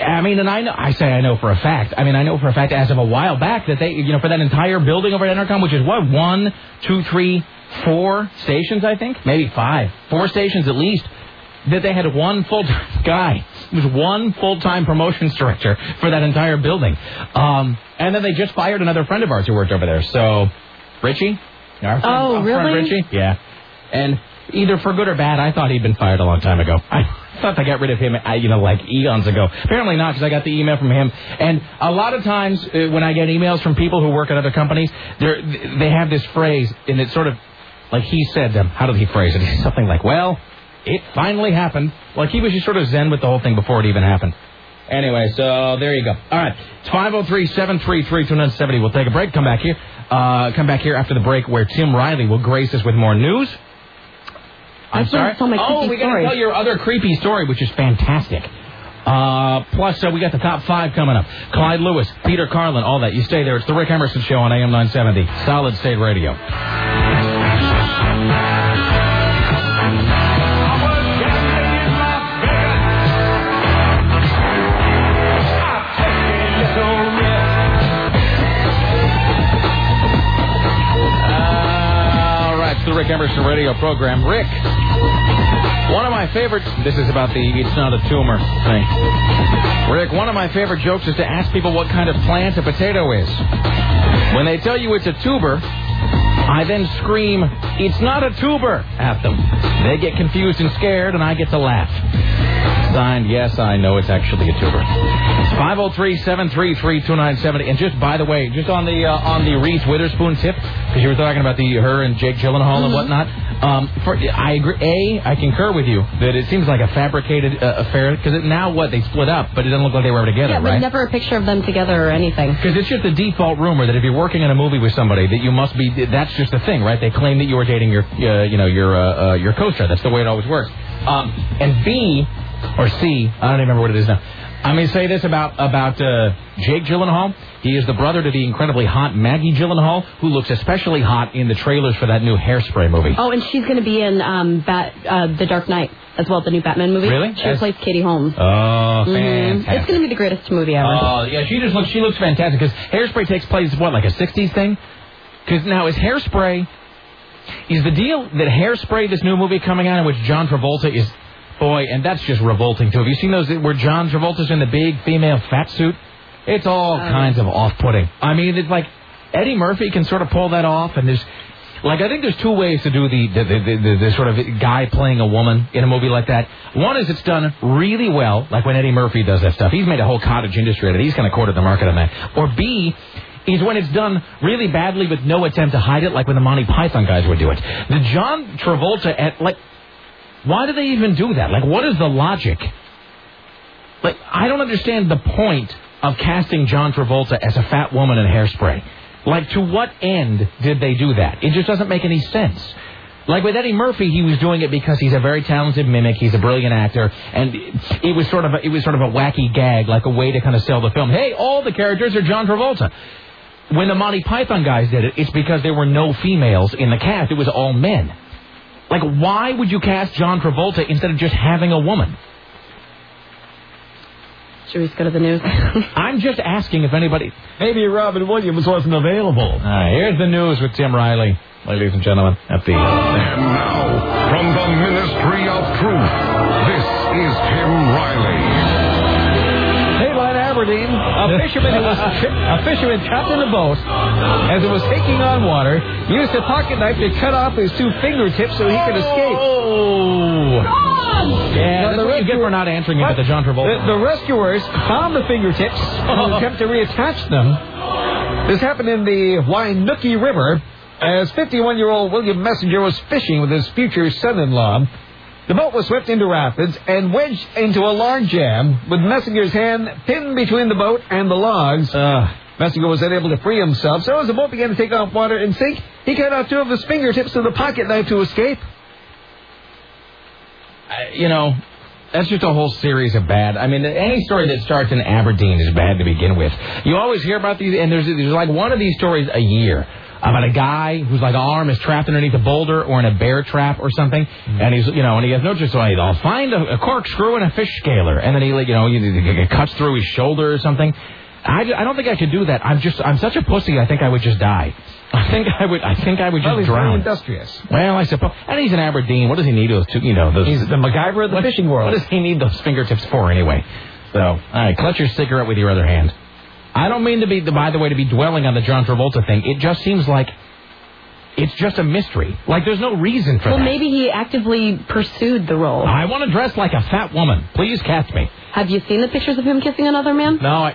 I know for a fact as of a while back that they, for that entire building over at Entercom, which is 1, 2, 3, 4 stations, I think, maybe 5, 4 stations at least, that they had one full-time guy. It was one full-time promotions director for that entire building. And then they just fired another friend of ours who worked over there. So, Richie? Our friend, really? Richie? Yeah. And either for good or bad, I thought he'd been fired a long time ago. I thought they got rid of him, eons ago. Apparently not, because I got the email from him. And a lot of times when I get emails from people who work at other companies, they have this phrase, and it's sort of like he said, how did he phrase it? It's something like, well, it finally happened. Like he was just sort of zen with the whole thing before it even happened. Anyway, so there you go. All right, it's 503-733-2970. We'll take a break. Come back here after the break where Tim Riley will grace us with more news. I'm sorry? We got to tell your other creepy story, which is fantastic. Plus, we got the top 5 coming up. Clyde Lewis, Peter Carlin, all that. You stay there. It's the Rick Emerson Show on AM 970. Solid State Radio. The Rick Emerson radio program. Rick, one of my favorites, this is about the it's not a tumor thing. Rick, one of my favorite jokes is to ask people what kind of plant a potato is. When they tell you it's a tuber, I then scream, it's not a tuber, at them. They get confused and scared, and I get to laugh. Signed, yes, I know it's actually a tuber. 503-733-2970. And just, by the way, just on the Reese Witherspoon tip, because you were talking about her and Jake Gyllenhaal and whatnot, I agree. I concur with you that it seems like a fabricated affair, because now they split up, but it doesn't look like they were ever together, right? Yeah, but never a picture of them together or anything. Because it's just a default rumor that if you're working in a movie with somebody, that you must be, that's just the thing, right? They claim that you were dating your co-star. That's the way it always works. And B, or C, I don't even remember what it is now. I'm going to say this about Jake Gyllenhaal. He is the brother to the incredibly hot Maggie Gyllenhaal, who looks especially hot in the trailers for that new Hairspray movie. Oh, and she's going to be in The Dark Knight as well, the new Batman movie. Really? She plays Katie Holmes. Oh, fantastic. It's going to be the greatest movie ever. Oh, yeah, she looks fantastic, because Hairspray takes place, like a 60s thing? Because now is the deal that Hairspray, this new movie coming out in which John Travolta is... Boy, and that's just revolting, too. Have you seen those where John Travolta's in the big female fat suit? It's all kinds of off-putting. I mean, it's like Eddie Murphy can sort of pull that off, and there's... I think there's two ways to do the sort of guy playing a woman in a movie like that. One is it's done really well, like when Eddie Murphy does that stuff. He's made a whole cottage industry out of it. He's kind of cornered the market on that. Or B is when it's done really badly with no attempt to hide it, like when the Monty Python guys would do it. The John Travolta why do they even do that? What is the logic? I don't understand the point of casting John Travolta as a fat woman in Hairspray. To what end did they do that? It just doesn't make any sense. With Eddie Murphy, he was doing it because he's a very talented mimic. He's a brilliant actor, and it was sort of a wacky gag, like a way to kind of sell the film. Hey, all the characters are John Travolta. When the Monty Python guys did it, it's because there were no females in the cast. It was all men. Why would you cast John Travolta instead of just having a woman? Should we just go to the news? I'm just asking if anybody... Maybe Robin Williams wasn't available. All right, here's the news with Tim Riley, ladies and gentlemen. At the... And now, from the Ministry of Truth, this is Tim Riley. Aberdeen, a fisherman trapped in a boat as it was taking on water used a pocket knife to cut off his two fingertips so he could escape. Oh! Yeah, that's what you get for not answering him at the John Travolta. The rescuers found the fingertips and attempt to reattach them. This happened in the Wainuki River as 51-year-old William Messenger was fishing with his future son-in-law. The boat was swept into rapids and wedged into a log jam, with Messenger's hand pinned between the boat and the logs. Messenger was unable to free himself, so as the boat began to take off water and sink, he cut off two of his fingertips with a pocket knife to escape. That's just a whole series of bad. I mean, any story that starts in Aberdeen is bad to begin with. You always hear about these, and there's one of these stories a year about a guy whose arm is trapped underneath a boulder or in a bear trap or something, and he's and he has no choice. So I'll find a corkscrew and a fish scaler, and then he it cuts through his shoulder or something. I don't think I could do that. I'm such a pussy. I think I would just die. I think I would just he's drown. Very industrious. Well, I suppose. And he's in Aberdeen. What does he need those two? Those. He's the MacGyver of the fishing world. What does he need those fingertips for anyway? So, all right, clutch your cigarette with your other hand. I don't mean to be, by the way, to be dwelling on the John Travolta thing. It just seems like it's just a mystery. There's no reason for that. Well, maybe he actively pursued the role. I want to dress like a fat woman. Please cast me. Have you seen the pictures of him kissing another man? No.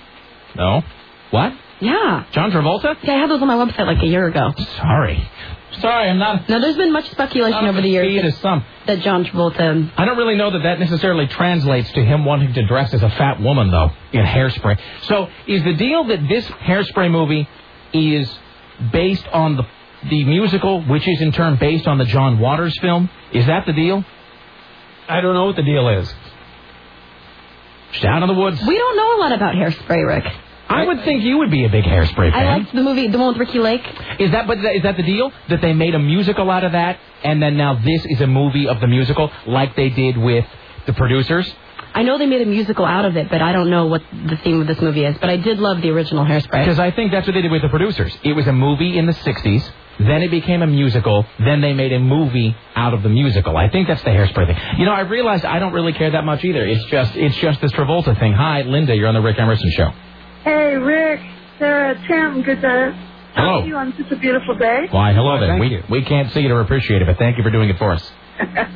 What? Yeah. John Travolta? Yeah, I had those on my website a year ago. Sorry, I'm not... No, there's been much speculation over the years that John Travolta... I don't really know that necessarily translates to him wanting to dress as a fat woman, though, in Hairspray. So, is the deal that this Hairspray movie is based on the musical, which is in turn based on the John Waters film? Is that the deal? I don't know what the deal is. Down in the woods. We don't know a lot about Hairspray, Rick. I would think you would be a big Hairspray fan. I liked the movie, the one with Ricky Lake. Is that the deal? That they made a musical out of that, and then now this is a movie of the musical, like they did with The Producers? I know they made a musical out of it, but I don't know what the theme of this movie is. But I did love the original Hairspray. Because I think that's what they did with The Producers. It was a movie in the 60s, then it became a musical, then they made a movie out of the musical. I think that's the Hairspray thing. I realized I don't really care that much either. It's just this Travolta thing. Hi, Linda, you're on the Rick Emerson Show. Hey, Rick, Sarah, Tim, good to hello. talk to you on such a beautiful day. Why, hello there. We can't see it or appreciate it, but thank you for doing it for us.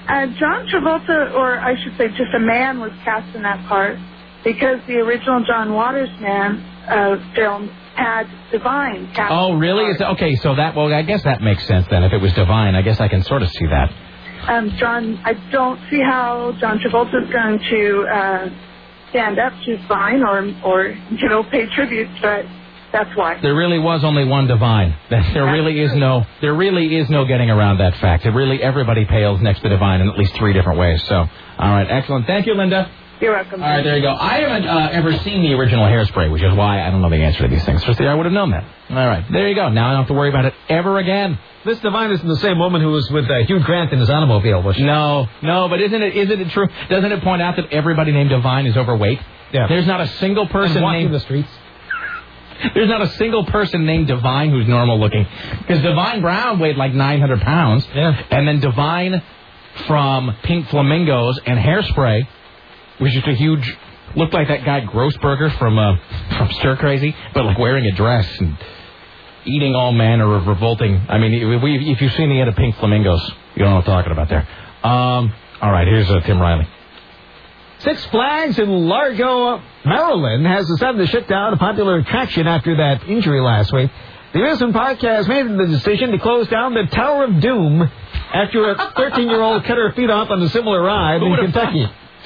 John Travolta, or I should say just a man, was cast in that part because the original John Waters film had Divine cast. Oh, really? Okay, so I guess that makes sense then. If it was Divine, I guess I can sort of see that. I don't see how John Travolta is going to stand up to Divine or pay tribute, but that's why. There really was only one Divine. There really is no getting around that fact. Everybody pales next to Divine in at least 3 different ways. So, all right, excellent. Thank you, Linda. You're welcome. All right, there you go. I haven't ever seen the original Hairspray, which is why I don't know the answer to these things. First, I would have known that. All right, there you go. Now I don't have to worry about it ever again. This Divine isn't the same woman who was with Hugh Grant in his automobile, was she? No, but isn't it true? Doesn't it point out that everybody named Divine is overweight? Yeah. There's not a single person named the streets. There's not a single person named Divine who's normal looking. Because Divine Brown weighed like 900 pounds. Yeah. And then Divine from Pink Flamingos and Hairspray was just a huge... Looked like that guy Grossberger from Stir Crazy, but like wearing a dress and eating all manner of revolting... I mean, if you've seen the end of Pink Flamingos, you don't know what I'm talking about there. All right, here's Tim Riley. Six Flags in Largo, Maryland has decided to shut down a popular attraction after that injury last week. The amusement park has made the decision to close down the Tower of Doom after a 13-year-old cut her feet off on a similar ride in Kentucky.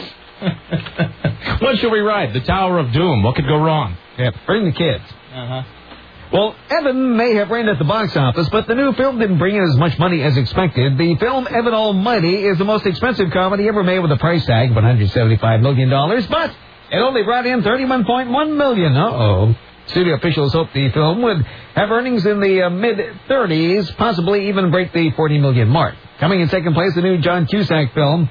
What should we ride? The Tower of Doom. What could go wrong? Yeah, bring the kids. Uh-huh. Well, Evan may have reigned at the box office, but the new film didn't bring in as much money as expected. The film Evan Almighty is the most expensive comedy ever made with a price tag of $175 million, but it only brought in $31.1 million. Uh-oh. Studio officials hope the film would have earnings in the mid-30s, possibly even break the $40 million mark. Coming in second place, the new John Cusack film,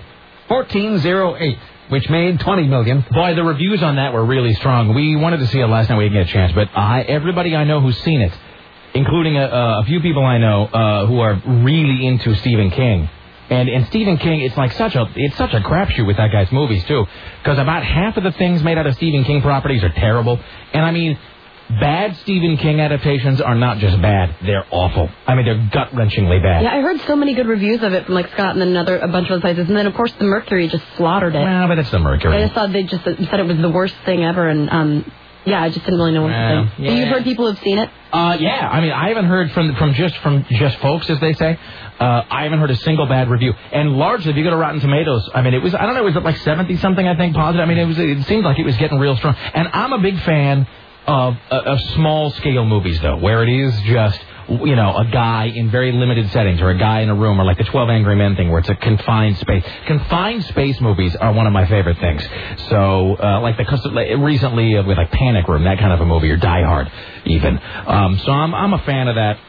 1408. Which made $20 million. Boy, the reviews on that were really strong. We wanted to see it last night. We didn't get a chance. But everybody I know who's seen it, including a few people I know who are really into Stephen King. And Stephen King, it's such a crapshoot with that guy's movies, too. Because about half of the things made out of Stephen King properties are terrible. And, I mean, bad Stephen King adaptations are not just bad, they're awful. I mean, they're gut-wrenchingly bad. Yeah, I heard so many good reviews of it from Scott and then a bunch of other places. And then, of course, the Mercury just slaughtered it. Well, but it's the Mercury. I just thought they just said it was the worst thing ever. And, I just didn't really know what to think. Yeah. You've heard people who've seen it? Yeah. I mean, I haven't heard from just folks, as they say. I haven't heard a single bad review. And largely, if you go to Rotten Tomatoes, I mean, it was 70-something, I think, positive. I mean, it seemed like it was getting real strong. And I'm a big fan of small-scale movies, though, where it is just, a guy in very limited settings, or a guy in a room, or like the 12 Angry Men thing, where it's a confined space. Confined space movies are one of my favorite things. So, recently with Panic Room, that kind of a movie, or Die Hard, even. So I'm a fan of that.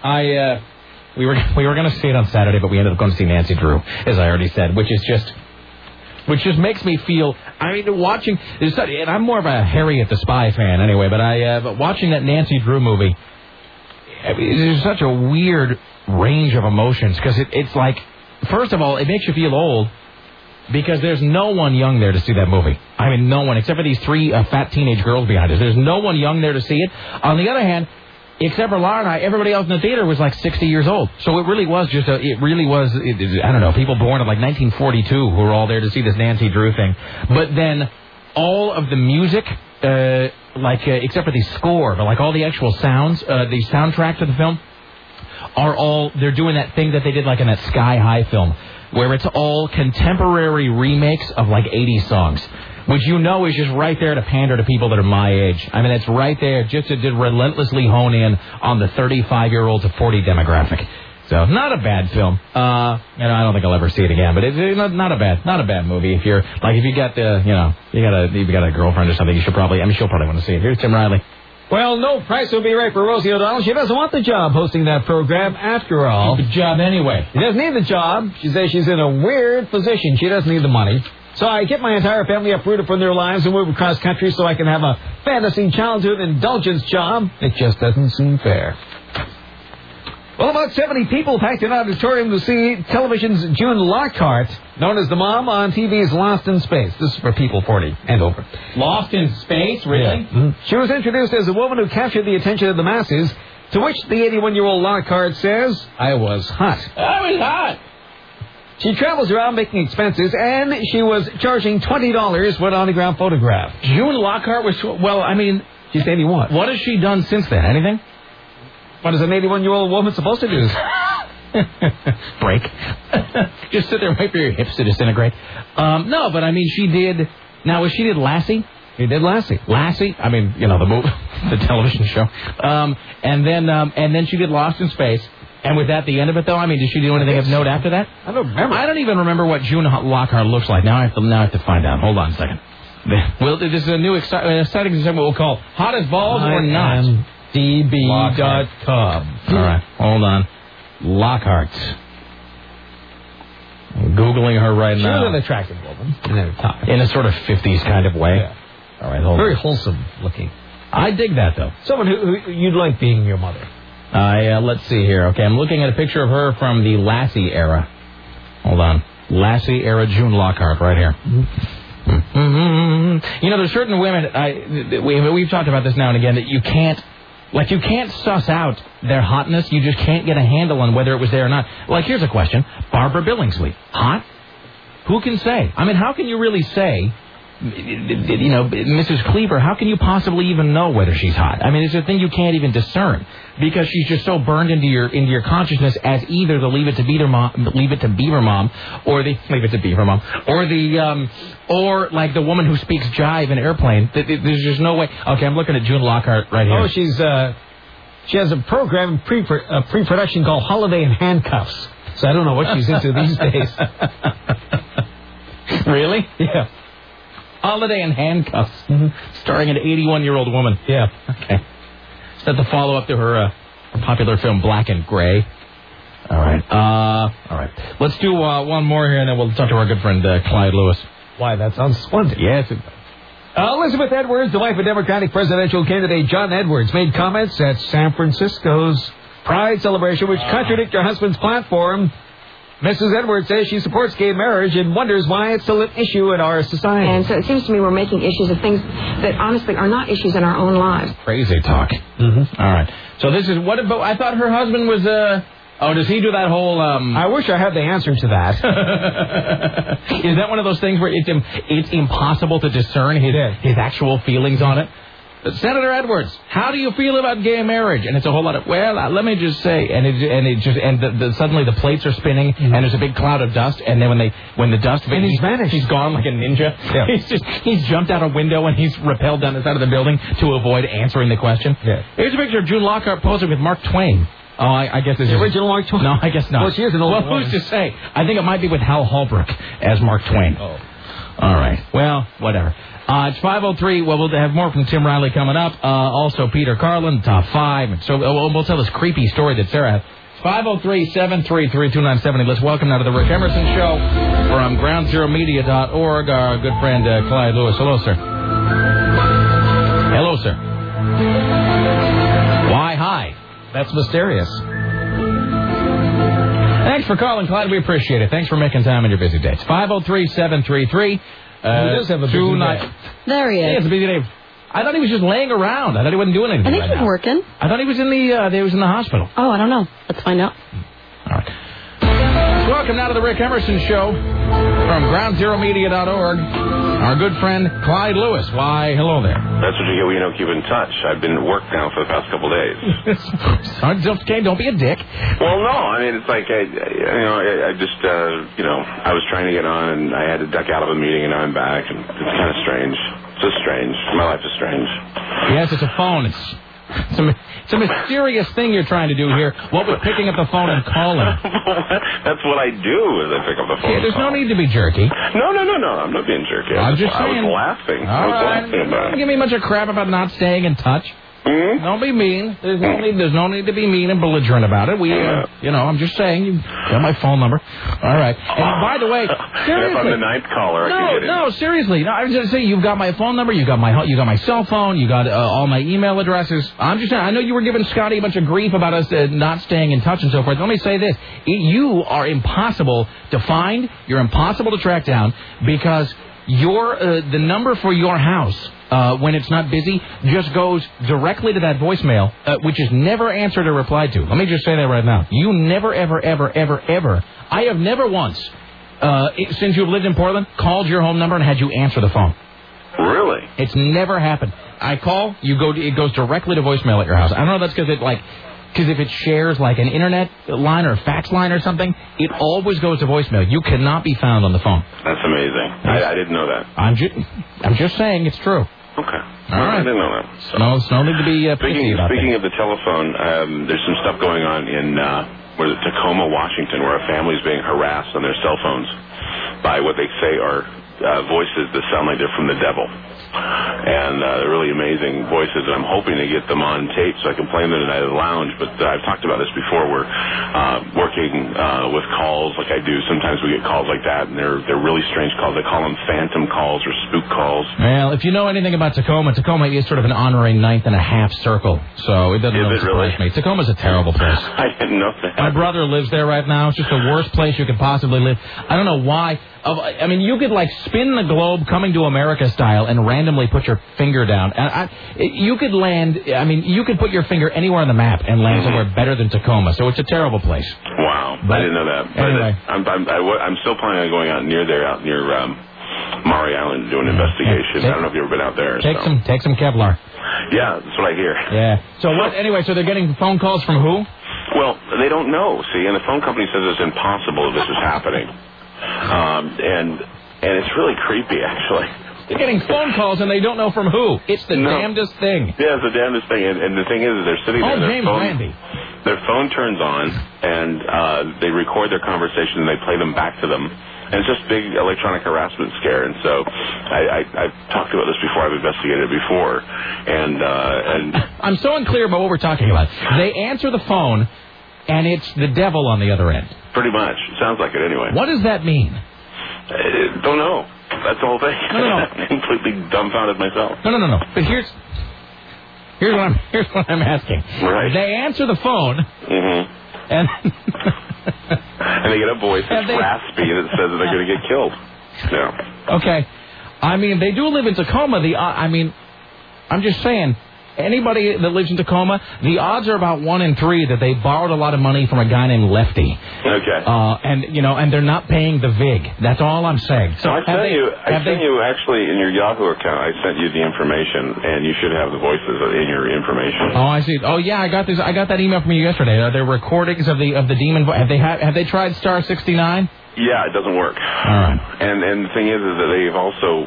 We were going to see it on Saturday, but we ended up going to see Nancy Drew, as I already said, which just makes me feel, I mean, watching, and I'm more of a Harriet the Spy fan anyway, but watching that Nancy Drew movie, there's such a weird range of emotions, because it's like, first of all, it makes you feel old, because there's no one young there to see that movie. I mean, no one, except for these 3 fat teenage girls behind us. There's no one young there to see it. On the other hand, except for Laura and I, everybody else in the theater was 60 years old. So it really was I don't know, people born in 1942 who were all there to see this Nancy Drew thing. But then all of the music, except for the score, but all the actual sounds, the soundtrack to the film, they're doing that thing that they did in that Sky High film, where it's all contemporary remakes of 80s songs. Which is just right there to pander to people that are my age. I mean, it's right there just to relentlessly hone in on the 35-year-old to 40 demographic. So, not a bad film. I don't think I'll ever see it again, but it's not a bad movie. If you're, if you got you've got a girlfriend or something, she'll probably want to see it. Here's Tim Riley. Well, no price will be right for Rosie O'Donnell. She doesn't want the job hosting that program after all. The job anyway. She doesn't need the job. She says she's in a weird position. She doesn't need the money. So I get my entire family uprooted from their lives and move across country so I can have a fantasy childhood indulgence job. It just doesn't seem fair. Well, about 70 people packed an auditorium to see television's June Lockhart, known as the mom on TV's Lost in Space. This is for people 40 and over. Lost in Space? Really? Yeah. Mm-hmm. She was introduced as a woman who captured the attention of the masses, to which the 81-year-old Lockhart says, I was hot. I was hot. She travels around making expenses, and she was charging $20 for an autographed photograph. June Lockhart was, she's 81. What has she done since then? Anything? What is an 81-year-old woman supposed to do? Break. Just sit there and wait for your hips to disintegrate. No, but she did. Now, she did Lassie? She did Lassie. Lassie? The movie, the television show. And then she did Lost in Space. And was that the end of it, though? Did she do anything of note after that? I don't remember. I don't even remember what June Lockhart looks like. Now I have to find out. Hold on a second. Well, this is a new exciting segment we'll call Hot as Balls or Not. DB.com. All right, hold on. Lockhart. I'm Googling her right now. She's an attractive woman in her time. In a sort of 50s kind of way. Yeah. All right, hold on. Very wholesome looking. I dig that, though. Someone who you'd like being your mother. Let's see here. Okay, I'm looking at a picture of her from the Lassie era. Hold on. Lassie era June Lockhart right here. Mm-hmm. There's certain women, we've talked about this now and again, that you can't suss out their hotness. You just can't get a handle on whether it was there or not. Like, here's a question. Barbara Billingsley. Hot? Who can say? How can you really say, Mrs. Cleaver, how can you possibly even know whether she's hot? It's a thing you can't even discern because she's just so burned into your consciousness as either the Leave It to Beaver mom, or or like the woman who speaks jive in Airplane. There's just no way. Okay, I'm looking at June Lockhart right here. Oh, she has a program in pre-production called Holiday in Handcuffs. So I don't know what she's into these days. Really? Yeah. Holiday in Handcuffs, starring an 81-year-old woman. Yeah. Okay. Is that the follow-up to her popular film Black and Gray? All right. All right. Let's do one more here, and then we'll talk to our good friend Clyde Lewis. Why, that sounds splendid. Yes. Elizabeth Edwards, the wife of Democratic presidential candidate John Edwards, made comments at San Francisco's Pride celebration which contradict her husband's platform. Mrs. Edwards says she supports gay marriage and wonders why it's still an issue in our society. And so it seems to me we're making issues of things that honestly are not issues in our own lives. Crazy talk. Mm-hmm. All right. So this is what about? I thought her husband was does he do that whole? I wish I had the answer to that. Is that one of those things where it's impossible to discern his actual feelings on it? Senator Edwards, how do you feel about gay marriage? And it's a whole lot of, let me just say, suddenly the plates are spinning, and there's a big cloud of dust, and then when the dust, and he's vanished. He's gone like a ninja. Yeah. He's jumped out a window and he's rappelled down the side of the building to avoid answering the question. Yeah. Here's a picture of June Lockhart posing with Mark Twain. Oh, I guess this is the original Mark Twain. No, I guess not. Well, she is an old woman. Who's to say? I think it might be with Hal Holbrook as Mark Twain. Oh. All right. Well, whatever. It's 5:03. Well, we'll have more from Tim Riley coming up. Also, Peter Carlin, top 5. And so we'll tell this creepy story that Sarah had. 503-733-2970. Let's welcome now to the Rick Emerson Show from GroundZeroMedia.org, our good friend Clyde Lewis. Hello, sir. Hello, sir. Why, hi. That's mysterious. Thanks for calling, Clyde. We appreciate it. Thanks for making time on your busy days. 503-733. He does have a busy day. There he is. Yeah, it's a busy day. I thought he was just laying around. I thought he wasn't doing anything. I think he's working. I thought he was in the hospital. Oh, I don't know. Let's find out. All right. Welcome now to the Rick Emerson Show from GroundZeroMedia.org. Our good friend Clyde Lewis. Why, hello there. That's what you get when you don't keep in touch. I've been at work now for the past couple of days. Okay, don't be a dick. Well, no. It's like I was trying to get on and I had to duck out of a meeting and now I'm back and it's kind of strange. It's just strange. My life is strange. Yes, it's a phone. It's a mysterious thing you're trying to do here. What with picking up the phone and calling? That's what I do is I pick up the phone. Yeah, there's no need to be jerky. No. I'm not being jerky. I'm just saying. I was laughing. All right. Don't give me much of crap about not staying in touch. Mm-hmm. Don't be mean. There's no need to be mean and belligerent about it. I'm just saying. You got my phone number. All right. And by the way, seriously, if I'm the ninth caller, I can get in. No, seriously. No, I was just saying, you've got my phone number. You got my cell phone. You got all my email addresses. I'm just saying. I know you were giving Scotty a bunch of grief about us not staying in touch and so forth. Let me say this: you are impossible to find. You're impossible to track down because the number for your house. When it's not busy, just goes directly to that voicemail, which is never answered or replied to. Let me just say that right now. You never, ever, ever, ever, ever. I have never once since you've lived in Portland, called your home number and had you answer the phone. Really? It's never happened. I call, it goes directly to voicemail at your house. I don't know if that's because if it shares like an internet line or a fax line or something, it always goes to voicemail. You cannot be found on the phone. That's amazing. I didn't know that. I'm just saying it's true. Okay. All right. I didn't know that. So. No need to be picky about Speaking that. of the telephone, there's some stuff going on in Tacoma, Washington, where a family is being harassed on their cell phones by what they say are voices that sound like they're from the devil. And they're really amazing voices, and I'm hoping to get them on tape so I can play them tonight at the lounge. But I've talked about this before. We're working with calls like I do. Sometimes we get calls like that, and they're really strange calls. They call them phantom calls or spook calls. Well, if you know anything about Tacoma is sort of an honorary 9.5 circle, so it doesn't really surprise me. Tacoma's a terrible place. I didn't know that. My brother lives there right now. It's just the worst place you could possibly live. I don't know why. I mean, you could like spin the globe Coming to America style and randomly put your finger down. You could land, you could put your finger anywhere on the map and land somewhere better than Tacoma. So it's a terrible place. Wow. I didn't know that. Anyway. I'm still planning on going out near Maury Island to do an investigation. I don't know if you've ever been out there. Take some Kevlar. Yeah, that's what I hear. Yeah. So what? Anyway, so they're getting phone calls from who? Well, they don't know. See, and the phone company says it's impossible if this is happening. And it's really creepy, actually. They're getting phone calls and they don't know from who. It's the damnedest thing. Yeah, it's the damnedest thing. And the thing is, they're sitting there. James Randi. Their phone turns on, and they record their conversation, and they play them back to them. And it's just big electronic harassment scare. And so I've talked about this before. I've investigated it before. And I'm so unclear about what we're talking about. They answer the phone, and it's the devil on the other end. Pretty much. Sounds like it anyway. What does that mean? Don't know. That's the whole thing. No. I'm completely dumbfounded myself. No. But here's what I'm asking. Right. They answer the phone. Mm-hmm. And they get a voice that's raspy and it says that they're going to get killed. Yeah. Okay. I mean, they do live in Tacoma. I'm just saying, anybody that lives in Tacoma, the odds are about 1 in 3 that they borrowed a lot of money from a guy named Lefty. Okay. And they're not paying the VIG. That's all I'm saying. So I sent you actually in your Yahoo account. I sent you the information, and you should have the voices in your information. Oh, I see. Oh, yeah, I got this. I got that email from you yesterday. Are there recordings of the demon? Have they tried star 69? Yeah, it doesn't work. All right. And the thing is that they've also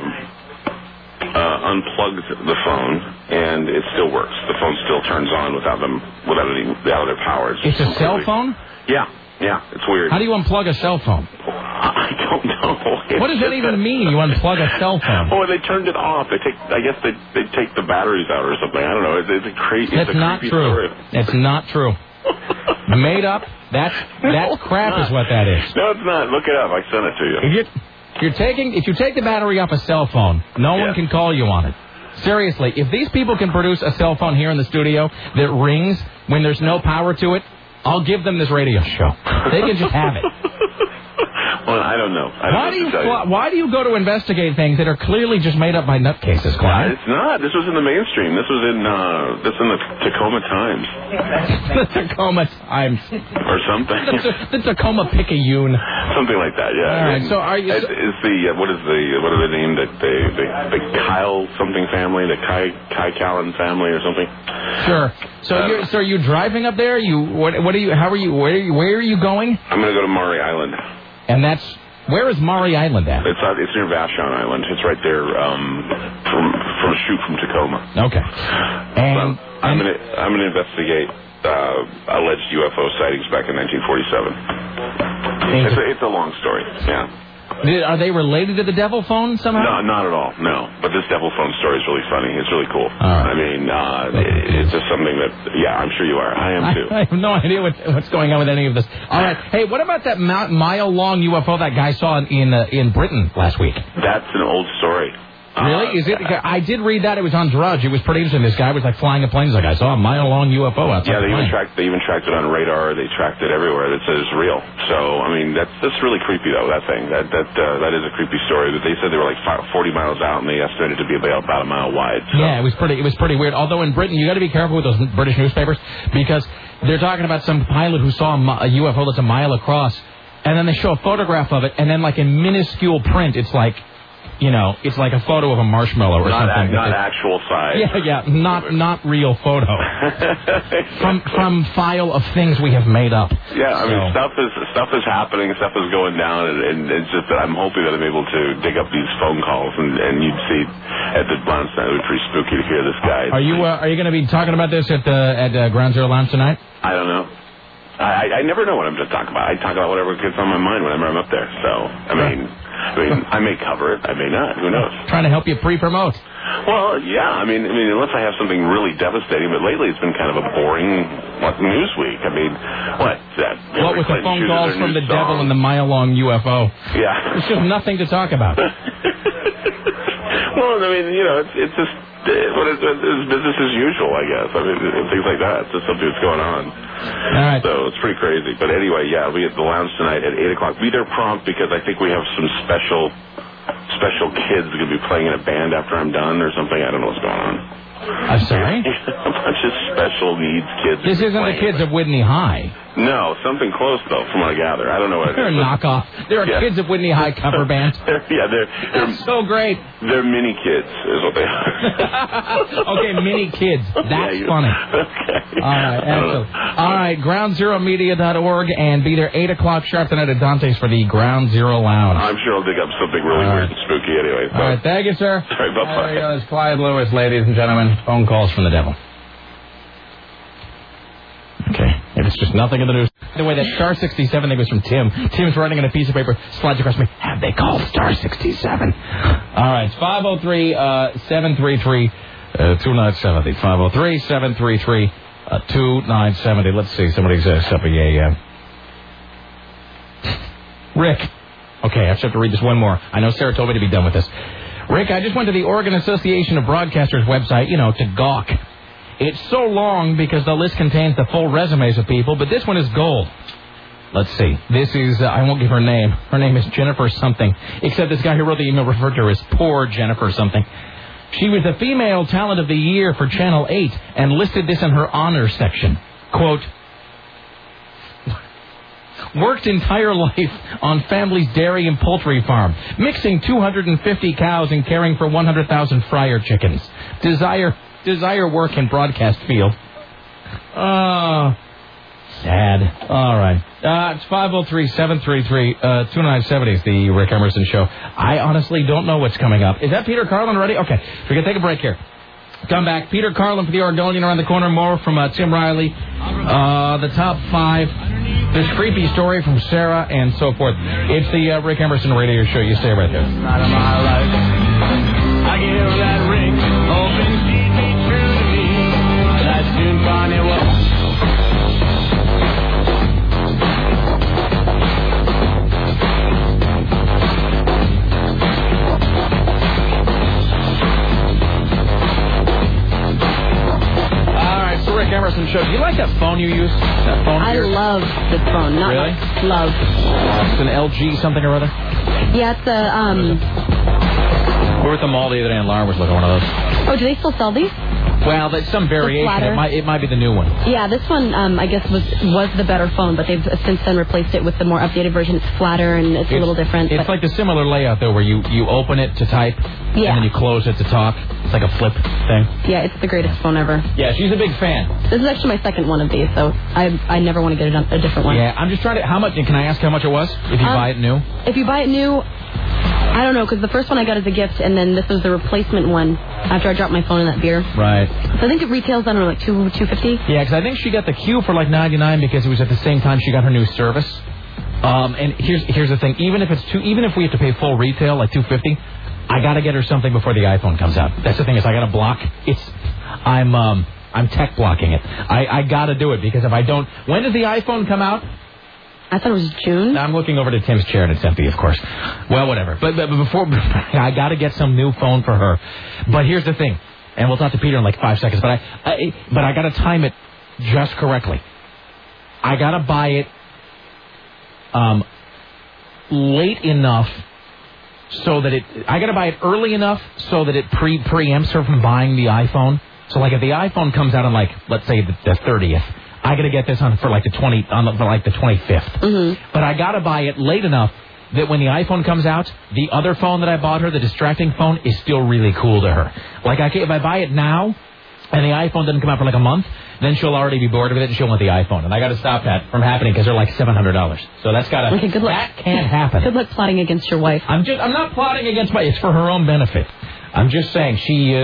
unplugged the phone, and it still works. The phone still turns on without their power. It's a cell phone? Yeah, it's weird. How do you unplug a cell phone? I don't know. What does that even mean? You unplug a cell phone? Oh, they turned it off. I guess they take the batteries out or something. I don't know. It's a crazy. That's not true. Story. It's not true. Made up. That crap is what that is. No, it's not. Look it up. I sent it to you. If you take the battery off a cell phone, no one can call you on it. Seriously, if these people can produce a cell phone here in the studio that rings when there's no power to it, I'll give them this radio show. They can just have it. Well, I don't know. Why do you go to investigate things that are clearly just made up by nutcases, Clyde? It's not. This was in the mainstream. This was in the Tacoma Times. The Tacoma Times. Or something. The Tacoma Picayune. Something like that. Yeah. All right. So are you? What are they named? The Kyle something family, the Kai Callan family or something. Sure. So are you driving up there? What are you? How are you? Where are you going? I'm going to go to Maury Island. And where is Maury Island at? It's near Vashon Island. It's right there from a shoot from Tacoma. Okay. And I'm going to investigate alleged UFO sightings back in 1947. It's a long story. Yeah. Are they related to the devil phone somehow? No, not at all. No. But this devil phone story is really funny. It's really cool. Right. I mean, it's just something that, I'm sure you are. I am too. I have no idea what's going on with any of this. All right. Hey, what about that mile-long UFO that guy saw in Britain last week? That's an old story. Really? Is it? I did read that. It was on Drudge. It was pretty interesting. This guy was like flying a plane. He's like, I saw a mile-long UFO outside. Yeah, they even tracked it on radar. They tracked it everywhere. That says it's real. So, I mean, that's really creepy, though, that thing. That is a creepy story. But they said they were like 40 miles out, and they estimated it to be about a mile wide. So. Yeah, it was pretty weird. Although in Britain, you got to be careful with those British newspapers because they're talking about some pilot who saw a UFO that's a mile across. and then they show a photograph of it, and then like in minuscule print, it's like, you know, it's like a photo of a marshmallow or something. Not actual size. Yeah, not real photo. from file of things we have made up. Yeah, I mean, stuff is happening, stuff is going down, and it's just that I'm hoping that I'm able to dig up these phone calls, and you'd see at the Lounge tonight. It would be pretty spooky to hear this guy. Are you going to be talking about this at Ground Zero Lounge tonight? I don't know. I never know what I'm going to talk about. I talk about whatever gets on my mind whenever I'm up there. So, I mean, I may cover it. I may not. Who knows? Trying to help you pre-promote. Well, yeah. I mean, unless I have something really devastating. But lately, it's been kind of a boring news week. I mean, what with the phone calls from the devil and the mile-long UFO? Yeah. There's just nothing to talk about. Well, I mean, you know, it's just it's business as usual, I guess. I mean, things like that. It's just something that's going on. All right. So it's pretty crazy. But anyway, yeah, I'll be at the Lounge tonight at 8 o'clock. Be there prompt because I think we have some special kids going to be playing in a band after I'm done or something. I don't know what's going on. I'm sorry? A bunch of special needs kids. This isn't the kids of Whitney High. No, something close, though, from what I gather. I don't know what it is. They're a knockoff. There are kids of Whitney High cover band. They're so great. They're mini kids, is what they are. Okay, mini kids. That's funny. Okay. All right, excellent. All right, groundzeromedia.org, and be there 8 o'clock sharp tonight at Dante's for the Ground Zero Lounge. I'm sure I'll dig up something really weird and spooky anyway. All right, thank you, sir. All right, bye-bye. There you go. It's Clyde Lewis, ladies and gentlemen. Phone calls from the devil. Okay. If it's just nothing in the news. By the way, that Star 67 thing was from Tim. Tim's writing on a piece of paper, slides across me. Have they called Star 67? All right. It's 503-733-2970. 503-733-2970. Let's see. Somebody's up a... Rick. Okay, I just have to read this one more. I know Sarah told me to be done with this. Rick, I just went to the Oregon Association of Broadcasters website, to gawk. It's so long because the list contains the full resumes of people, but this one is gold. Let's see. This is, I won't give her name. Her name is Jennifer something, except this guy who wrote the email referred to her as poor Jennifer something. She was the Female Talent of the Year for Channel 8 and listed this in her honors section. Quote, worked entire life on family's dairy and poultry farm, mixing 250 cows and caring for 100,000 fryer chickens. Desire work in broadcast field. Oh, sad. All right. It's 503-733-2970 is the Rick Emerson Show. I honestly don't know what's coming up. Is that Peter Carlin already? Okay. We're going to take a break here. Come back. Peter Carlin for the Oregonian around the corner. More from Tim Riley. The top 5. This creepy story from Sarah and so forth. It's the Rick Emerson Radio Show. You stay right there. I give that ring, hoping she'd be true to me. That soon Connie was. Rick Emerson Show. Do you like that phone you use? That phone I love this phone. Not really? Love. It's an LG something or other? Yeah, it's a, We were at the mall the other day and Laura was looking at one of those. Oh, do they still sell these? Well, there's some variation. It might be the new one. Yeah, this one, I guess, was the better phone, but they've since then replaced it with the more updated version. It's flatter and it's a little different. It's like the similar layout, though, where you open it to type, and then you close it to talk. It's like a flip thing. Yeah, it's the greatest phone ever. Yeah, she's a big fan. This is actually my second one of these, so I never want to get a different one. Yeah, I'm just trying to... How much? Can I ask how much it was if you buy it new? If you buy it new... I don't know, because the first one I got as a gift, and then this was the replacement one after I dropped my phone in that beer. Right. So I think it retails, I don't know, like $250. Yeah, because I think she got the Q for like $99 because it was at the same time she got her new service. And here's the thing: even if we have to pay full retail, like $250, I got to get her something before the iPhone comes out. That's the thing is I got to block. I'm tech blocking it. I got to do it because if I don't, when does the iPhone come out? I thought it was June. I'm looking over to Tim's chair and it's empty, of course. Well, whatever. But before, I got to get some new phone for her. But here's the thing, and we'll talk to Peter in like 5 seconds. But I got to time it just correctly. I got to buy it late enough so that I got to buy it early enough so that it preempts her from buying the iPhone. So like if the iPhone comes out on like let's say the 30th. I got to get this for like the 25th. But I got to buy it late enough that when the iPhone comes out, the other phone that I bought her, the distracting phone, is still really cool to her. Like, if I buy it now and the iPhone doesn't come out for like a month, then she'll already be bored of it and she'll want the iPhone. And I got to stop that from happening because they're like $700. So that's got to... Okay, good luck. That can't happen. Good luck plotting against your wife. I'm not plotting against my... It's for her own benefit. I'm just saying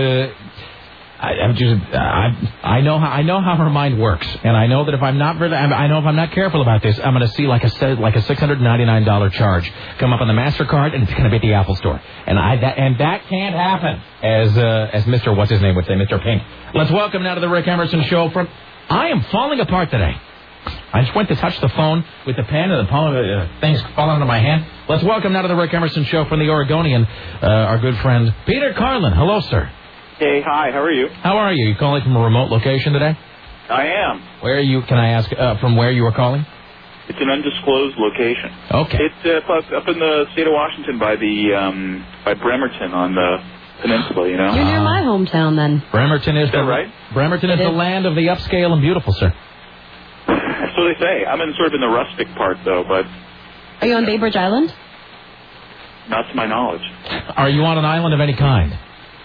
I know how her mind works, and I know that if I'm not careful about this, I'm going to see like a $699 charge come up on the MasterCard, and it's going to be at the Apple Store, and that can't happen. As Mr. What's his name would say, Mr. Pink. Let's welcome now to the Rick Emerson Show. I am falling apart today. I just went to touch the phone with the pen, and the things falling into my hand. Let's welcome now to the Rick Emerson Show from the Oregonian, our good friend Peter Carlin. Hello, sir. Hey, hi, how are you? How are you? You calling from a remote location today? I am. Where are you? Can I ask from where you are calling? It's an undisclosed location. Okay. It's up in the state of Washington by Bremerton on the peninsula, you know? You're near my hometown, then. Bremerton is right? Bremerton is the land of the upscale and beautiful, sir. So they say. I'm sort of in the rustic part, though, but... Are you on Bay Bridge Island? Not to my knowledge. Are you on an island of any kind?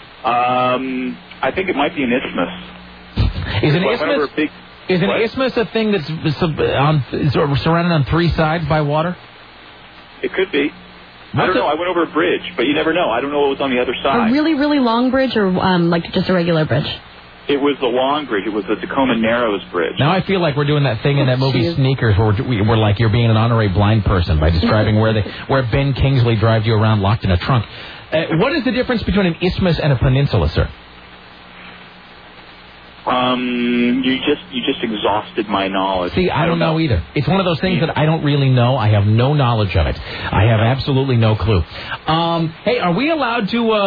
I think it might be an isthmus. Is an isthmus a thing that's surrounded on three sides by water? It could be. I don't know. I went over a bridge, but you never know. I don't know what was on the other side. A really, really long bridge or like just a regular bridge? It was the long bridge. It was the Tacoma Narrows Bridge. Now I feel like we're doing that thing in that movie Sneakers where we're like you're being an honorary blind person by describing where Ben Kingsley drives you around locked in a trunk. What is the difference between an isthmus and a peninsula, sir? You just exhausted my knowledge. See, I don't know either. It's one of those things that I don't really know. I have no knowledge of it. I have absolutely no clue. Hey, are we allowed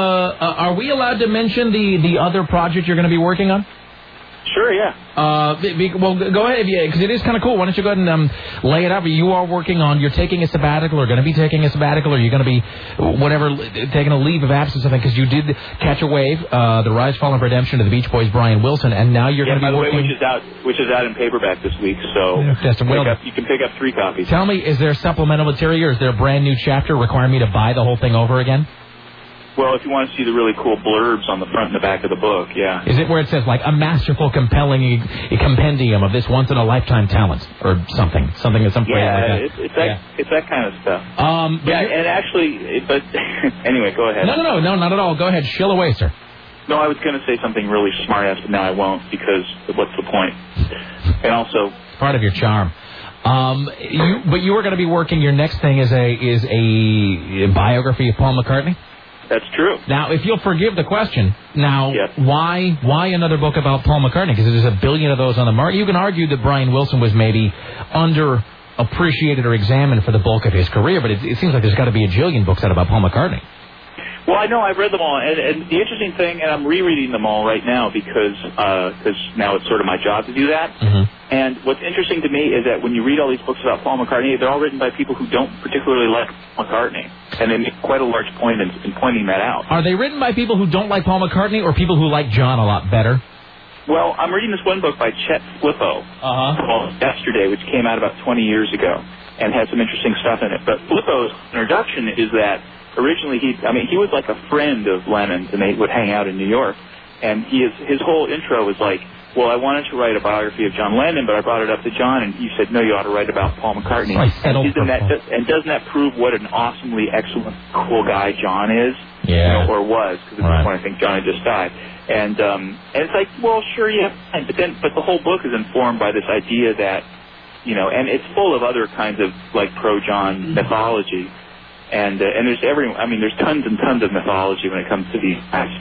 to mention the other project you're going to be working on? Sure, yeah. Well, go ahead, because it is kind of cool. Why don't you go ahead and lay it out? You're taking a sabbatical, or going to be taking a sabbatical, or you're going to be, taking a leave of absence, I think, because you did catch a wave, The Rise, Fall, and Redemption of the Beach Boys' Brian Wilson, and now you're going to be working... By the way, which is out in paperback this week, so you can pick up 3 copies. Tell me, is there supplemental material, or is there a brand new chapter requiring me to buy the whole thing over again? Well, if you want to see the really cool blurbs on the front and the back of the book, yeah. Is it where it says, like, a masterful, compelling compendium of this once-in-a-lifetime talent, or something? It's that. It's that kind of stuff. And actually, but anyway, go ahead. No, not at all. Go ahead, shill away, sir. No, I was going to say something really smart-ass, but now I won't, because what's the point? And also... Part of your charm. But you were going to be working, your next thing is a biography of Paul McCartney? That's true. Now, if you'll forgive the question, why another book about Paul McCartney? Because there's a billion of those on the market. You can argue that Brian Wilson was maybe underappreciated or examined for the bulk of his career, but it seems like there's got to be a jillion books out about Paul McCartney. Well, I know. I've read them all. And the interesting thing, and I'm rereading them all right now because now it's sort of my job to do that. Mm-hmm. And what's interesting to me is that when you read all these books about Paul McCartney, they're all written by people who don't particularly like McCartney. And they make quite a large point in pointing that out. Are they written by people who don't like Paul McCartney or people who like John a lot better? Well, I'm reading this one book by Chet Flippo called Yesterday, which came out about 20 years ago and has some interesting stuff in it. But Flippo's introduction is that originally he was like a friend of Lennon's, and they would hang out in New York. And his whole intro was like, well, I wanted to write a biography of John Lennon, but I brought it up to John, and he said, no, you ought to write about Paul McCartney. And doesn't that prove what an awesomely excellent, cool guy John is? Yeah. Or was, because at this point I think John had just died. And it's like, well, sure, yeah, but the whole book is informed by this idea that, and it's full of other kinds of like pro-John mythology. And there's there's tons and tons of mythology when it comes to these guys.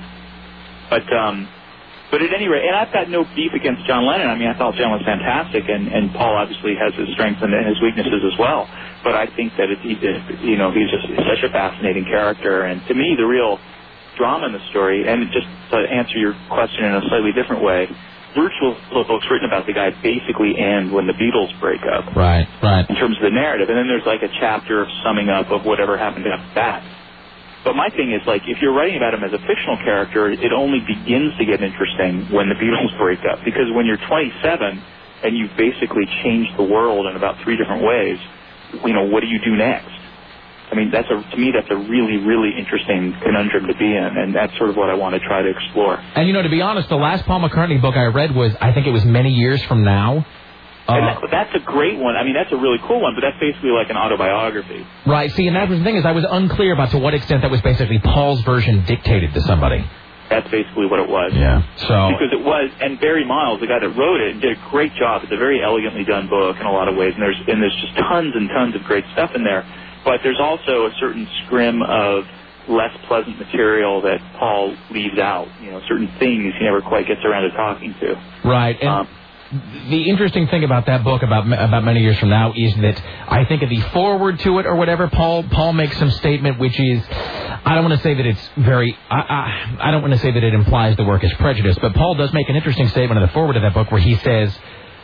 But at any rate, and I've got no beef against John Lennon. I mean, I thought John was fantastic, and Paul obviously has his strengths and his weaknesses as well. But I think that he's just such a fascinating character. And to me, the real drama in the story, and just to answer your question in a slightly different way, virtual books written about the guy basically end when the Beatles break up. Right. In terms of the narrative. And then there's like a chapter summing up of whatever happened after that. But my thing is, like, if you're writing about him as a fictional character, it only begins to get interesting when the Beatles break up. Because when you're 27, and you've basically changed the world in about 3 different ways. What do you do next? I mean, to me, that's a really, really interesting conundrum to be in, and that's sort of what I want to try to explore. And, to be honest, the last Paul McCartney book I read was, I think it was Many Years From Now. And that's a great one. I mean, that's a really cool one, but that's basically like an autobiography. Right. See, and that was the thing is I was unclear about to what extent that was basically Paul's version dictated to somebody. That's basically what it was. Yeah. So because it was, and Barry Miles, the guy that wrote it, did a great job. It's a very elegantly done book in a lot of ways, and there's just tons and tons of great stuff in there. But there's also a certain scrim of less pleasant material that Paul leaves out. Certain things he never quite gets around to talking to. Right. And the interesting thing about that book about Many Years From Now is that I think at the foreword to it or whatever, Paul makes some statement which is, I don't want to say that it's very, I don't want to say that it implies the work is prejudiced, but Paul does make an interesting statement in the foreword of that book where he says,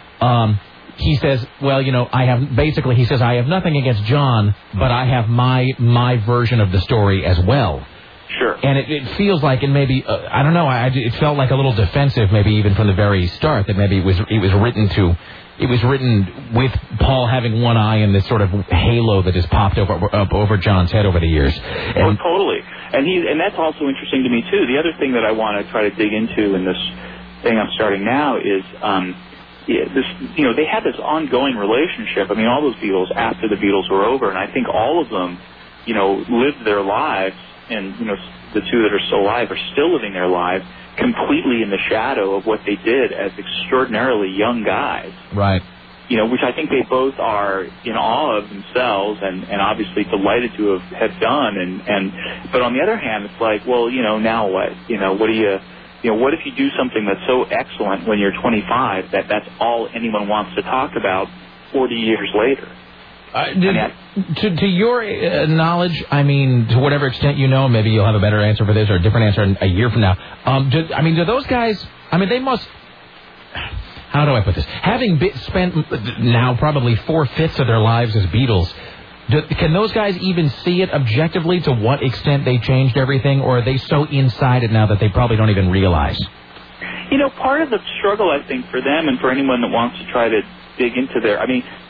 well, I have nothing against John, but I have my version of the story as well. Sure. And it feels like, and maybe, I don't know, it felt like a little defensive, maybe even from the very start, that maybe it was written with Paul having one eye and this sort of halo that has popped up over John's head over the years. And, totally. And that's also interesting to me, too. The other thing that I want to try to dig into in this thing I'm starting now is, they had this ongoing relationship. I mean, all those Beatles after the Beatles were over, and I think all of them, lived their lives, and the 2 that are still alive are still living their lives completely in the shadow of what they did as extraordinarily young guys. Right. Which I think they both are in awe of themselves and obviously delighted to have done. But on the other hand, it's like, well, now what? What do you? What if you do something that's so excellent when you're 25 that that's all anyone wants to talk about 40 years later? To your knowledge, I mean, to whatever extent maybe you'll have a better answer for this or a different answer a year from now. Do those guys, they must, how do I put this? Having spent now probably 4/5 of their lives as Beatles, can those guys even see it objectively to what extent they changed everything, or are they so inside it now that they probably don't even realize? Part of the struggle, I think, for them and for anyone that wants to try to dig into their,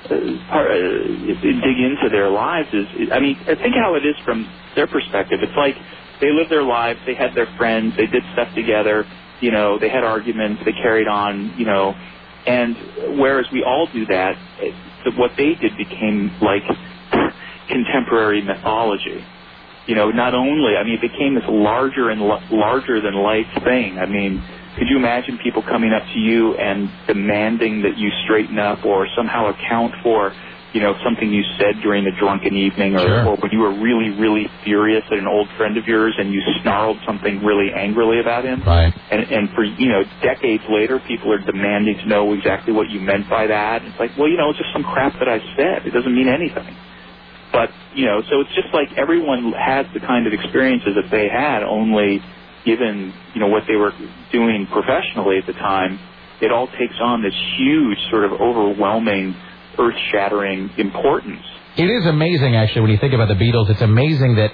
dig into their lives is, think how it is from their perspective. It's like they lived their lives, they had their friends, they did stuff together, they had arguments, they carried on, and whereas we all do that, what they did became like contemporary mythology. Not only, it became this larger than life thing. Could you imagine people coming up to you and demanding that you straighten up or somehow account for, something you said during a drunken evening or when you were really, really furious at an old friend of yours and you snarled something really angrily about him? Right. And for, decades later, people are demanding to know exactly what you meant by that. It's like, well, it's just some crap that I said. It doesn't mean anything. But, so it's just like everyone has the kind of experiences that they had, only given, what they were doing professionally at the time, it all takes on this huge sort of overwhelming, earth-shattering importance. It is amazing, actually, when you think about the Beatles. It's amazing that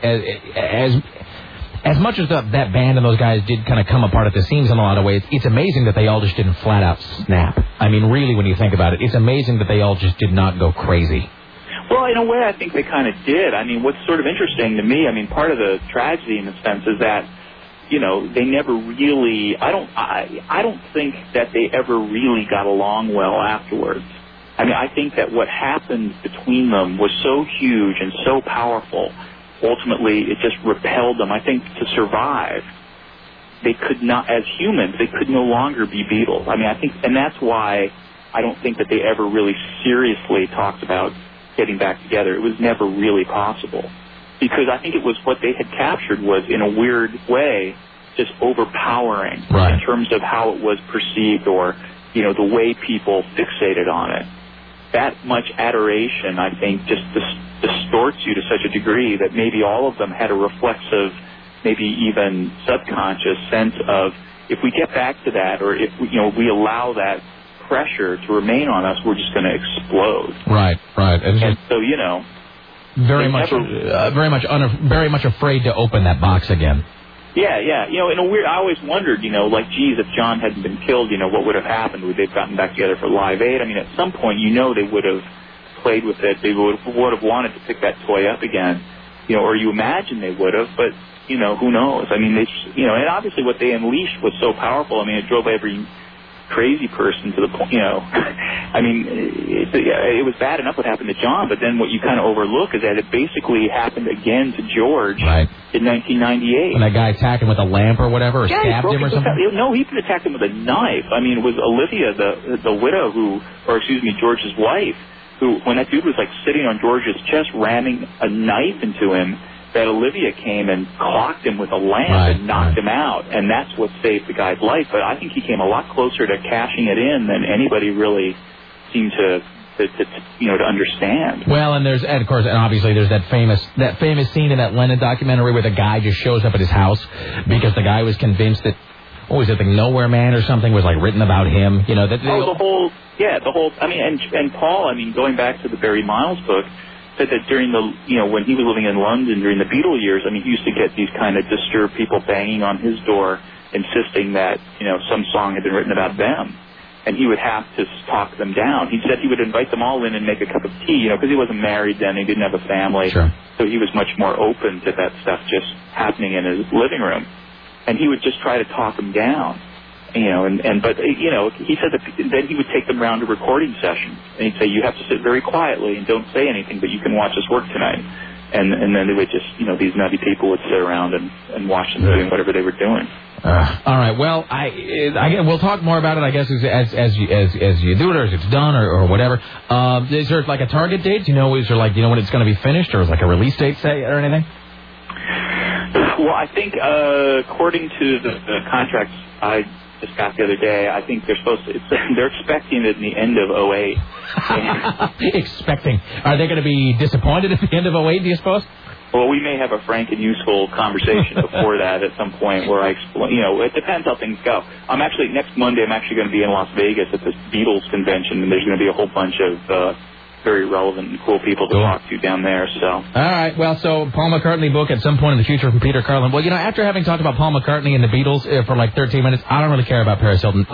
as much as that band and those guys did kind of come apart at the seams in a lot of ways, it's amazing that they all just didn't flat out snap. Really, when you think about it, it's amazing that they all just did not go crazy. Well, in a way, I think they kind of did. What's sort of interesting to me, part of the tragedy in a sense is that, they never really, I don't think that they ever really got along well afterwards. I think that what happened between them was so huge and so powerful, ultimately it just repelled them. I think to survive, they could not, as humans, they could no longer be Beatles. And that's why I don't think that they ever really seriously talked about getting back together. It was never really possible. Because I think it was what they had captured was, in a weird way, just overpowering in terms of how it was perceived or, the way people fixated on it. That much adoration, I think, just distorts you to such a degree that maybe all of them had a reflexive, maybe even subconscious sense of, if we get back to that, or if we allow that pressure to remain on us, we're just going to explode. Right. And so, very much afraid to open that box again. Yeah. In a weird, I always wondered, like, geez, if John hadn't been killed, what would have happened? Would they have gotten back together for Live Aid? I mean, at some point, they would have played with it. They would have wanted to pick that toy up again, or you imagine they would have, but, who knows? I mean, and obviously what they unleashed was so powerful. I mean, it drove every crazy person to the point, I mean, it was bad enough what happened to John, but then what you kind of overlook is that it basically happened again to George in 1998. When that guy attacked him with a lamp or whatever, or stabbed him or something? No, he attacked him with a knife. I mean, it was Olivia, the widow George's wife, who, when that dude was like sitting on George's chest, ramming a knife into him, that Olivia came and clocked him with a lamp and knocked him out, and that's what saved the guy's life. But I think he came a lot closer to cashing it in than anybody really seemed to understand. Well, and obviously there's that famous scene in that Lennon documentary where the guy just shows up at his house because the guy was convinced that, the Nowhere Man or something was like written about him. The whole. I mean, and Paul. I mean, going back to the Barry Miles book, said that during when he was living in London during the Beatle years, I mean, he used to get these kind of disturbed people banging on his door, insisting that, some song had been written about them. And he would have to talk them down. He said he would invite them all in and make a cup of tea, because he wasn't married then, he didn't have a family. Sure. So he was much more open to that stuff just happening in his living room. And he would just try to talk them down. But he said that then he would take them around to recording sessions, and he'd say, you have to sit very quietly and don't say anything, but you can watch us work tonight. And then they would just, these nutty people would sit around and watch them doing whatever they were doing. All right. Well, we'll talk more about it, I guess, as you do it, or as it's done, or whatever. Is there like a target date? Is there when it's going to be finished, or is like a release date, say, or anything? Well, I think according to the contracts I just got the other day, I think they're expecting it in the end of 2008. Expecting. Are they going to be disappointed at the end of 2008, do you suppose? Well, we may have a frank and useful conversation before that at some point where I explain, it depends how things go. Next Monday, I'm actually going to be in Las Vegas at this Beatles convention, and there's going to be a whole bunch of very relevant and cool people to talk to down there. So. All right. Well, so Paul McCartney book at some point in the future from Peter Carlin. Well, after having talked about Paul McCartney and the Beatles for like 13 minutes, I don't really care about Paris Hilton.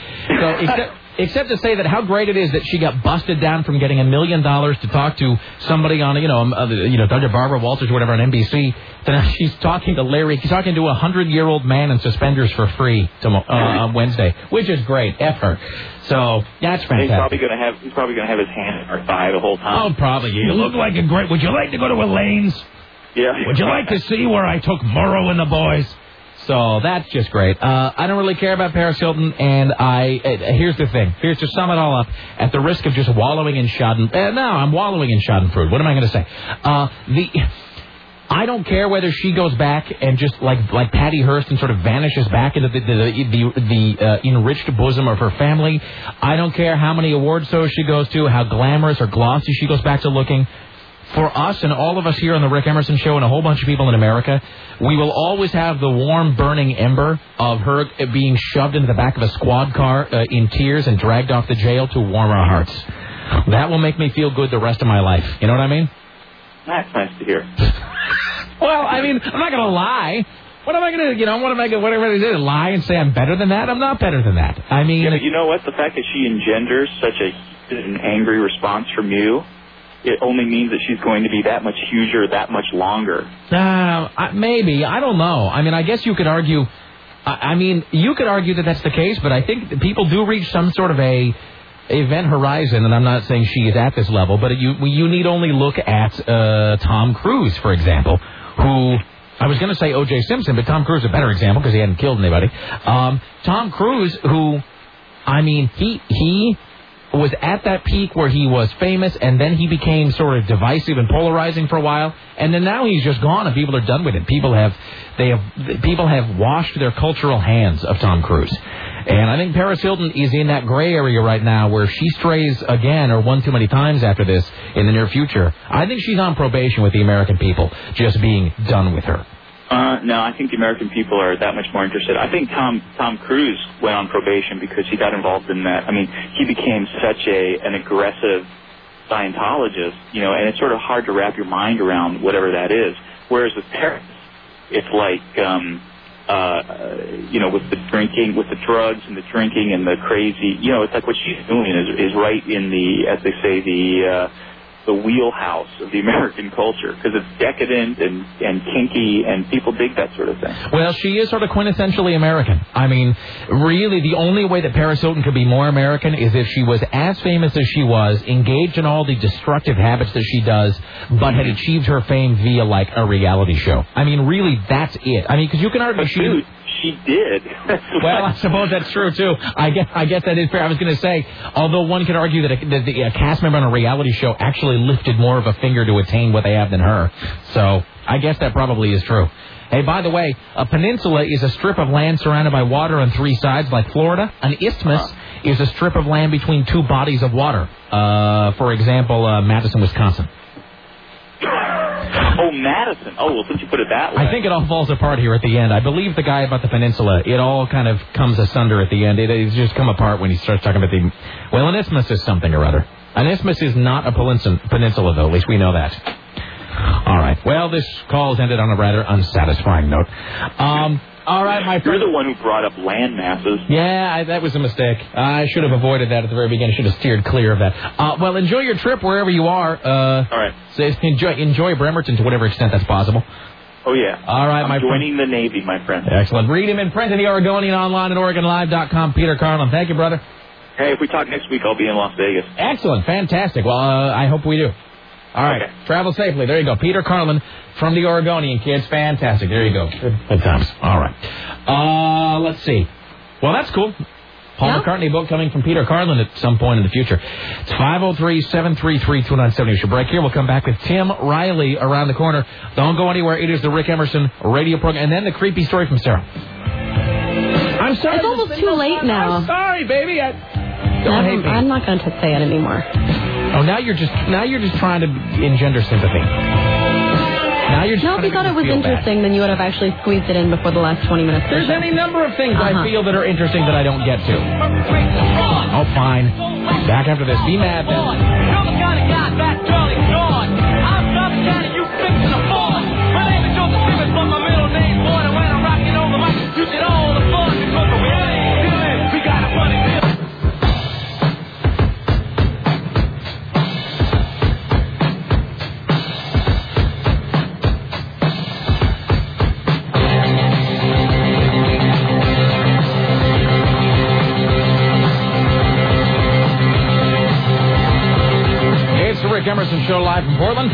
Except to say that how great it is that she got busted down from getting $1 million to talk to somebody on, Dr. Barbara Walters or whatever on NBC. Then she's talking to Larry. She's talking to a 100-year-old man in suspenders for free on Wednesday, which is great. F her. So that's fantastic. He's probably gonna have his hand in her thigh the whole time. Oh, probably. You look like a great. Would you like to go to Elaine's? Yeah. Would you like to see where I took Murrow and the boys? So that's just great. I don't really care about Paris Hilton, and here's the thing. Here's to sum it all up. At the risk of just wallowing in Schadenfreude. No, I'm wallowing in Schadenfreude. What am I going to say? I don't care whether she goes back and just like Patty Hearst and sort of vanishes back into the enriched bosom of her family. I don't care how many award shows she goes to, how glamorous or glossy she goes back to looking. For us and all of us here on the Rick Emerson Show and a whole bunch of people in America, we will always have the warm, burning ember of her being shoved into the back of a squad car in tears and dragged off the jail to warm our hearts. That will make me feel good the rest of my life. You know what I mean? That's nice to hear. Well, I mean, I'm not going to lie. What am I going to, lie and say I'm better than that? I'm not better than that. I mean... Yeah, but you know what? The fact that she engenders such an angry response from you, it only means that she's going to be that much huger, that much longer. Maybe. I don't know. I mean, I guess you could argue... you could argue that that's the case, but I think that people do reach some sort of a event horizon, and I'm not saying she is at this level, but you need only look at Tom Cruise, for example, who... I was going to say O.J. Simpson, but Tom Cruise is a better example because he hadn't killed anybody. Tom Cruise, who, I mean, he was at that peak where he was famous, and then he became sort of divisive and polarizing for a while, and then now he's just gone, and people are done with it. People have washed their cultural hands of Tom Cruise. And I think Paris Hilton is in that gray area right now where she strays again or one too many times after this in the near future. I think she's on probation with the American people, just being done with her. No, I think the American people are that much more interested. I think Tom Cruise went on probation because he got involved in that. I mean, he became such an aggressive Scientologist, and it's sort of hard to wrap your mind around whatever that is. Whereas with Paris, it's like... with the drinking, with the drugs and the drinking and the crazy, it's like what she's doing is right in the, as they say, the wheelhouse of the American culture, because it's decadent and kinky, and people dig that sort of thing. Well, she is sort of quintessentially American. I mean, really, the only way that Paris Hilton could be more American is if she was as famous as she was, engaged in all the destructive habits that she does, but had achieved her fame via, like, a reality show. I mean, really, that's it. I mean, because you can argue she did. Well, I suppose that's true, too. I guess that is fair. I was going to say, although one could argue that a cast member on a reality show actually lifted more of a finger to attain what they have than her. So I guess that probably is true. Hey, by the way, a peninsula is a strip of land surrounded by water on three sides, like Florida. An isthmus is a strip of land between two bodies of water. For example, Madison, Wisconsin. Oh, Madison. Oh, well, since you put it that way. I think it all falls apart here at the end. I believe the guy about the peninsula, it all kind of comes asunder at the end. It's just come apart when he starts talking about an isthmus is something or other. An isthmus is not a peninsula, though. At least we know that. All right. Well, this call has ended on a rather unsatisfying note. All right, my friend. You're the one who brought up land masses. Yeah, that was a mistake. I should have avoided that at the very beginning. I should have steered clear of that. Well, enjoy your trip wherever you are. All right. So enjoy Bremerton to whatever extent that's possible. Oh, yeah. All right, I'm joining the Navy, my friend. Excellent. Read him in print in the Oregonian, online at OregonLive.com. Peter Carlin. Thank you, brother. Hey, if we talk next week, I'll be in Las Vegas. Excellent. Fantastic. Well, I hope we do. All right. Okay. Travel safely. There you go. Peter Carlin from the Oregonian, kids. Fantastic. There you go. Good times. All right. Let's see. Well, that's cool. Paul McCartney book coming from Peter Carlin at some point in the future. It's 503-733-2970. We should break here. We'll come back with Tim Riley around the corner. Don't go anywhere. It is the Rick Emerson radio program. And then the creepy story from Sarah. I'm sorry. It's almost too late now. I'm sorry, baby. I'm not going to say it anymore. Oh, now you're just trying to engender sympathy. Now you're just if you thought it was interesting, then you would have actually squeezed it in before the last 20 minutes. There's any number of things I feel that are interesting that I don't get to. Oh, fine. Back after this. Be mad then. You're the kind of guy that Charlie Gone. I'm the kind of you fixing a fun. My name is Joseph Simmons, but my middle name, boy, and when I'm rocking on the mic, you get all the fun because we ain't feeling. We got a funny deal. Rick Emerson Show live from Portland,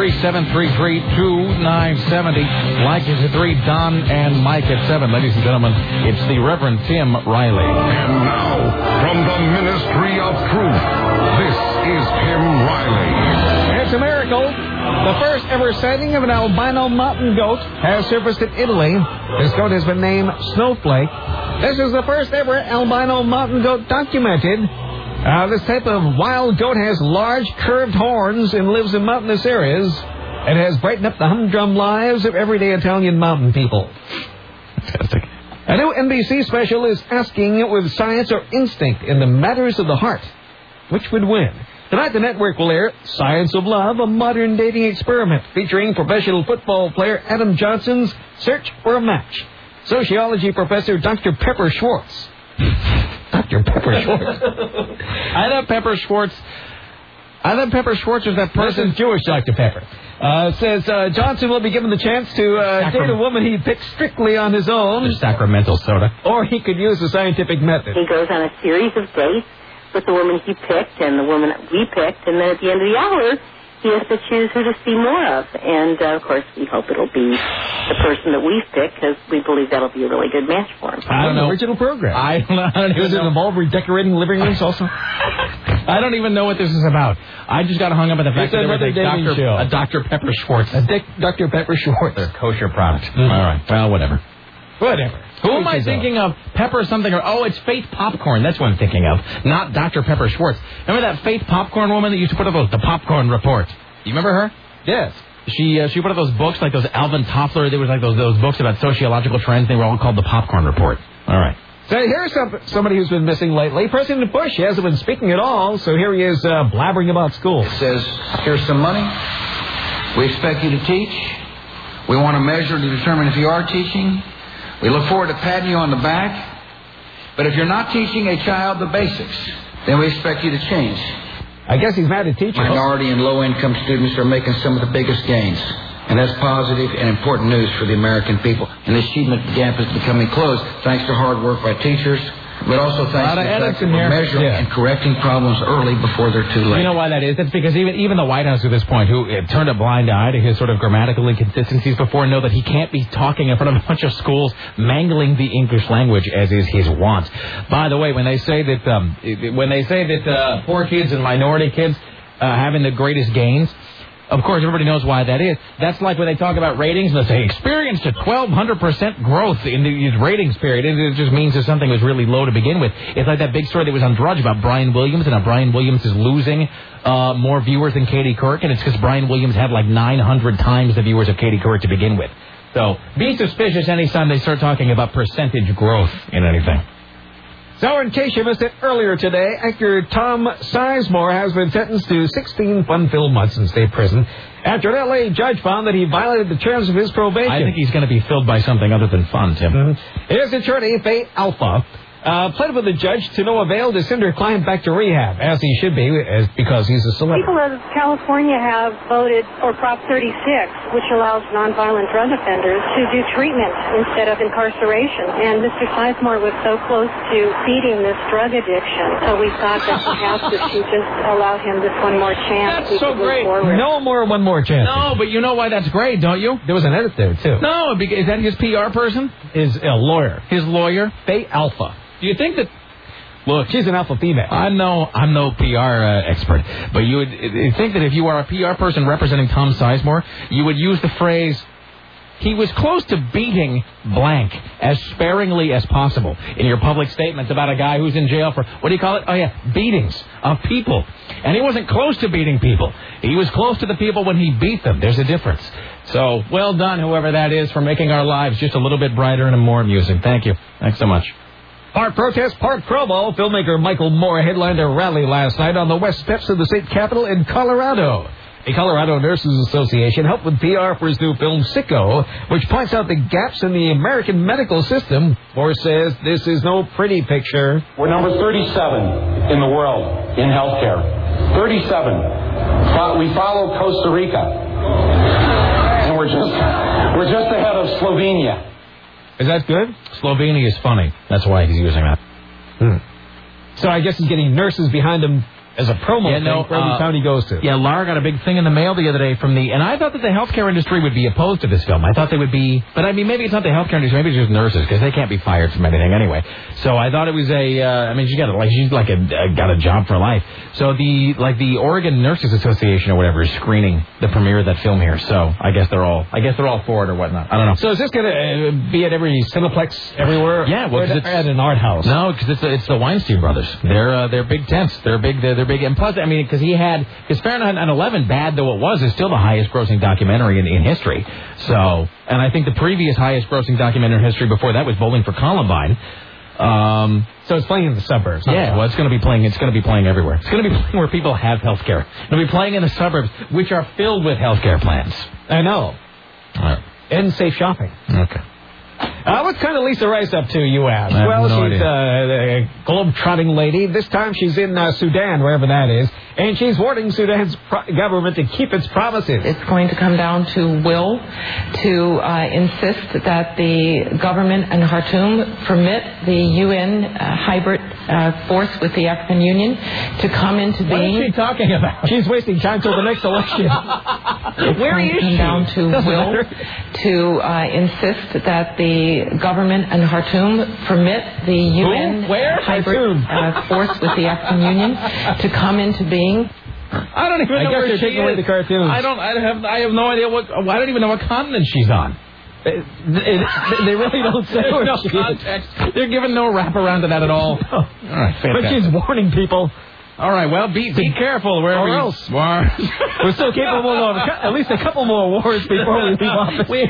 503-733-2970. Like is at 3, Don and Mike at 7. Ladies and gentlemen, it's the Reverend Tim Riley. And now, from the Ministry of Truth, this is Tim Riley. It's a miracle. The first ever sighting of an albino mountain goat has surfaced in Italy. This goat has been named Snowflake. This is the first ever albino mountain goat documented. This type of wild goat has large curved horns and lives in mountainous areas. It has brightened up the humdrum lives of everyday Italian mountain people. Fantastic. A new NBC special is asking with science or instinct in the matters of the heart, which would win? Tonight the network will air Science of Love, a modern dating experiment featuring professional football player Adam Johnson's search for a match. Sociology professor Dr. Pepper Schwartz. Dr. Pepper Schwartz. I thought Pepper Schwartz was that person. Jewish Dr. Pepper. Says Johnson will be given the chance to date a woman he picked strictly on his own. The Sacramento soda. Or he could use the scientific method. He goes on a series of dates with the woman he picked and the woman we picked, and then at the end of the hour, he has to choose who to see more of. And, of course, we hope it'll be the person that we've picked, because we believe that'll be a really good match for him. I don't know. Original program. I don't Does it involve redecorating living rooms also? I don't even know what this is about. I just got hung up on the fact that there was a Dr. Pepper Schwartz. Dr. Pepper Schwartz. They're a kosher product. Mm-hmm. All right. Well, whatever. Who am I thinking of? Pepper something or... Oh, it's Faith Popcorn. That's what I'm thinking of. Not Dr. Pepper Schwartz. Remember that Faith Popcorn woman that used to put up the Popcorn Report? You remember her? Yes. She put up those books, like those Alvin Toffler. There was like those books about sociological trends. They were all called the Popcorn Report. All right. So here's somebody who's been missing lately. President Bush hasn't been speaking at all, so here he is blabbering about school. It says, here's some money. We expect you to teach. We want to measure to determine if you are teaching. We look forward to patting you on the back. But if you're not teaching a child the basics, then we expect you to change. I guess he's mad at teachers. Minority and low-income students are making some of the biggest gains. And that's positive and important news for the American people. And the achievement gap is becoming closed thanks to hard work by teachers, but also thanks to the fact that we're measuring and correcting problems early before they're too late. You know why that is? That's because even the White House at this point, who turned a blind eye to his sort of grammatical inconsistencies before, know that he can't be talking in front of a bunch of schools, mangling the English language as is his wont. By the way, when they say that poor kids and minority kids having the greatest gains, of course, everybody knows why that is. That's like when they talk about ratings, and they say, experienced a 1,200% growth in the ratings period. It just means that something was really low to begin with. It's like that big story that was on Drudge about Brian Williams, and how Brian Williams is losing more viewers than Katie Couric, and it's because Brian Williams had like 900 times the viewers of Katie Couric to begin with. So be suspicious anytime they start talking about percentage growth in anything. So, in case you missed it earlier today, actor Tom Sizemore has been sentenced to 16 fun-filled months in state prison after an L.A. judge found that he violated the terms of his probation. I think he's going to be filled by something other than fun, Tim. Mm-hmm. His attorney, Faye Alpha, pled with the judge to no avail to send her client back to rehab, as he should be, because he's a celebrity. People of California have voted for Prop 36, which allows nonviolent drug offenders to do treatment instead of incarceration. And Mr. Sizemore was so close to beating this drug addiction, so we thought that perhaps if we just allow him this one more chance, that's so great. No more one more chance. No, but you know why that's great, don't you? There was an edit there, too. No, is that his PR person? His lawyer. His lawyer? Faye Alpha. Do you think that... Look, she's an alpha female. I'm no PR expert, but you would think that if you are a PR person representing Tom Sizemore, you would use the phrase, he was close to beating blank as sparingly as possible in your public statements about a guy who's in jail for, what do you call it? Oh, yeah, beatings of people. And he wasn't close to beating people. He was close to the people when he beat them. There's a difference. So, well done, whoever that is, for making our lives just a little bit brighter and more amusing. Thank you. Thanks so much. Part protest, part promo. Filmmaker Michael Moore headlined a rally last night on the west steps of the state capitol in Colorado. The Colorado Nurses Association helped with PR for his new film, Sicko, which points out the gaps in the American medical system. Moore says this is no pretty picture. We're number 37 in the world in healthcare. 37. We follow Costa Rica. And we're just ahead of Slovenia. Is that good? Slovenia is funny. That's why he's using that. So I guess he's getting nurses behind him as a promo thing for every town he goes to. Yeah, Lara got a big thing in the mail the other day from and I thought that the healthcare industry would be opposed to this film. I thought they would be, but I mean, maybe it's not the healthcare industry, maybe it's just nurses, because they can't be fired from anything anyway. So I thought it was she's got a job for life. So the Oregon Nurses Association or whatever is screening the premiere of that film here. So I guess they're all for it or whatnot. I don't know. So is this going to be at every Cineplex everywhere? Yeah, well, it's at an art house. No, because it's the Weinstein brothers. They're big tents. They're big, and plus, I mean, because Fahrenheit 9/11, bad though it was, is still the highest grossing documentary in history. So, and I think the previous highest grossing documentary in history before that was Bowling for Columbine. So it's playing in the suburbs. Yeah, well, it's going to be playing everywhere. It's going to be playing where people have health care. It'll be playing in the suburbs, which are filled with health care plans. I know. All right. And safe shopping. Okay. What's kind of Lisa Rice up to, you ask? Well, she's a globe-trotting lady. This time she's in Sudan, wherever that is, and she's warning Sudan's government to keep its promises. It's going to come down to will to insist that the government in Khartoum permit the UN hybrid force with the African Union to come into being. What is she talking about? She's wasting time till the next election. Where is she? Come down to will to insist that the government in Khartoum permit the UN hybrid force with the African Union to come into being. I don't even know where she is. The cartoons. I have no idea I don't even know what continent she's on. They really don't say where no she context. They're giving no wraparound to that at all. No. All right, fantastic. But she's warning people. All right, well, be careful wherever or you else. are. We're still capable of at least a couple more wars before we leave office. We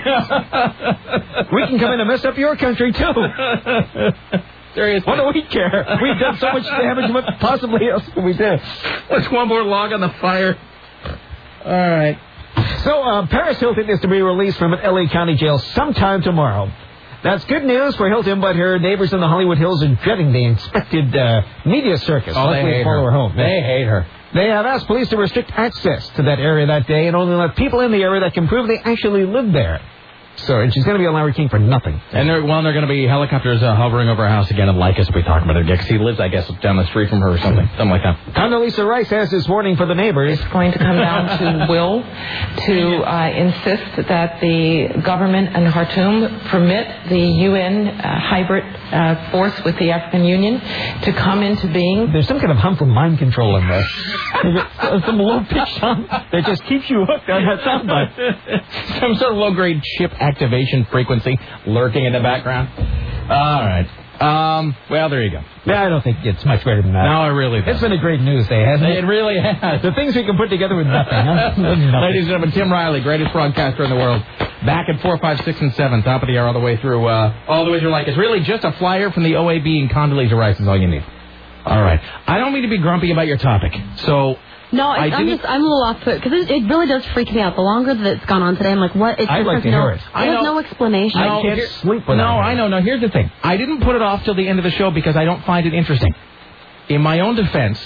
can come in and mess up your country, too. Seriously. What do we care? We've done so much damage, what possibly else can we do? What's one more log on the fire? All right. So, Paris Hilton is to be released from an L.A. County jail sometime tomorrow. That's good news for Hilton, but her neighbors in the Hollywood Hills are dreading the expected media circus. Oh, they hate her. Home. They hate her. They have asked police to restrict access to that area that day and only let people in the area that can prove they actually live there. So, and she's going to be on Larry King for nothing. And they're going to be helicopters hovering over her house again in Lycus. We talked about it again, because he lives, I guess, down the street from her or something like that. Condoleezza Rice has this warning for the neighbors. It's going to come down to Will to insist that the government in Khartoum permit the UN hybrid force with the African Union to come into being. There's some kind of harmful mind control in there. Some low-pitched sound that just keeps you hooked on that soundbite. Some sort of low-grade chip activation frequency lurking in the background. All right. Well, there you go. Yeah, I don't think it's much better than that. No, it really doesn't. It's been a great news day, hasn't it? It really has. The things we can put together with nothing, huh? Ladies and gentlemen, Tim Riley, greatest broadcaster in the world. Back at 4, 5, 6, and 7, top of the hour, all the way through like it's really just a flyer from the OAB and Condoleezza Rice is all you need. All right. I don't mean to be grumpy about your topic, so... No, I'm a little off put because it really does freak me out. The longer that it's gone on today, I'm like, what? I'd like to hear it. There's no explanation. I can't sleep without it. No, I know. No, here's the thing. I didn't put it off till the end of the show because I don't find it interesting. In my own defense,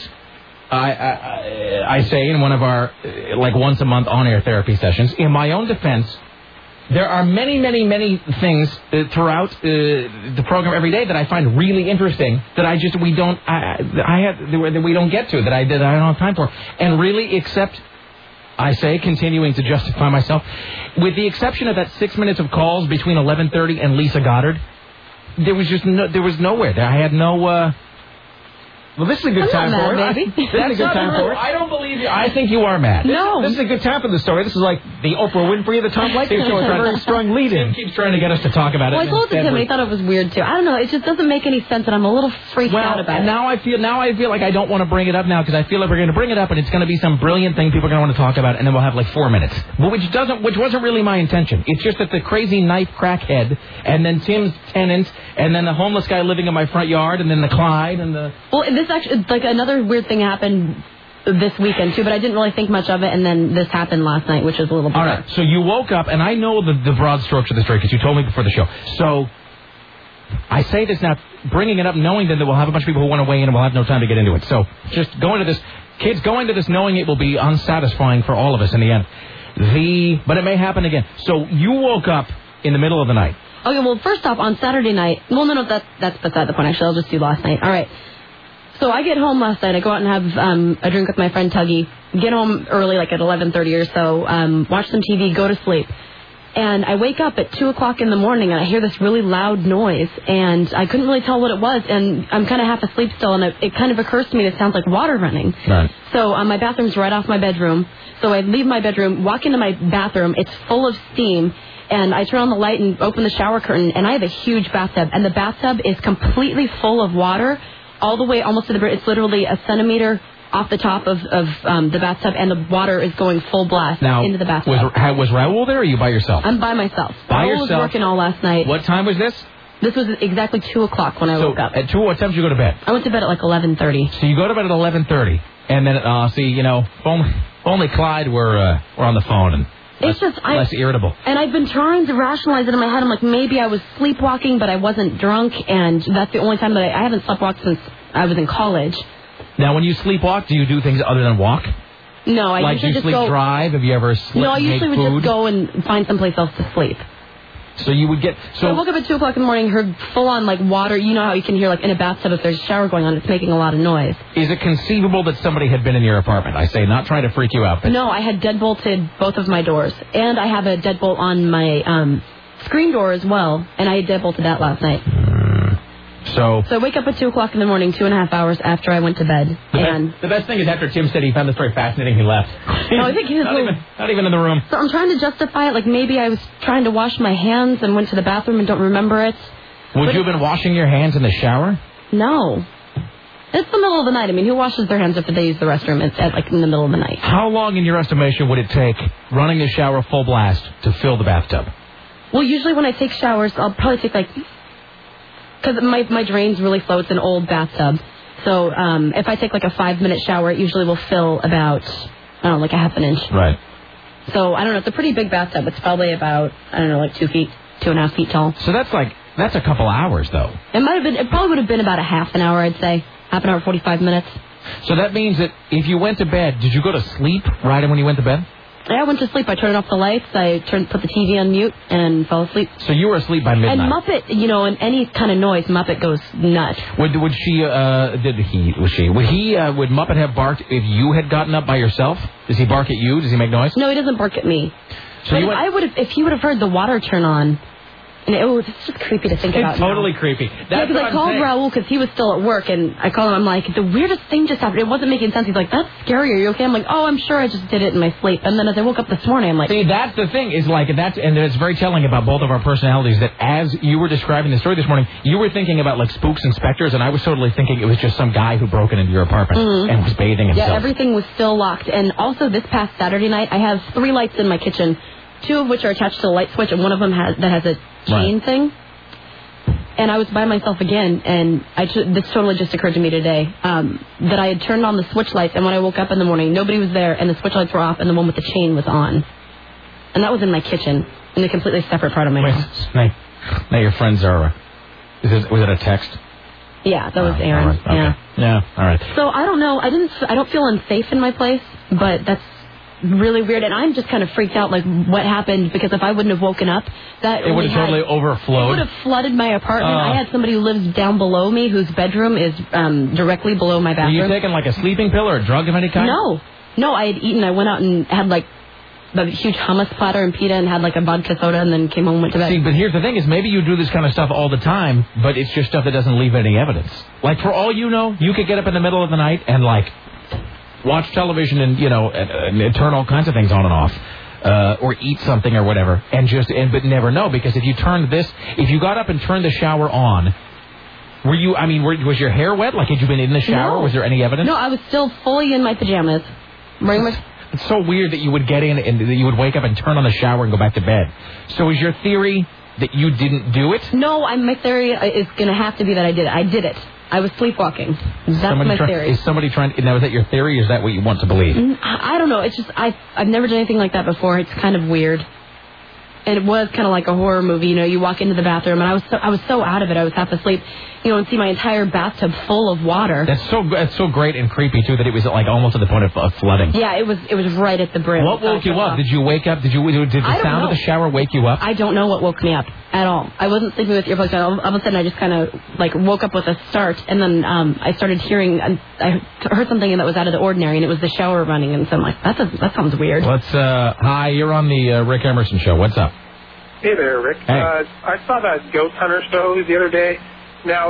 I say in one of our once a month on-air therapy sessions, in my own defense, there are many, many, many things throughout the program every day that I find really interesting that we don't get to, that I don't have time for, and really except, I say, continuing to justify myself, with the exception of that 6 minutes of calls between 11:30 and Lisa Goddard, there was nowhere there. I had no. Well, this is a good time for it. This is a good time for it. I don't believe you. I think you are mad. No. This is a good time for the story. This is like the Oprah Winfrey of the Tom Leykis show. It's a very strong lead-in. Tim keeps trying to get us to talk about it. Well, I told it to him, and he thought it was weird, too. I don't know. It just doesn't make any sense, and I'm a little freaked out about it. Now I feel like I don't want to bring it up now, because I feel like we're going to bring it up, and it's going to be some brilliant thing people are going to want to talk about, and then we'll have 4 minutes. But which wasn't really my intention. It's just that the crazy knife crackhead, and then Tim's tenant, and then the homeless guy living in my front yard, and then the Clyde, and the... Well, this actually, another weird thing happened this weekend, too, but I didn't really think much of it, and then this happened last night, which is a little bit... All right, so you woke up, and I know the broad strokes of the story, because you told me before the show. So, I say this now, bringing it up, knowing that we'll have a bunch of people who want to weigh in, and we'll have no time to get into it. So, just go into this, kids, go into this knowing it will be unsatisfying for all of us in the end. But it may happen again. So, you woke up in the middle of the night. Okay, well, first off, on Saturday night... Well, no, that's beside the point, actually. I'll just do last night. All right. So I get home last night. I go out and have a drink with my friend Tuggy. Get home early, at 11:30 or so. Watch some TV, go to sleep. And I wake up at 2 o'clock in the morning, and I hear this really loud noise. And I couldn't really tell what it was. And I'm kind of half asleep still, and it kind of occurs to me that it sounds like water running. Right. So my bathroom's right off my bedroom. So I leave my bedroom, walk into my bathroom. It's full of steam. And I turn on the light and open the shower curtain, and I have a huge bathtub. And the bathtub is completely full of water. All the way almost to the bridge. It's literally a centimeter off the top of the bathtub, and the water is going full blast into the bathtub. Was Raul there, or are you by yourself? I'm by myself. By Raul yourself? was working all last night. What time was this? This was exactly 2 o'clock when I woke up. At 2, what time did you go to bed? I went to bed at 11:30. So you go to bed at 11:30, and then, if only Clyde were on the phone and... It's just less irritable. And I've been trying to rationalize it in my head. I'm like, maybe I was sleepwalking, but I wasn't drunk, and that's the only time that I haven't sleepwalked since I was in college. Now, when you sleepwalk, do you do things other than walk? No, I usually just go... drive? Have you ever slept? No, I usually would just go and find someplace else to sleep. So you would get... So I woke up at 2 o'clock in the morning, heard full-on, water. You know how you can hear, in a bathtub, if there's a shower going on, it's making a lot of noise. Is it conceivable that somebody had been in your apartment? I say, not trying to freak you out, but... No, I had deadbolted both of my doors. And I have a deadbolt on my screen door as well, and I had deadbolted that last night. So I wake up at 2 o'clock in the morning, 2.5 hours after I went to bed. The best thing is after Tim said he found the story fascinating, he left. No, I think he was not even in the room. So I'm trying to justify it, maybe I was trying to wash my hands and went to the bathroom and don't remember it. Would you have been washing your hands in the shower? No. It's the middle of the night. I mean, who washes their hands after they use the restroom at in the middle of the night? How long, in your estimation, would it take running the shower full blast to fill the bathtub? Well, usually when I take showers, I'll probably take because my drain's really slow. It's an old bathtub. So if I take a 5-minute shower, it usually will fill about, a half an inch. Right. So, I don't know. It's a pretty big bathtub. It's probably about, 2 feet, 2.5 feet tall. So that's That's a couple hours, though. It probably would have been about a half an hour, I'd say. Half an hour, 45 minutes. So that means that if you went to bed, did you go to sleep right when you went to bed? Yeah, I went to sleep. I turned off the lights. I put the TV on mute and fell asleep. So you were asleep by midnight. And Muppet, and any kind of noise, Muppet goes nuts. Would Muppet have barked if you had gotten up by yourself? Does he bark at you? Does he make noise? No, he doesn't bark at me. So if he would have heard the water turn on. And it's just creepy to think about. It's totally now. creepy. Yeah, because I called Raul because he was still at work, and I called him. I'm like, the weirdest thing just happened. It wasn't making sense. He's like, that's scary. Are you okay? I'm like, oh, I'm sure I just did it in my sleep. And then as I woke up this morning, I'm like... See, that's the thing, and it's very telling about both of our personalities, that as you were describing the story this morning, you were thinking about, like, spooks and specters, and I was totally thinking it was just some guy who broke into your apartment and was bathing himself. Yeah, everything was still locked. And also, this past Saturday night, I have 3 lights in my kitchen, 2 of which are attached to a light switch, and one of them has a chain thing. And I was by myself again, and this totally just occurred to me today, that I had turned on the switch lights, and when I woke up in the morning, nobody was there, and the switch lights were off, and the one with the chain was on. And that was in my kitchen, in a completely separate part of my house. Now your friends are... was it a text? Yeah, that was Aaron. Right. Okay. Yeah, all right. So I don't know. I don't feel unsafe in my place, but that's really weird, and I'm just kind of freaked out, like, what happened, because if I wouldn't have woken up, it would have totally overflowed. It would have flooded my apartment. I had somebody who lives down below me, whose bedroom is directly below my bathroom. Were you taking, like, a sleeping pill or a drug of any kind? No, I had eaten. I went out and had, like, a huge hummus platter and pita and had, like, a vodka soda and then came home and went to bed. See, but here's the thing is maybe you do this kind of stuff all the time, but it's just stuff that doesn't leave any evidence. Like, for all you know, you could get up in the middle of the night and, like, watch television and, and turn all kinds of things on and off. Or eat something or whatever, but never know, because if you got up and turned the shower on, was your hair wet? Like, had you been in the shower? No. Was there any evidence? No, I was still fully in my pajamas. It's so weird that you would get in and that you would wake up and turn on the shower and go back to bed. So is your theory that you didn't do it? No, my theory is going to have to be that I did it. I did it. I was sleepwalking. That's my theory. Is somebody trying to... Now, is that your theory, or is that what you want to believe? I don't know. It's just... I've never done anything like that before. It's kind of weird. And it was kind of like a horror movie. You walk into the bathroom, and I was so out of it. I was half asleep, and see my entire bathtub full of water. That's so great and creepy, too, that it was, like, almost to the point of flooding. Yeah, it was right at the brim. What woke you up? Did you wake up? Did the sound of the shower wake you up? I don't know what woke me up at all. I wasn't sleeping with earplugs on. All of a sudden, I just kind of, like, woke up with a start, and then I started hearing... I heard something that was out of the ordinary, and it was the shower running, and so I'm like, that sounds weird. Hi, you're on the Rick Emerson Show. What's up? Hey there, Rick. Hey. I saw that Ghost Hunter show the other day. Now,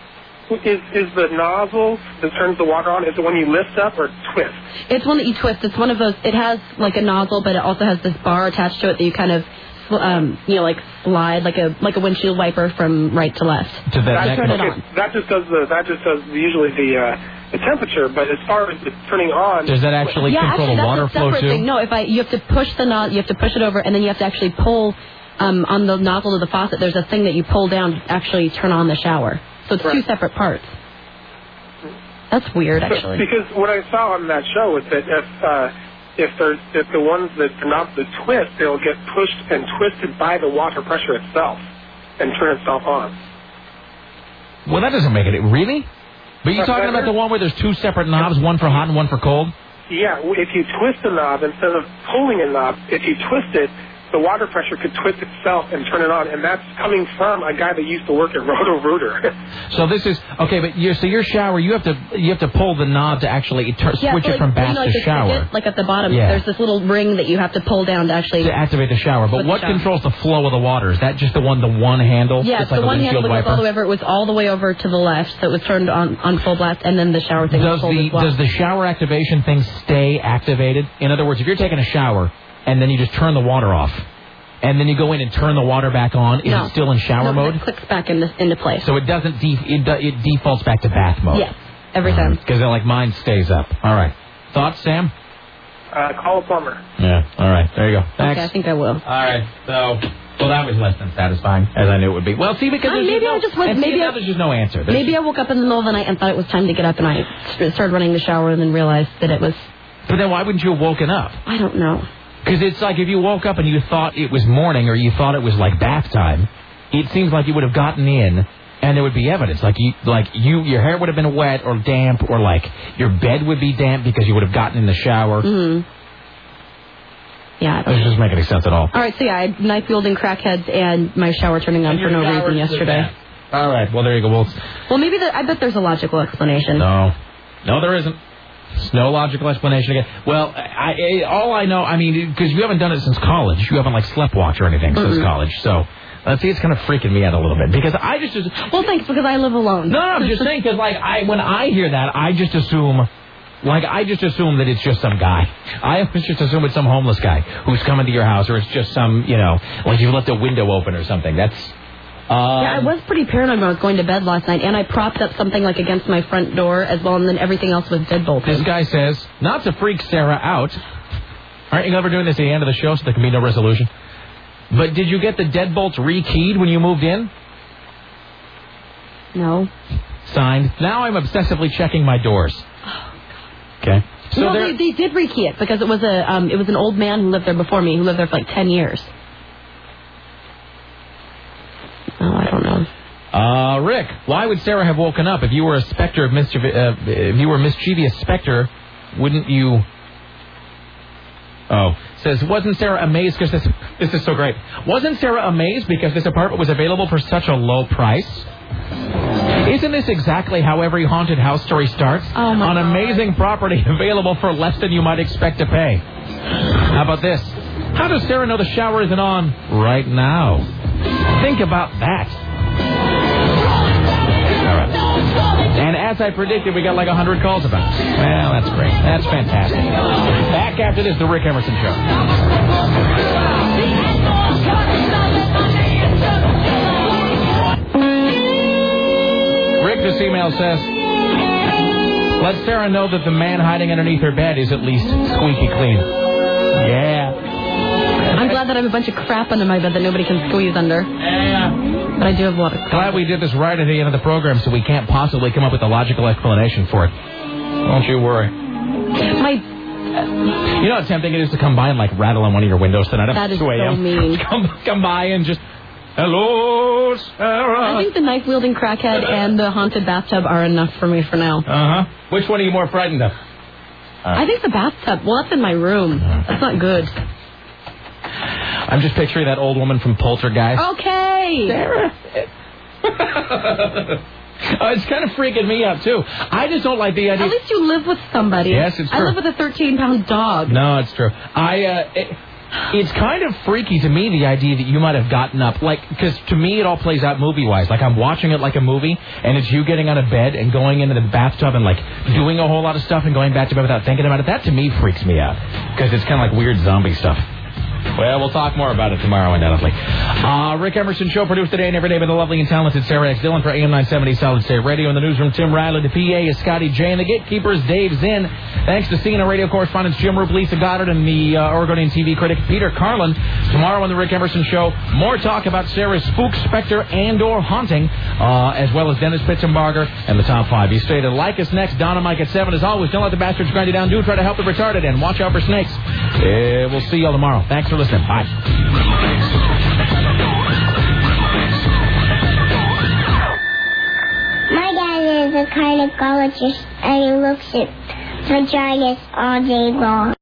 is the nozzle that turns the water on, is it one you lift up or twist? It's one that you twist. It's one of those, it has like a nozzle, but it also has this bar attached to it that you kind of, like slide like a windshield wiper from right to left. Turn it on. That just does usually the temperature, but as far as the turning on, does that actually control the water flow too? Thing. No, you have to push the nozzle, you have to push it over, and then you have to actually pull on the nozzle of the faucet. There's a thing that you pull down to actually turn on the shower. So it's two separate parts. That's weird, actually. Because what I saw on that show was that if the ones that are not the twist, they'll get pushed and twisted by the water pressure itself and turn itself on. Well, that doesn't make it really. But you're talking about the one where there's 2 separate knobs, one for hot and one for cold? Yeah, if you twist the knob instead of pulling a knob, if you twist it, the water pressure could twist itself and turn it on, and that's coming from a guy that used to work at Roto-Rooter. So this is okay, but your shower, you have to pull the knob to actually switch it from bath to shower. Ticket, like at the bottom, there's this little ring that you have to pull down to activate the shower. But what controls the flow of the water? Is that just the one handle? Yeah, it's like the one handle that goes all the way over. It was all the way over to the left, so it was turned on full blast, and then the shower thing was pulled as well. Does the shower activation thing stay activated? In other words, if you're taking a shower and then you just turn the water off, and then you go in and turn the water back on, is it still in shower mode? It clicks back into place. So it doesn't it defaults back to bath mode? Yes, every time. Because mine stays up. All right. Thoughts, Sam? Call a plumber. Yeah, all right. There you go. Thanks. Okay, I think I will. All right, so... Well, that was less than satisfying, as I knew it would be. Well, see, because there's just no answer. Maybe I woke up in the middle of the night and thought it was time to get up, and I started running the shower and then realized that it was... But then why wouldn't you have woken up? I don't know. Because it's like if you woke up and you thought it was morning or you thought it was like bath time, it seems like you would have gotten in and there would be evidence. Your hair would have been wet or damp, or like your bed would be damp because you would have gotten in the shower. Mm-hmm. Yeah. That doesn't make any sense at all. All right, so yeah, I had knife-wielding crackheads and my shower turning on for no reason yesterday. All right, well, there you go. Well, maybe I bet there's a logical explanation. No, there isn't. There's no logical explanation again. Well, all I know, I mean, because you haven't done it since college. You haven't, like, sleptwalked or anything since college. So, see, it's kind of freaking me out a little bit. Because I just... Well, thanks, because I live alone. No, I'm just saying, because, like, when I hear that, I just assume that it's just some guy. I always just assume it's some homeless guy who's coming to your house, or it's just some, like you left a window open or something. That's... I was pretty paranoid when I was going to bed last night, and I propped up something like against my front door as well, and then everything else was deadbolted. This guy says, not to freak Sarah out. Aren't you ever doing this at the end of the show so there can be no resolution? But did you get the deadbolts rekeyed when you moved in? No. Signed, now I'm obsessively checking my doors. Okay. So no, they did rekey it because it was an old man who lived there before me, who lived there for like 10 years. Oh, I don't know. Rick, why would Sarah have woken up if you were a specter of if you were a mischievous specter? Wouldn't you? Oh, says wasn't Sarah amazed because this is so great? Wasn't Sarah amazed because this apartment was available for such a low price? Isn't this exactly how every haunted house story starts? Oh my On God. Amazing property available for less than you might expect to pay. How about this? How does Sarah know the shower isn't on right now? Think about that. All right. And as I predicted, we got like 100 calls about it. Well, that's great. That's fantastic. Back after this, the Rick Emerson Show. Rick, this email says, let Sarah know that the man hiding underneath her bed is at least squeaky clean. Yeah. I'm glad that I have a bunch of crap under my bed that nobody can squeeze under. Yeah. But I do have a lot of crap. Glad we did this right at the end of the program, so we can't possibly come up with a logical explanation for it. Don't you worry. You know how tempting it is to come by and, like, rattle on one of your windows tonight? That is so mean. Come by and just... Hello, Sarah. I think the knife-wielding crackhead and the haunted bathtub are enough for me for now. Uh-huh. Which one are you more frightened of? I think the bathtub. Well, that's in my room. That's not good. I'm just picturing that old woman from Poltergeist. Okay. Sarah. It's kind of freaking me out, too. I just don't like the idea. At least you live with somebody. Yes, it's true. I live with a 13-pound dog. No, it's true. It's kind of freaky to me, the idea that you might have gotten up. Like, because to me, it all plays out movie-wise. Like, I'm watching it like a movie, and it's you getting out of bed and going into the bathtub and, like, doing a whole lot of stuff and going back to bed without thinking about it. That, to me, freaks me out. Because it's kind of like weird zombie stuff. Well, we'll talk more about it tomorrow, undoubtedly. Rick Emerson Show, produced today and every day by the lovely and talented Sarah X. Dillon for AM 970 Solid State Radio. In the newsroom, Tim Riley. The PA is Scotty J. And the gatekeepers, Dave Zinn. Thanks to CNN radio correspondents Jim Roop, Lisa Goddard, and the Oregonian TV critic Peter Carlin. Tomorrow on the Rick Emerson Show, more talk about Sarah's spook, specter, and/or haunting, as well as Dennis Pitzenbarger and the top 5. You stay to like us next. Donna Mike at 7. As always, don't let the bastards grind you down. Do try to help the retarded and watch out for snakes. We'll see y'all tomorrow. Thanks for listening. Bye. My dad is a gynecologist and he looks at vaginas all day long.